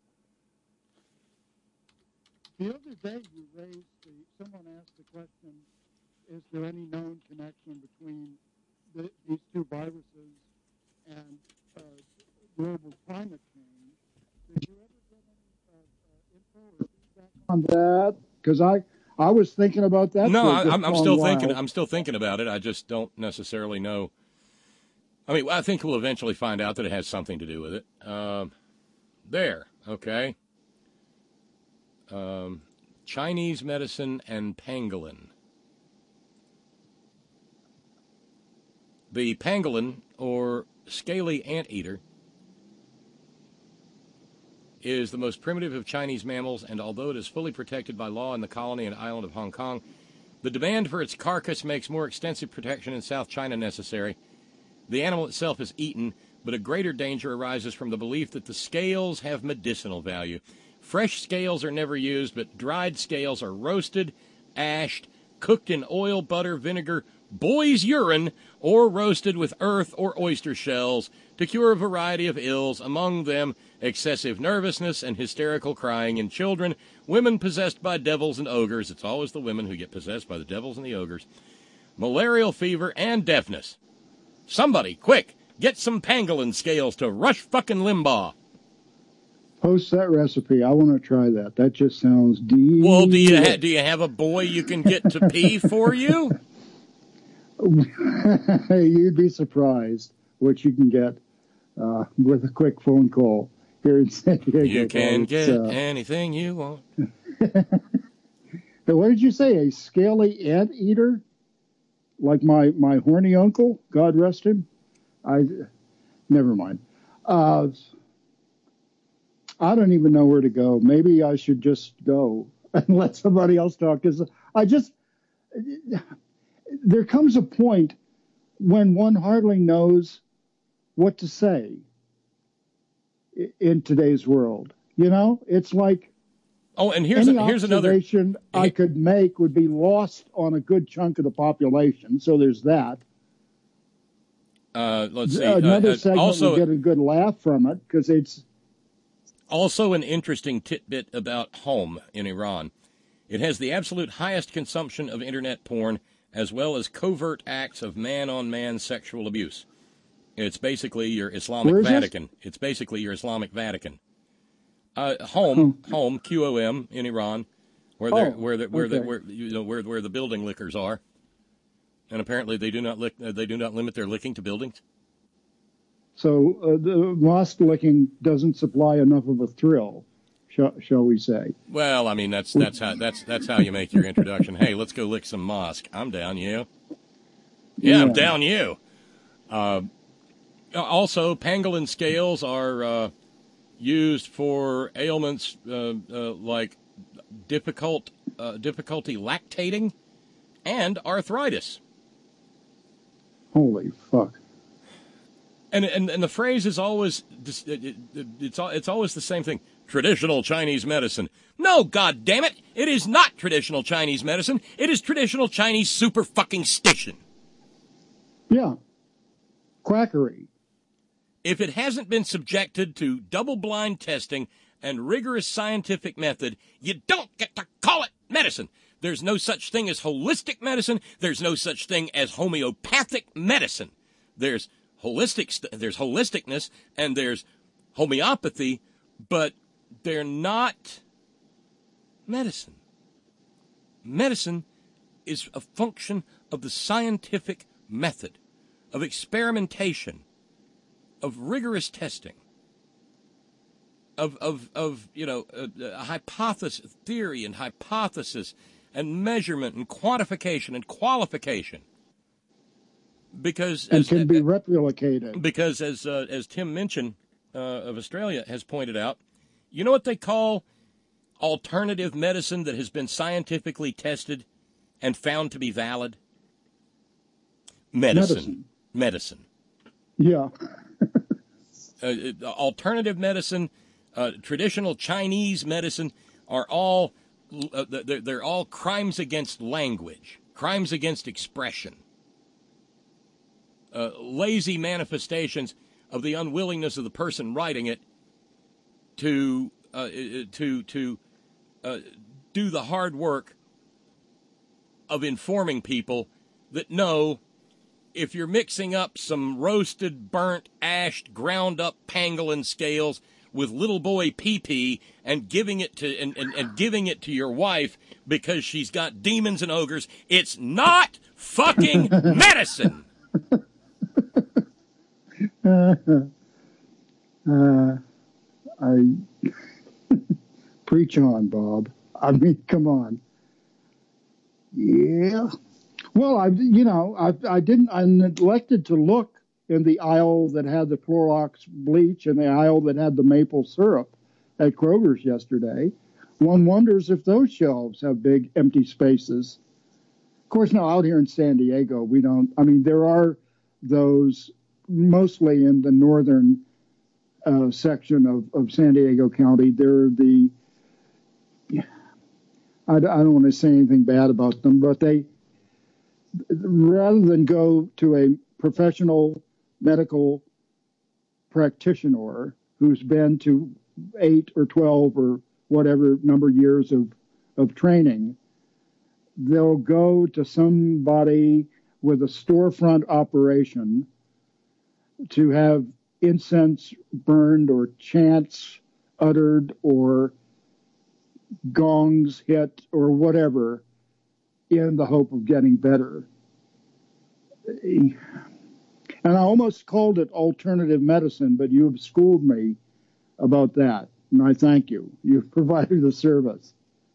The other day you raised someone asked the question, is there any known connection between these two viruses and global climate change? Did you ever get any info or feedback on that? Because I was thinking about that. No, I'm still thinking. I'm still thinking about it. I just don't necessarily know. I mean, I think we'll eventually find out that it has something to do with it. There, okay. Chinese medicine and pangolin. The pangolin, or scaly anteater, is the most primitive of Chinese mammals, and although it is fully protected by law in the colony and island of Hong Kong, the demand for its carcass makes more extensive protection in South China necessary. The animal itself is eaten, but a greater danger arises from the belief that the scales have medicinal value. Fresh scales are never used, but dried scales are roasted, ashed, cooked in oil, butter, vinegar, boy's urine, or roasted with earth or oyster shells to cure a variety of ills, among them excessive nervousness and hysterical crying in children, women possessed by devils and ogres. It's always the women who get possessed by the devils and the ogres. Malarial fever and deafness. Somebody, quick, get some pangolin scales to Rush fucking Limbaugh. Post that recipe. I want to try that. That just sounds delicious. Well, do you have a boy you can get to pee for you? You'd be surprised what you can get with a quick phone call here in San Diego. You can get anything you want. What did you say? A scaly anteater? Like my horny uncle? God rest him. Never mind. I don't even know where to go. Maybe I should just go and let somebody else talk. Because there comes a point when one hardly knows what to say in today's world. You know, it's like here's another I could make would be lost on a good chunk of the population. So there's that. Let's see. Another segment also, will get a good laugh from it because it's also an interesting tidbit about Home in Iran. It has the absolute highest consumption of internet porn, as well as covert acts of man-on-man sexual abuse. It's basically your Islamic Vatican. It's basically your Islamic Vatican. Home, QOM in Iran, where the building lickers are, and apparently they do not limit their licking to buildings. So the mosque licking doesn't supply enough of a thrill, shall we say? Well, I mean that's how you make your introduction. Hey, let's go lick some mosque. I'm down, you. Yeah, I'm down, you. Also, pangolin scales are used for ailments like difficulty lactating and arthritis. Holy fuck! And the phrase is always it's always the same thing. Traditional Chinese medicine. No, God damn it! It is not traditional Chinese medicine. It is traditional Chinese super fucking stition. Yeah, quackery. If it hasn't been subjected to double-blind testing and rigorous scientific method, you don't get to call it medicine. There's no such thing as holistic medicine. There's no such thing as homeopathic medicine. There's holisticness and there's homeopathy, but they're not medicine. Medicine is a function of the scientific method, of experimentation, of rigorous testing, of hypothesis, theory and hypothesis and measurement and quantification and qualification. Because and can be replicated. Because as Tim Minchin of Australia has pointed out, you know what they call alternative medicine that has been scientifically tested and found to be valid? Medicine. Yeah. Alternative medicine, traditional Chinese medicine are all they're all crimes against language, crimes against expression, lazy manifestations of the unwillingness of the person writing it to do the hard work of informing people that no. If you're mixing up some roasted, burnt, ashed, ground up pangolin scales with little boy pee-pee and giving it to your wife because she's got demons and ogres, it's not fucking medicine. I preach on, Bob. I mean, come on. Yeah. Well, I neglected to look in the aisle that had the Clorox bleach and the aisle that had the maple syrup at Kroger's yesterday. One wonders if those shelves have big empty spaces. Of course, now out here in San Diego, we don't. I mean, there are those mostly in the northern section of San Diego County. They're I don't want to say anything bad about them, but they rather than go to a professional medical practitioner who's been to 8 or 12 or whatever number of years of training, they'll go to somebody with a storefront operation to have incense burned or chants uttered or gongs hit or whatever in the hope of getting better. And I almost called it alternative medicine, but you have schooled me about that, and I thank you. You've provided a service.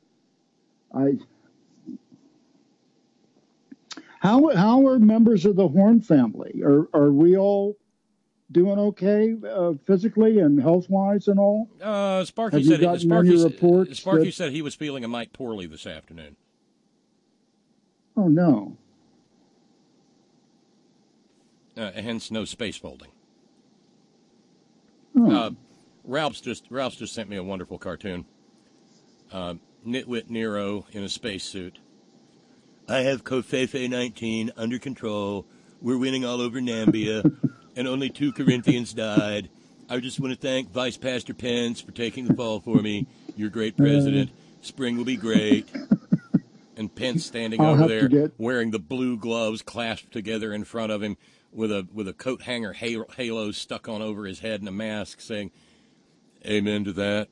How are members of the Horn family? Are we all doing okay physically and health-wise and all? Sparky said he was feeling a mite poorly this afternoon. Oh, no. Hence no space folding. Oh. Ralph's just sent me a wonderful cartoon. Nitwit Nero in a spacesuit. I have Covfefe 19 under control. We're winning all over Nambia, and only 2 Corinthians died. I just want to thank Vice Pastor Pence for taking the fall for me. You're a great president. Spring will be great. And Pence standing over there wearing the blue gloves clasped together in front of him with a coat hanger halo stuck on over his head and a mask saying, "Amen to that."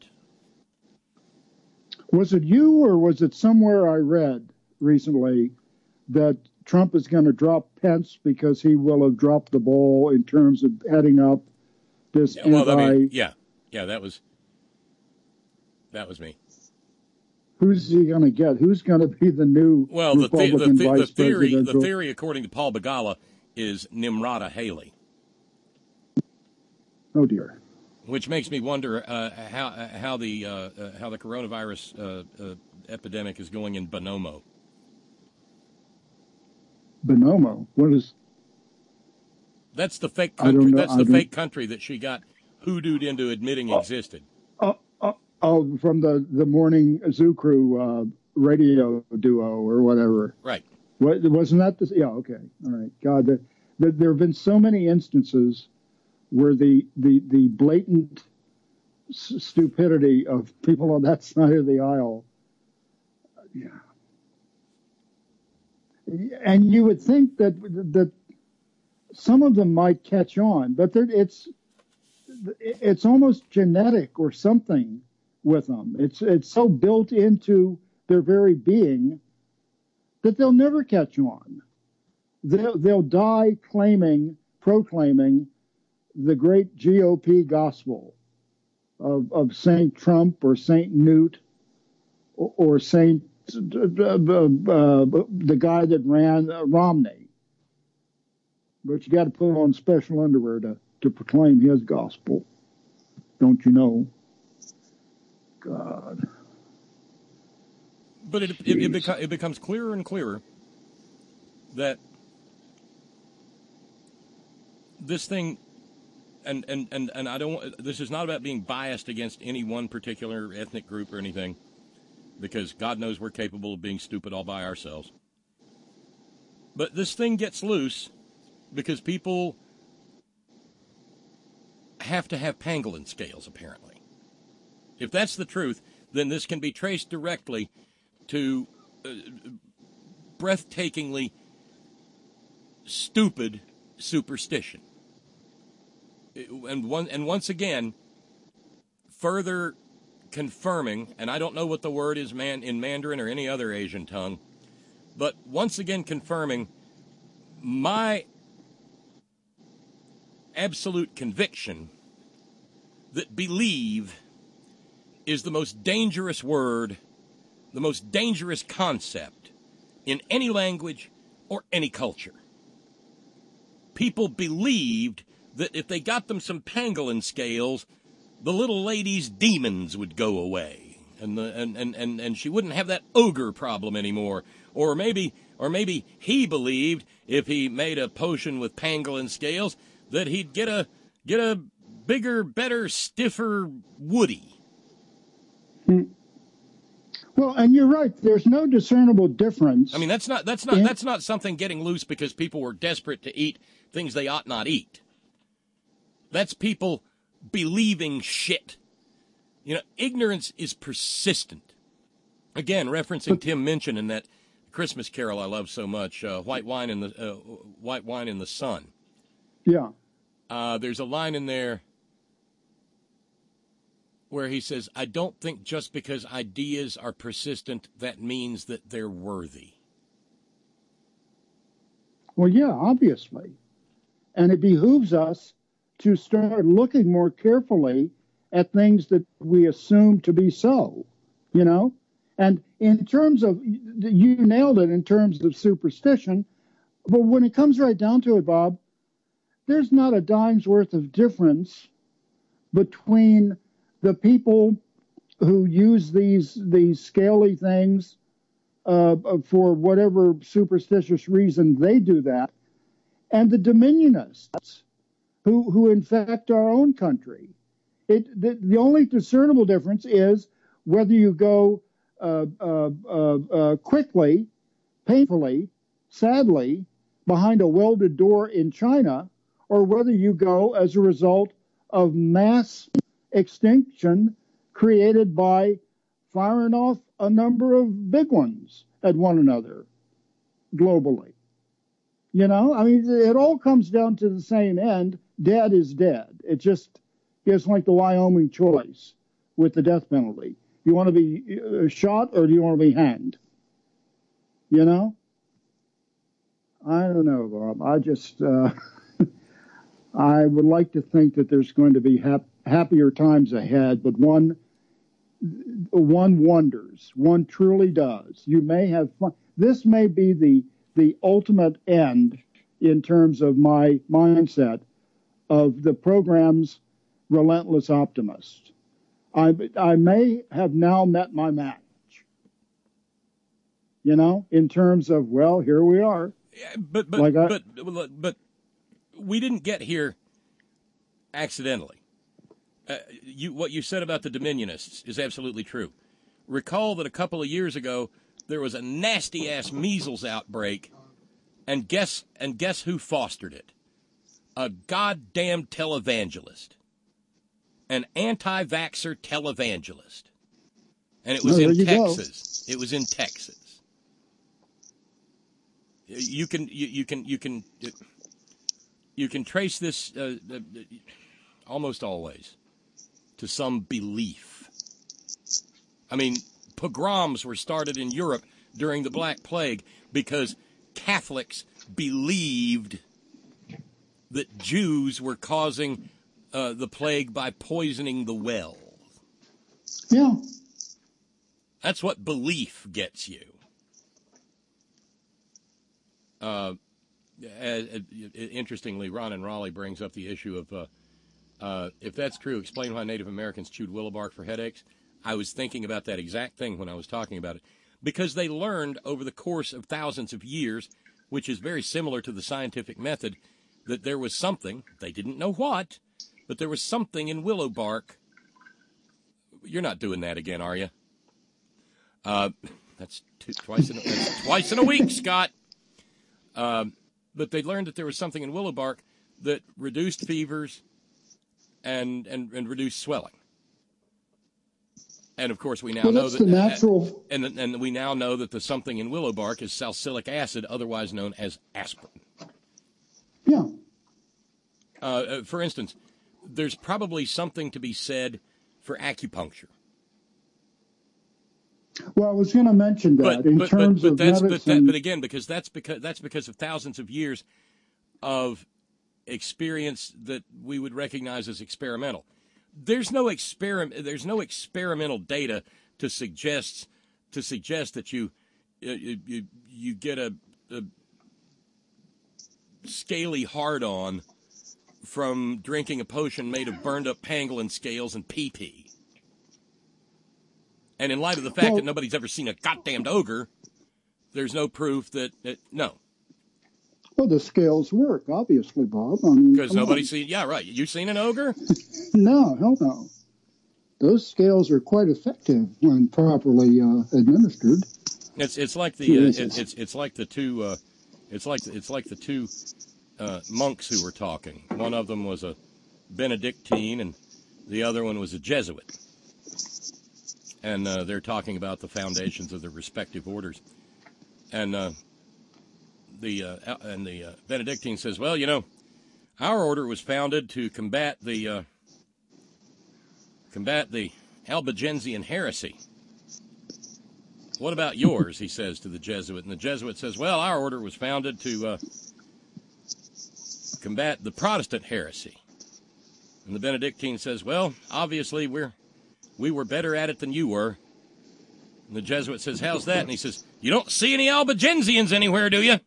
Was it you or was it somewhere I read recently that Trump is going to drop Pence because he will have dropped the ball in terms of heading up this that was me. Who's he going to get? Who's going to be the new Republican vice president? The theory, according to Paul Begala, is Nimrata Haley. Oh dear. Which makes me wonder how the coronavirus epidemic is going in Bonomo. Bonomo? What is? That's the fake country. That's the fake country that she got hoodooed into admitting existed. Oh, from the morning Zoo Crew radio duo or whatever. Right. Wasn't that the? Yeah. Okay. All right. God, there have been so many instances where the blatant stupidity of people on that side of the aisle. Yeah. And you would think that some of them might catch on, but it's almost genetic or something with them. It's so built into their very being that they'll never catch on. They'll die proclaiming the great GOP gospel of Saint Trump or Saint Newt or Saint the guy that ran Romney. But you got to put on special underwear to proclaim his gospel. Don't you know? God. But it becomes clearer and clearer that this thing, and I don't. This is not about being biased against any one particular ethnic group or anything, because God knows we're capable of being stupid all by ourselves. But this thing gets loose because people have to have pangolin scales, apparently. If that's the truth, then this can be traced directly to breathtakingly stupid superstition. And once again, further confirming, and I don't know what the word is in Mandarin or any other Asian tongue, but once again confirming my absolute conviction that believe is the most dangerous word, the most dangerous concept in any language or any culture. People believed that if they got them some pangolin scales, the little lady's demons would go away, and she wouldn't have that ogre problem anymore. Or maybe he believed if he made a potion with pangolin scales that he'd get a bigger, better, stiffer Woody. Well, and you're right. There's no discernible difference. I mean, that's not something getting loose because people were desperate to eat things they ought not eat. That's people believing shit. You know, ignorance is persistent. Again, referencing Tim Minchin in that Christmas Carol I love so much, White Wine in the Sun. Yeah. There's a line in there where he says, I don't think just because ideas are persistent, that means that they're worthy. Well, yeah, obviously. And it behooves us to start looking more carefully at things that we assume to be so, you know? And in terms of, you nailed it in terms of superstition, but when it comes right down to it, Bob, there's not a dime's worth of difference between the people who use these scaly things for whatever superstitious reason they do that, and the dominionists who infect our own country. The only discernible difference is whether you go quickly, painfully, sadly, behind a welded door in China, or whether you go as a result of mass extinction created by firing off a number of big ones at one another globally. You know, I mean, it all comes down to the same end. Dead is dead. It just is like the Wyoming choice with the death penalty. You want to be shot or do you want to be hanged? You know? I don't know, Bob. I just, I would like to think that there's going to be happier times ahead, but one wonders. One truly does. You may have fun. This may be the ultimate end in terms of my mindset of the program's relentless optimist. I may have now met my match, you know, in terms of, well, here we are. Yeah, but we didn't get here accidentally. What you said about the Dominionists is absolutely true. Recall that a couple of years ago there was a nasty-ass measles outbreak, and guess who fostered it? A goddamn televangelist. An anti-vaxxer televangelist. And it was in Texas. It was in Texas. You can trace this almost always to some belief. I mean, pogroms were started in Europe during the Black Plague because Catholics believed that Jews were causing the plague by poisoning the well. Yeah. That's what belief gets you. Interestingly, Ron and Raleigh brings up the issue of, if that's true, explain why Native Americans chewed willow bark for headaches. I was thinking about that exact thing when I was talking about it. Because they learned over the course of thousands of years, which is very similar to the scientific method, that there was something, they didn't know what, but there was something in willow bark. You're not doing that again, are you? That's twice in a week, Scott. But they learned that there was something in willow bark that reduced fevers and reduced swelling. And of course, we now know that natural. And we now know that the something in willow bark is salicylic acid, otherwise known as aspirin. Yeah. For instance, there's probably something to be said for acupuncture. Well, I was going to mention that in terms of medicine. But again, because that's because of thousands of years of experience that we would recognize as experimental. There's no experimental data to suggest that you get a scaly hard-on from drinking a potion made of burned up pangolin scales and pee-pee. And in light of the fact that nobody's ever seen a goddamned ogre, there's no proof that no. Well, the scales work, obviously, Bob. I mean, because nobody's seen. Yeah, right. You seen an ogre? No, hell no. those scales are quite effective when properly administered. It's like the it's like the two monks who were talking. One of them was a Benedictine, and the other one was a Jesuit. And they're talking about the foundations of their respective orders. And the Benedictine says, "Well, you know, our order was founded to combat the Albigensian heresy. What about yours?" he says to the Jesuit. And the Jesuit says, "Well, our order was founded to combat the Protestant heresy." And the Benedictine says, "Well, obviously we were better at it than you were." And the Jesuit says, "How's that?" And he says, "You don't see any Albigensians anywhere, do you?"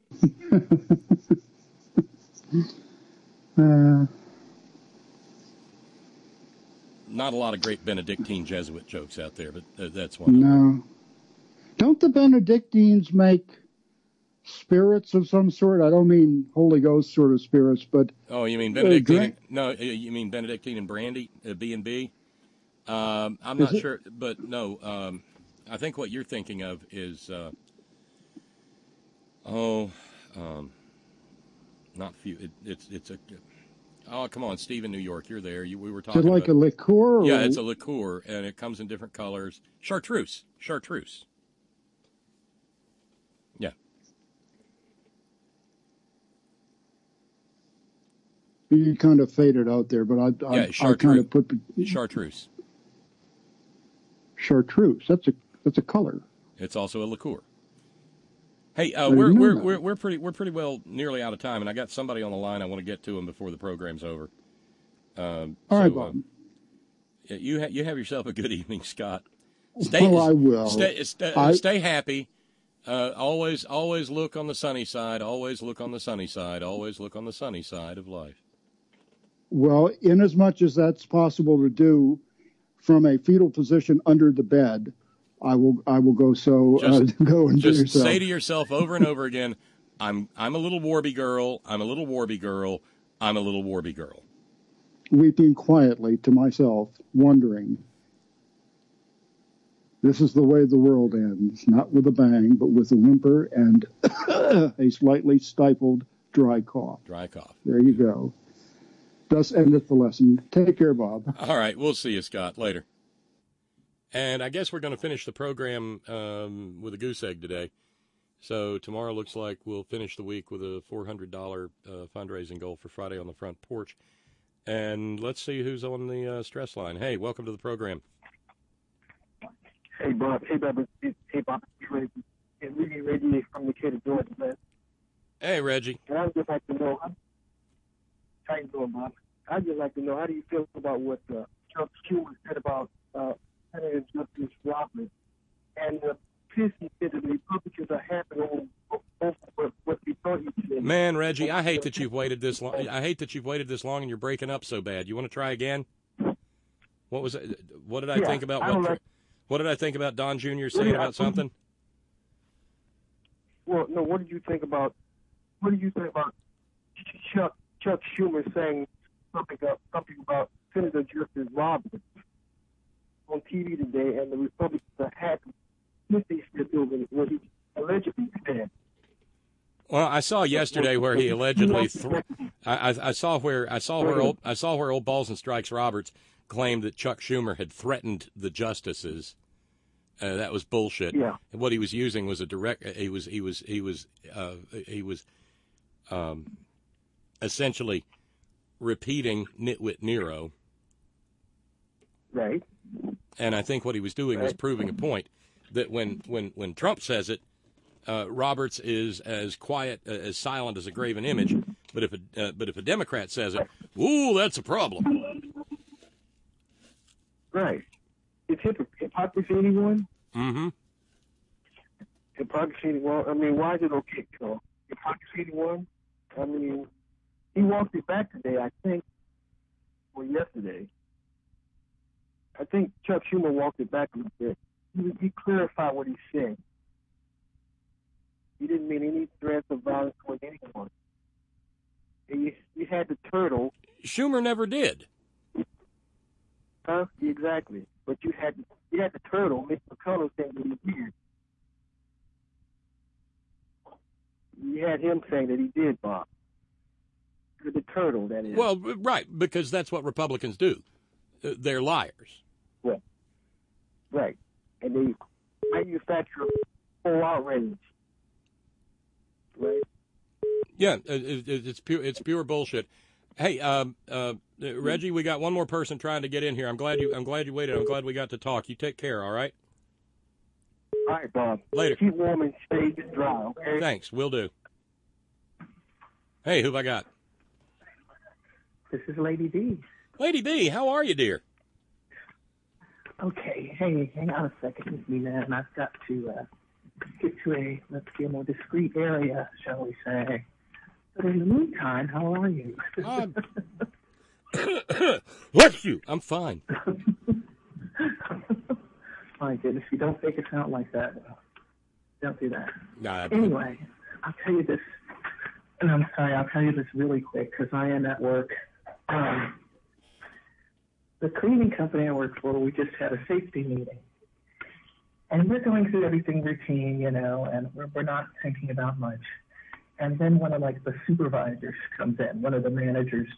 Not a lot of great Benedictine Jesuit jokes out there, but that's one. No. Don't the Benedictines make spirits of some sort? I don't mean Holy Ghost sort of spirits, but... Oh, you mean Benedictine? No, you mean Benedictine and brandy, B&B? I'm not sure, but no. I think what you're thinking of is... not few. It's a... Oh, come on, Steve in New York, you're there. We were talking about... Is it like a liqueur? Yeah, it's a liqueur, and it comes in different colors. Chartreuse. Yeah. You kind of faded out there, but I kind of put... Chartreuse. Chartreuse. That's a color. It's also a liqueur. Hey, we're pretty well nearly out of time, and I got somebody on the line. I want to get to him before the program's over. All right, Bob. You have yourself a good evening, Scott. I will. Stay happy. Always look on the sunny side. Always look on the sunny side. Always look on the sunny side of life. Well, inasmuch as that's possible to do from a fetal position under the bed, I will go. So go and do yourself. Just say to yourself over and over again, "I'm a little Warby girl. I'm a little Warby girl. I'm a little Warby girl." Weeping quietly to myself, wondering, this is the way the world ends, not with a bang, but with a whimper and a slightly stifled dry cough. There you go. Thus endeth the lesson. Take care, Bob. All right, we'll see you, Scott, later. And I guess we're going to finish the program with a goose egg today. So tomorrow looks like we'll finish the week with a $400 fundraising goal for Friday on the Front Porch. And let's see who's on the stress line. Hey, welcome to the program. Hey, Bob. Hey, Bob. It's Reggie from Decatur, Georgia, man. Hey, Reggie. And I'd just like to know, how you doing, Bob? I'd just like to know, how do you feel about what Chuck Schumer said about Senator Justice Roberts and the piss he said that the Republicans are happy over what he thought he said? Man, Reggie, I hate that you've waited this long. And you're breaking up so bad. You want to try again? What was it? What did I think about what did I think about Don Jr. saying about something? Well, no. What did you think about Chuck Schumer saying something about Senator Justice Roberts on TV today, and the Republicans are happy with these what he allegedly said? Well, I saw yesterday where he allegedly I saw where old Balls and Strikes Roberts claimed that Chuck Schumer had threatened the justices. That was bullshit. Yeah. And what he was using was he was essentially repeating Nitwit Nero. Right. And I think what he was doing was proving a point that when Trump says it, Roberts is as quiet, as silent as a graven image. But if a Democrat says it, ooh, that's a problem. Right. It's hypocrisy, anyone? Mm-hmm. Hypocrisy, well, I mean, why is it okay? Hypocrisy, anyone? I mean, he walked it back today, I think, or yesterday. I think Chuck Schumer walked it back a little bit. He clarified what he said. He didn't mean any threats of violence toward anyone. And you had the turtle. Schumer never did. Huh? Exactly. But you had the turtle, Mitch McConnell, saying that he did. You had him saying that he did, Bob. The turtle, that is. Well, right, because that's what Republicans do. They're liars. Right. Right. And they manufacture full outrage. Right. Yeah, it's pure bullshit. Hey, Reggie, we got one more person trying to get in here. I'm glad you waited. I'm glad we got to talk. You take care. All right. All right, Bob. Later. Keep warm and stay dry. Okay. Thanks. Will do. Hey, who've I got? This is Lady B. Lady B, how are you, dear? Okay. Hey, hang on a second with me, man. I've got to get to a more discreet area, shall we say. But in the meantime, how are you? What's you? I'm fine. My goodness, you don't make it sound like that. Don't do that. Nah, anyway, I'll tell you this, and I'm sorry, I'll tell you this really quick because I am at work. The cleaning company I work for, we just had a safety meeting. And we're going through everything routine, and we're not thinking about much. And then one of the supervisors comes in, one of the managers.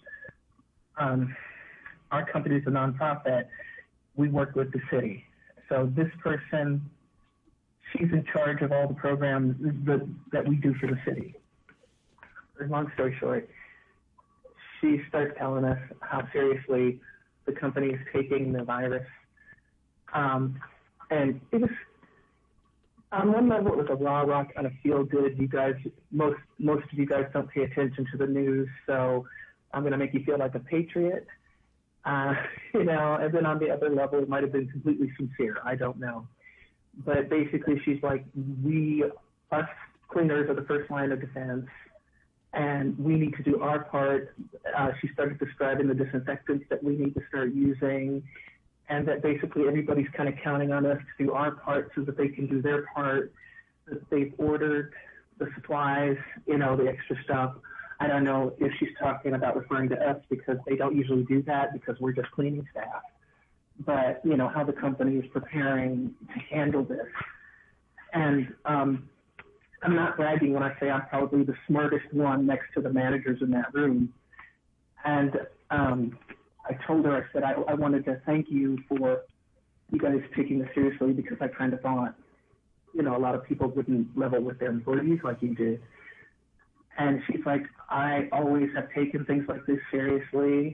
Our company's a nonprofit. We work with the city. So this person, she's in charge of all the programs that we do for the city. Long story short, she starts telling us how seriously the company is taking the virus. And it was, on one level, it was a rah-rah kind of feel-good. You guys, most of you guys don't pay attention to the news, so I'm going to make you feel like a patriot. And then on the other level, it might have been completely sincere. I don't know. But basically, she's like, us cleaners are the first line of defense, and we need to do our part. She started describing the disinfectants that we need to start using, and that basically everybody's kind of counting on us to do our part so that they can do their part, that they've ordered the supplies, the extra stuff. I don't know if she's talking about referring to us because they don't usually do that because we're just cleaning staff. But, how the company is preparing to handle this. And I'm not bragging when I say I'm probably the smartest one next to the managers in that room. And I told her, I said, I wanted to thank you for you guys taking this seriously because I kind of thought, a lot of people wouldn't level with their employees like you did. And she's like, I always have taken things like this seriously.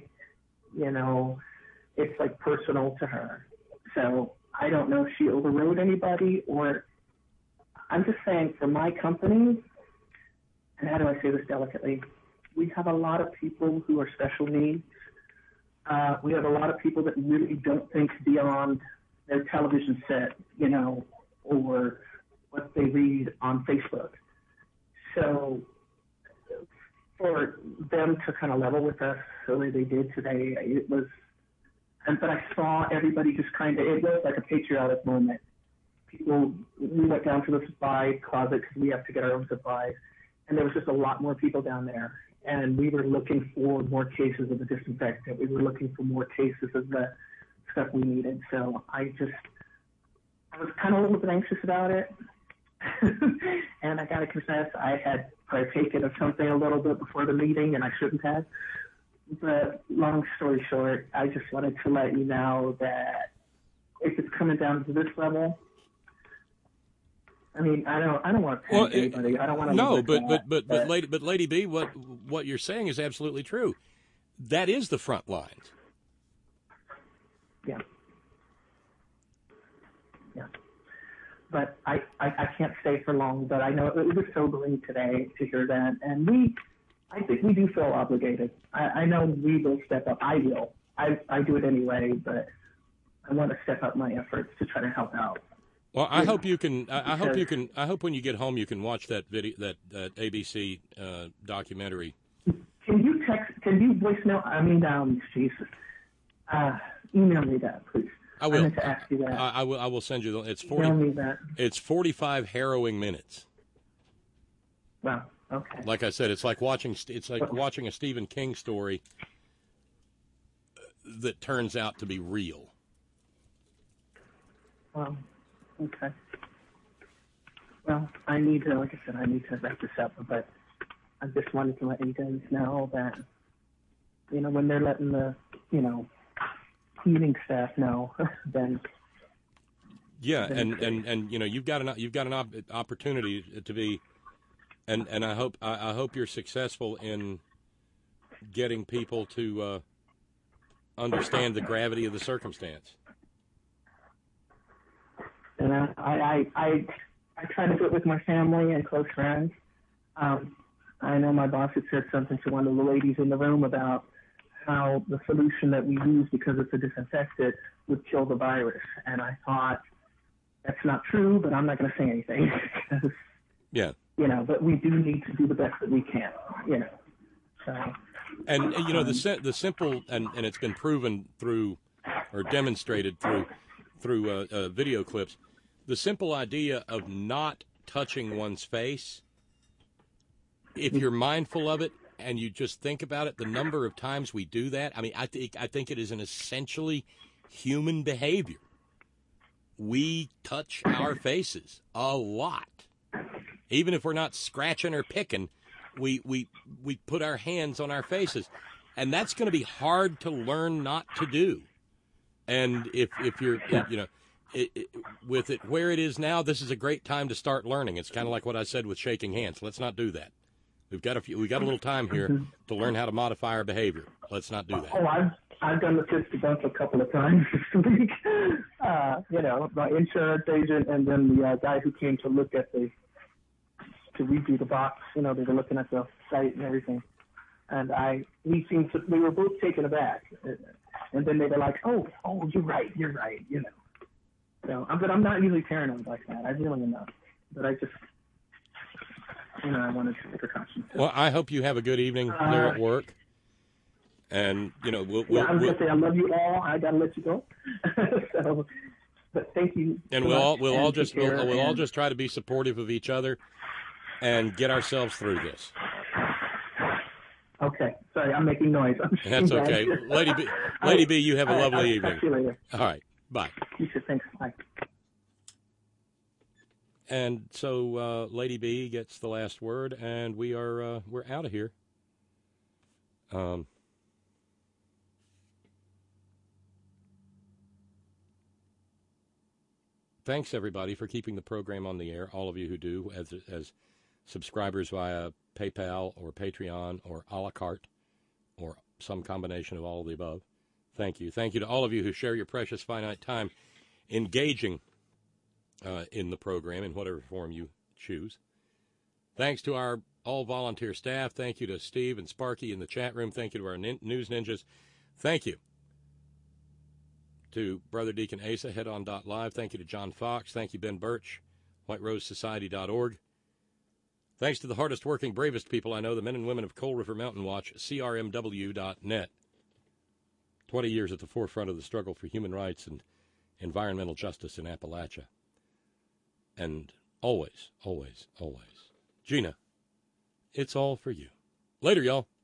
It's like personal to her. So I don't know if she overrode anybody or I'm just saying for my company, and how do I say this delicately? We have a lot of people who are special needs. We have a lot of people that really don't think beyond their television set, or what they read on Facebook. So for them to kind of level with us the way they did today, it was, but I saw everybody just it was like a patriotic moment. We went down to the supply closet because we have to get our own supplies, and there was just a lot more people down there. And we were looking for more cases of the disinfectant. We were looking for more cases of the stuff we needed. So I was kind of a little bit anxious about it. And I got to confess, I had partaken of something a little bit before the meeting, and I shouldn't have. But long story short, I just wanted to let you know that if it's coming down to this level, I mean, I don't want to panic anybody. I don't want to. No, but Lady B, what you're saying is absolutely true. That is the front lines. Yeah. But I can't stay for long. But I know it was sobering today to hear that, and I think we do feel obligated. I know we will step up. I will. I do it anyway, but I want to step up my efforts to try to help out. Well, I hope you can. I hope when you get home you can watch that video, that ABC documentary. Can you voice note? I mean, Jesus. Email me that, please. I will. I meant to ask you that. I will send you. It's 40. Email me that. It's 45 harrowing minutes. Wow. Okay. Like I said, it's like watching a Stephen King story. that turns out to be real. Well, okay. Well, I need to wrap this up, but I just wanted to let you guys know that, when they're letting the, cleaning staff know, then. Yeah, and you've got an opportunity to be, and I hope you're successful in getting people to understand the gravity of the circumstance. And I try to do it with my family and close friends. I know my boss had said something to one of the ladies in the room about how the solution that we use, because it's a disinfectant, would kill the virus. And I thought, that's not true, but I'm not going to say anything. Because, yeah. But we do need to do the best that we can, So. And the simple, and it's been proven through, or demonstrated through video clips, the simple idea of not touching one's face, if you're mindful of it and you just think about it, the number of times we do that, I mean, I think it is an essentially human behavior. We touch our faces a lot. Even if we're not scratching or picking, we put our hands on our faces. And that's going to be hard to learn not to do. And if you're, with it where it is now, this is a great time to start learning. It's kind of like what I said with shaking hands. Let's not do that. We got a little time here to learn how to modify our behavior. Let's not do that. Oh, I've done the fist bump a couple of times this week. My insurance agent and then the guy who came to look at to redo the box. They were looking at the site and everything, and we were both taken aback. And then they were like, "Oh, you're right." So, but I'm not usually paranoid like that. I really am not. But I just, I wanted to take precautions. Well, I hope you have a good evening there at work. And we'll I'm gonna say I love you all. I gotta let you go. So, but thank you. And we'll all just try to be supportive of each other and get ourselves through this. Okay. Sorry, I'm making noise. That's okay. Lady B, you have a lovely evening. Talk to you later. All right. Bye. You too. Thanks. Bye. And so Lady B gets the last word, and we're out of here. Thanks, everybody, for keeping the program on the air, all of you who do, as subscribers via PayPal or Patreon or a la carte or some combination of all of the above. Thank you. Thank you to all of you who share your precious finite time engaging in the program in whatever form you choose. Thanks to our all-volunteer staff. Thank you to Steve and Sparky in the chat room. Thank you to our news ninjas. Thank you to Brother Deacon Asa, headon.live. Thank you to John Fox. Thank you, Ben Birch, whiterosesociety.org. Thanks to the hardest working, bravest people I know, the men and women of Coal River Mountain Watch, crmw.net. 20 years at the forefront of the struggle for human rights and environmental justice in Appalachia. And always, always, always, Gina, it's all for you. Later, y'all.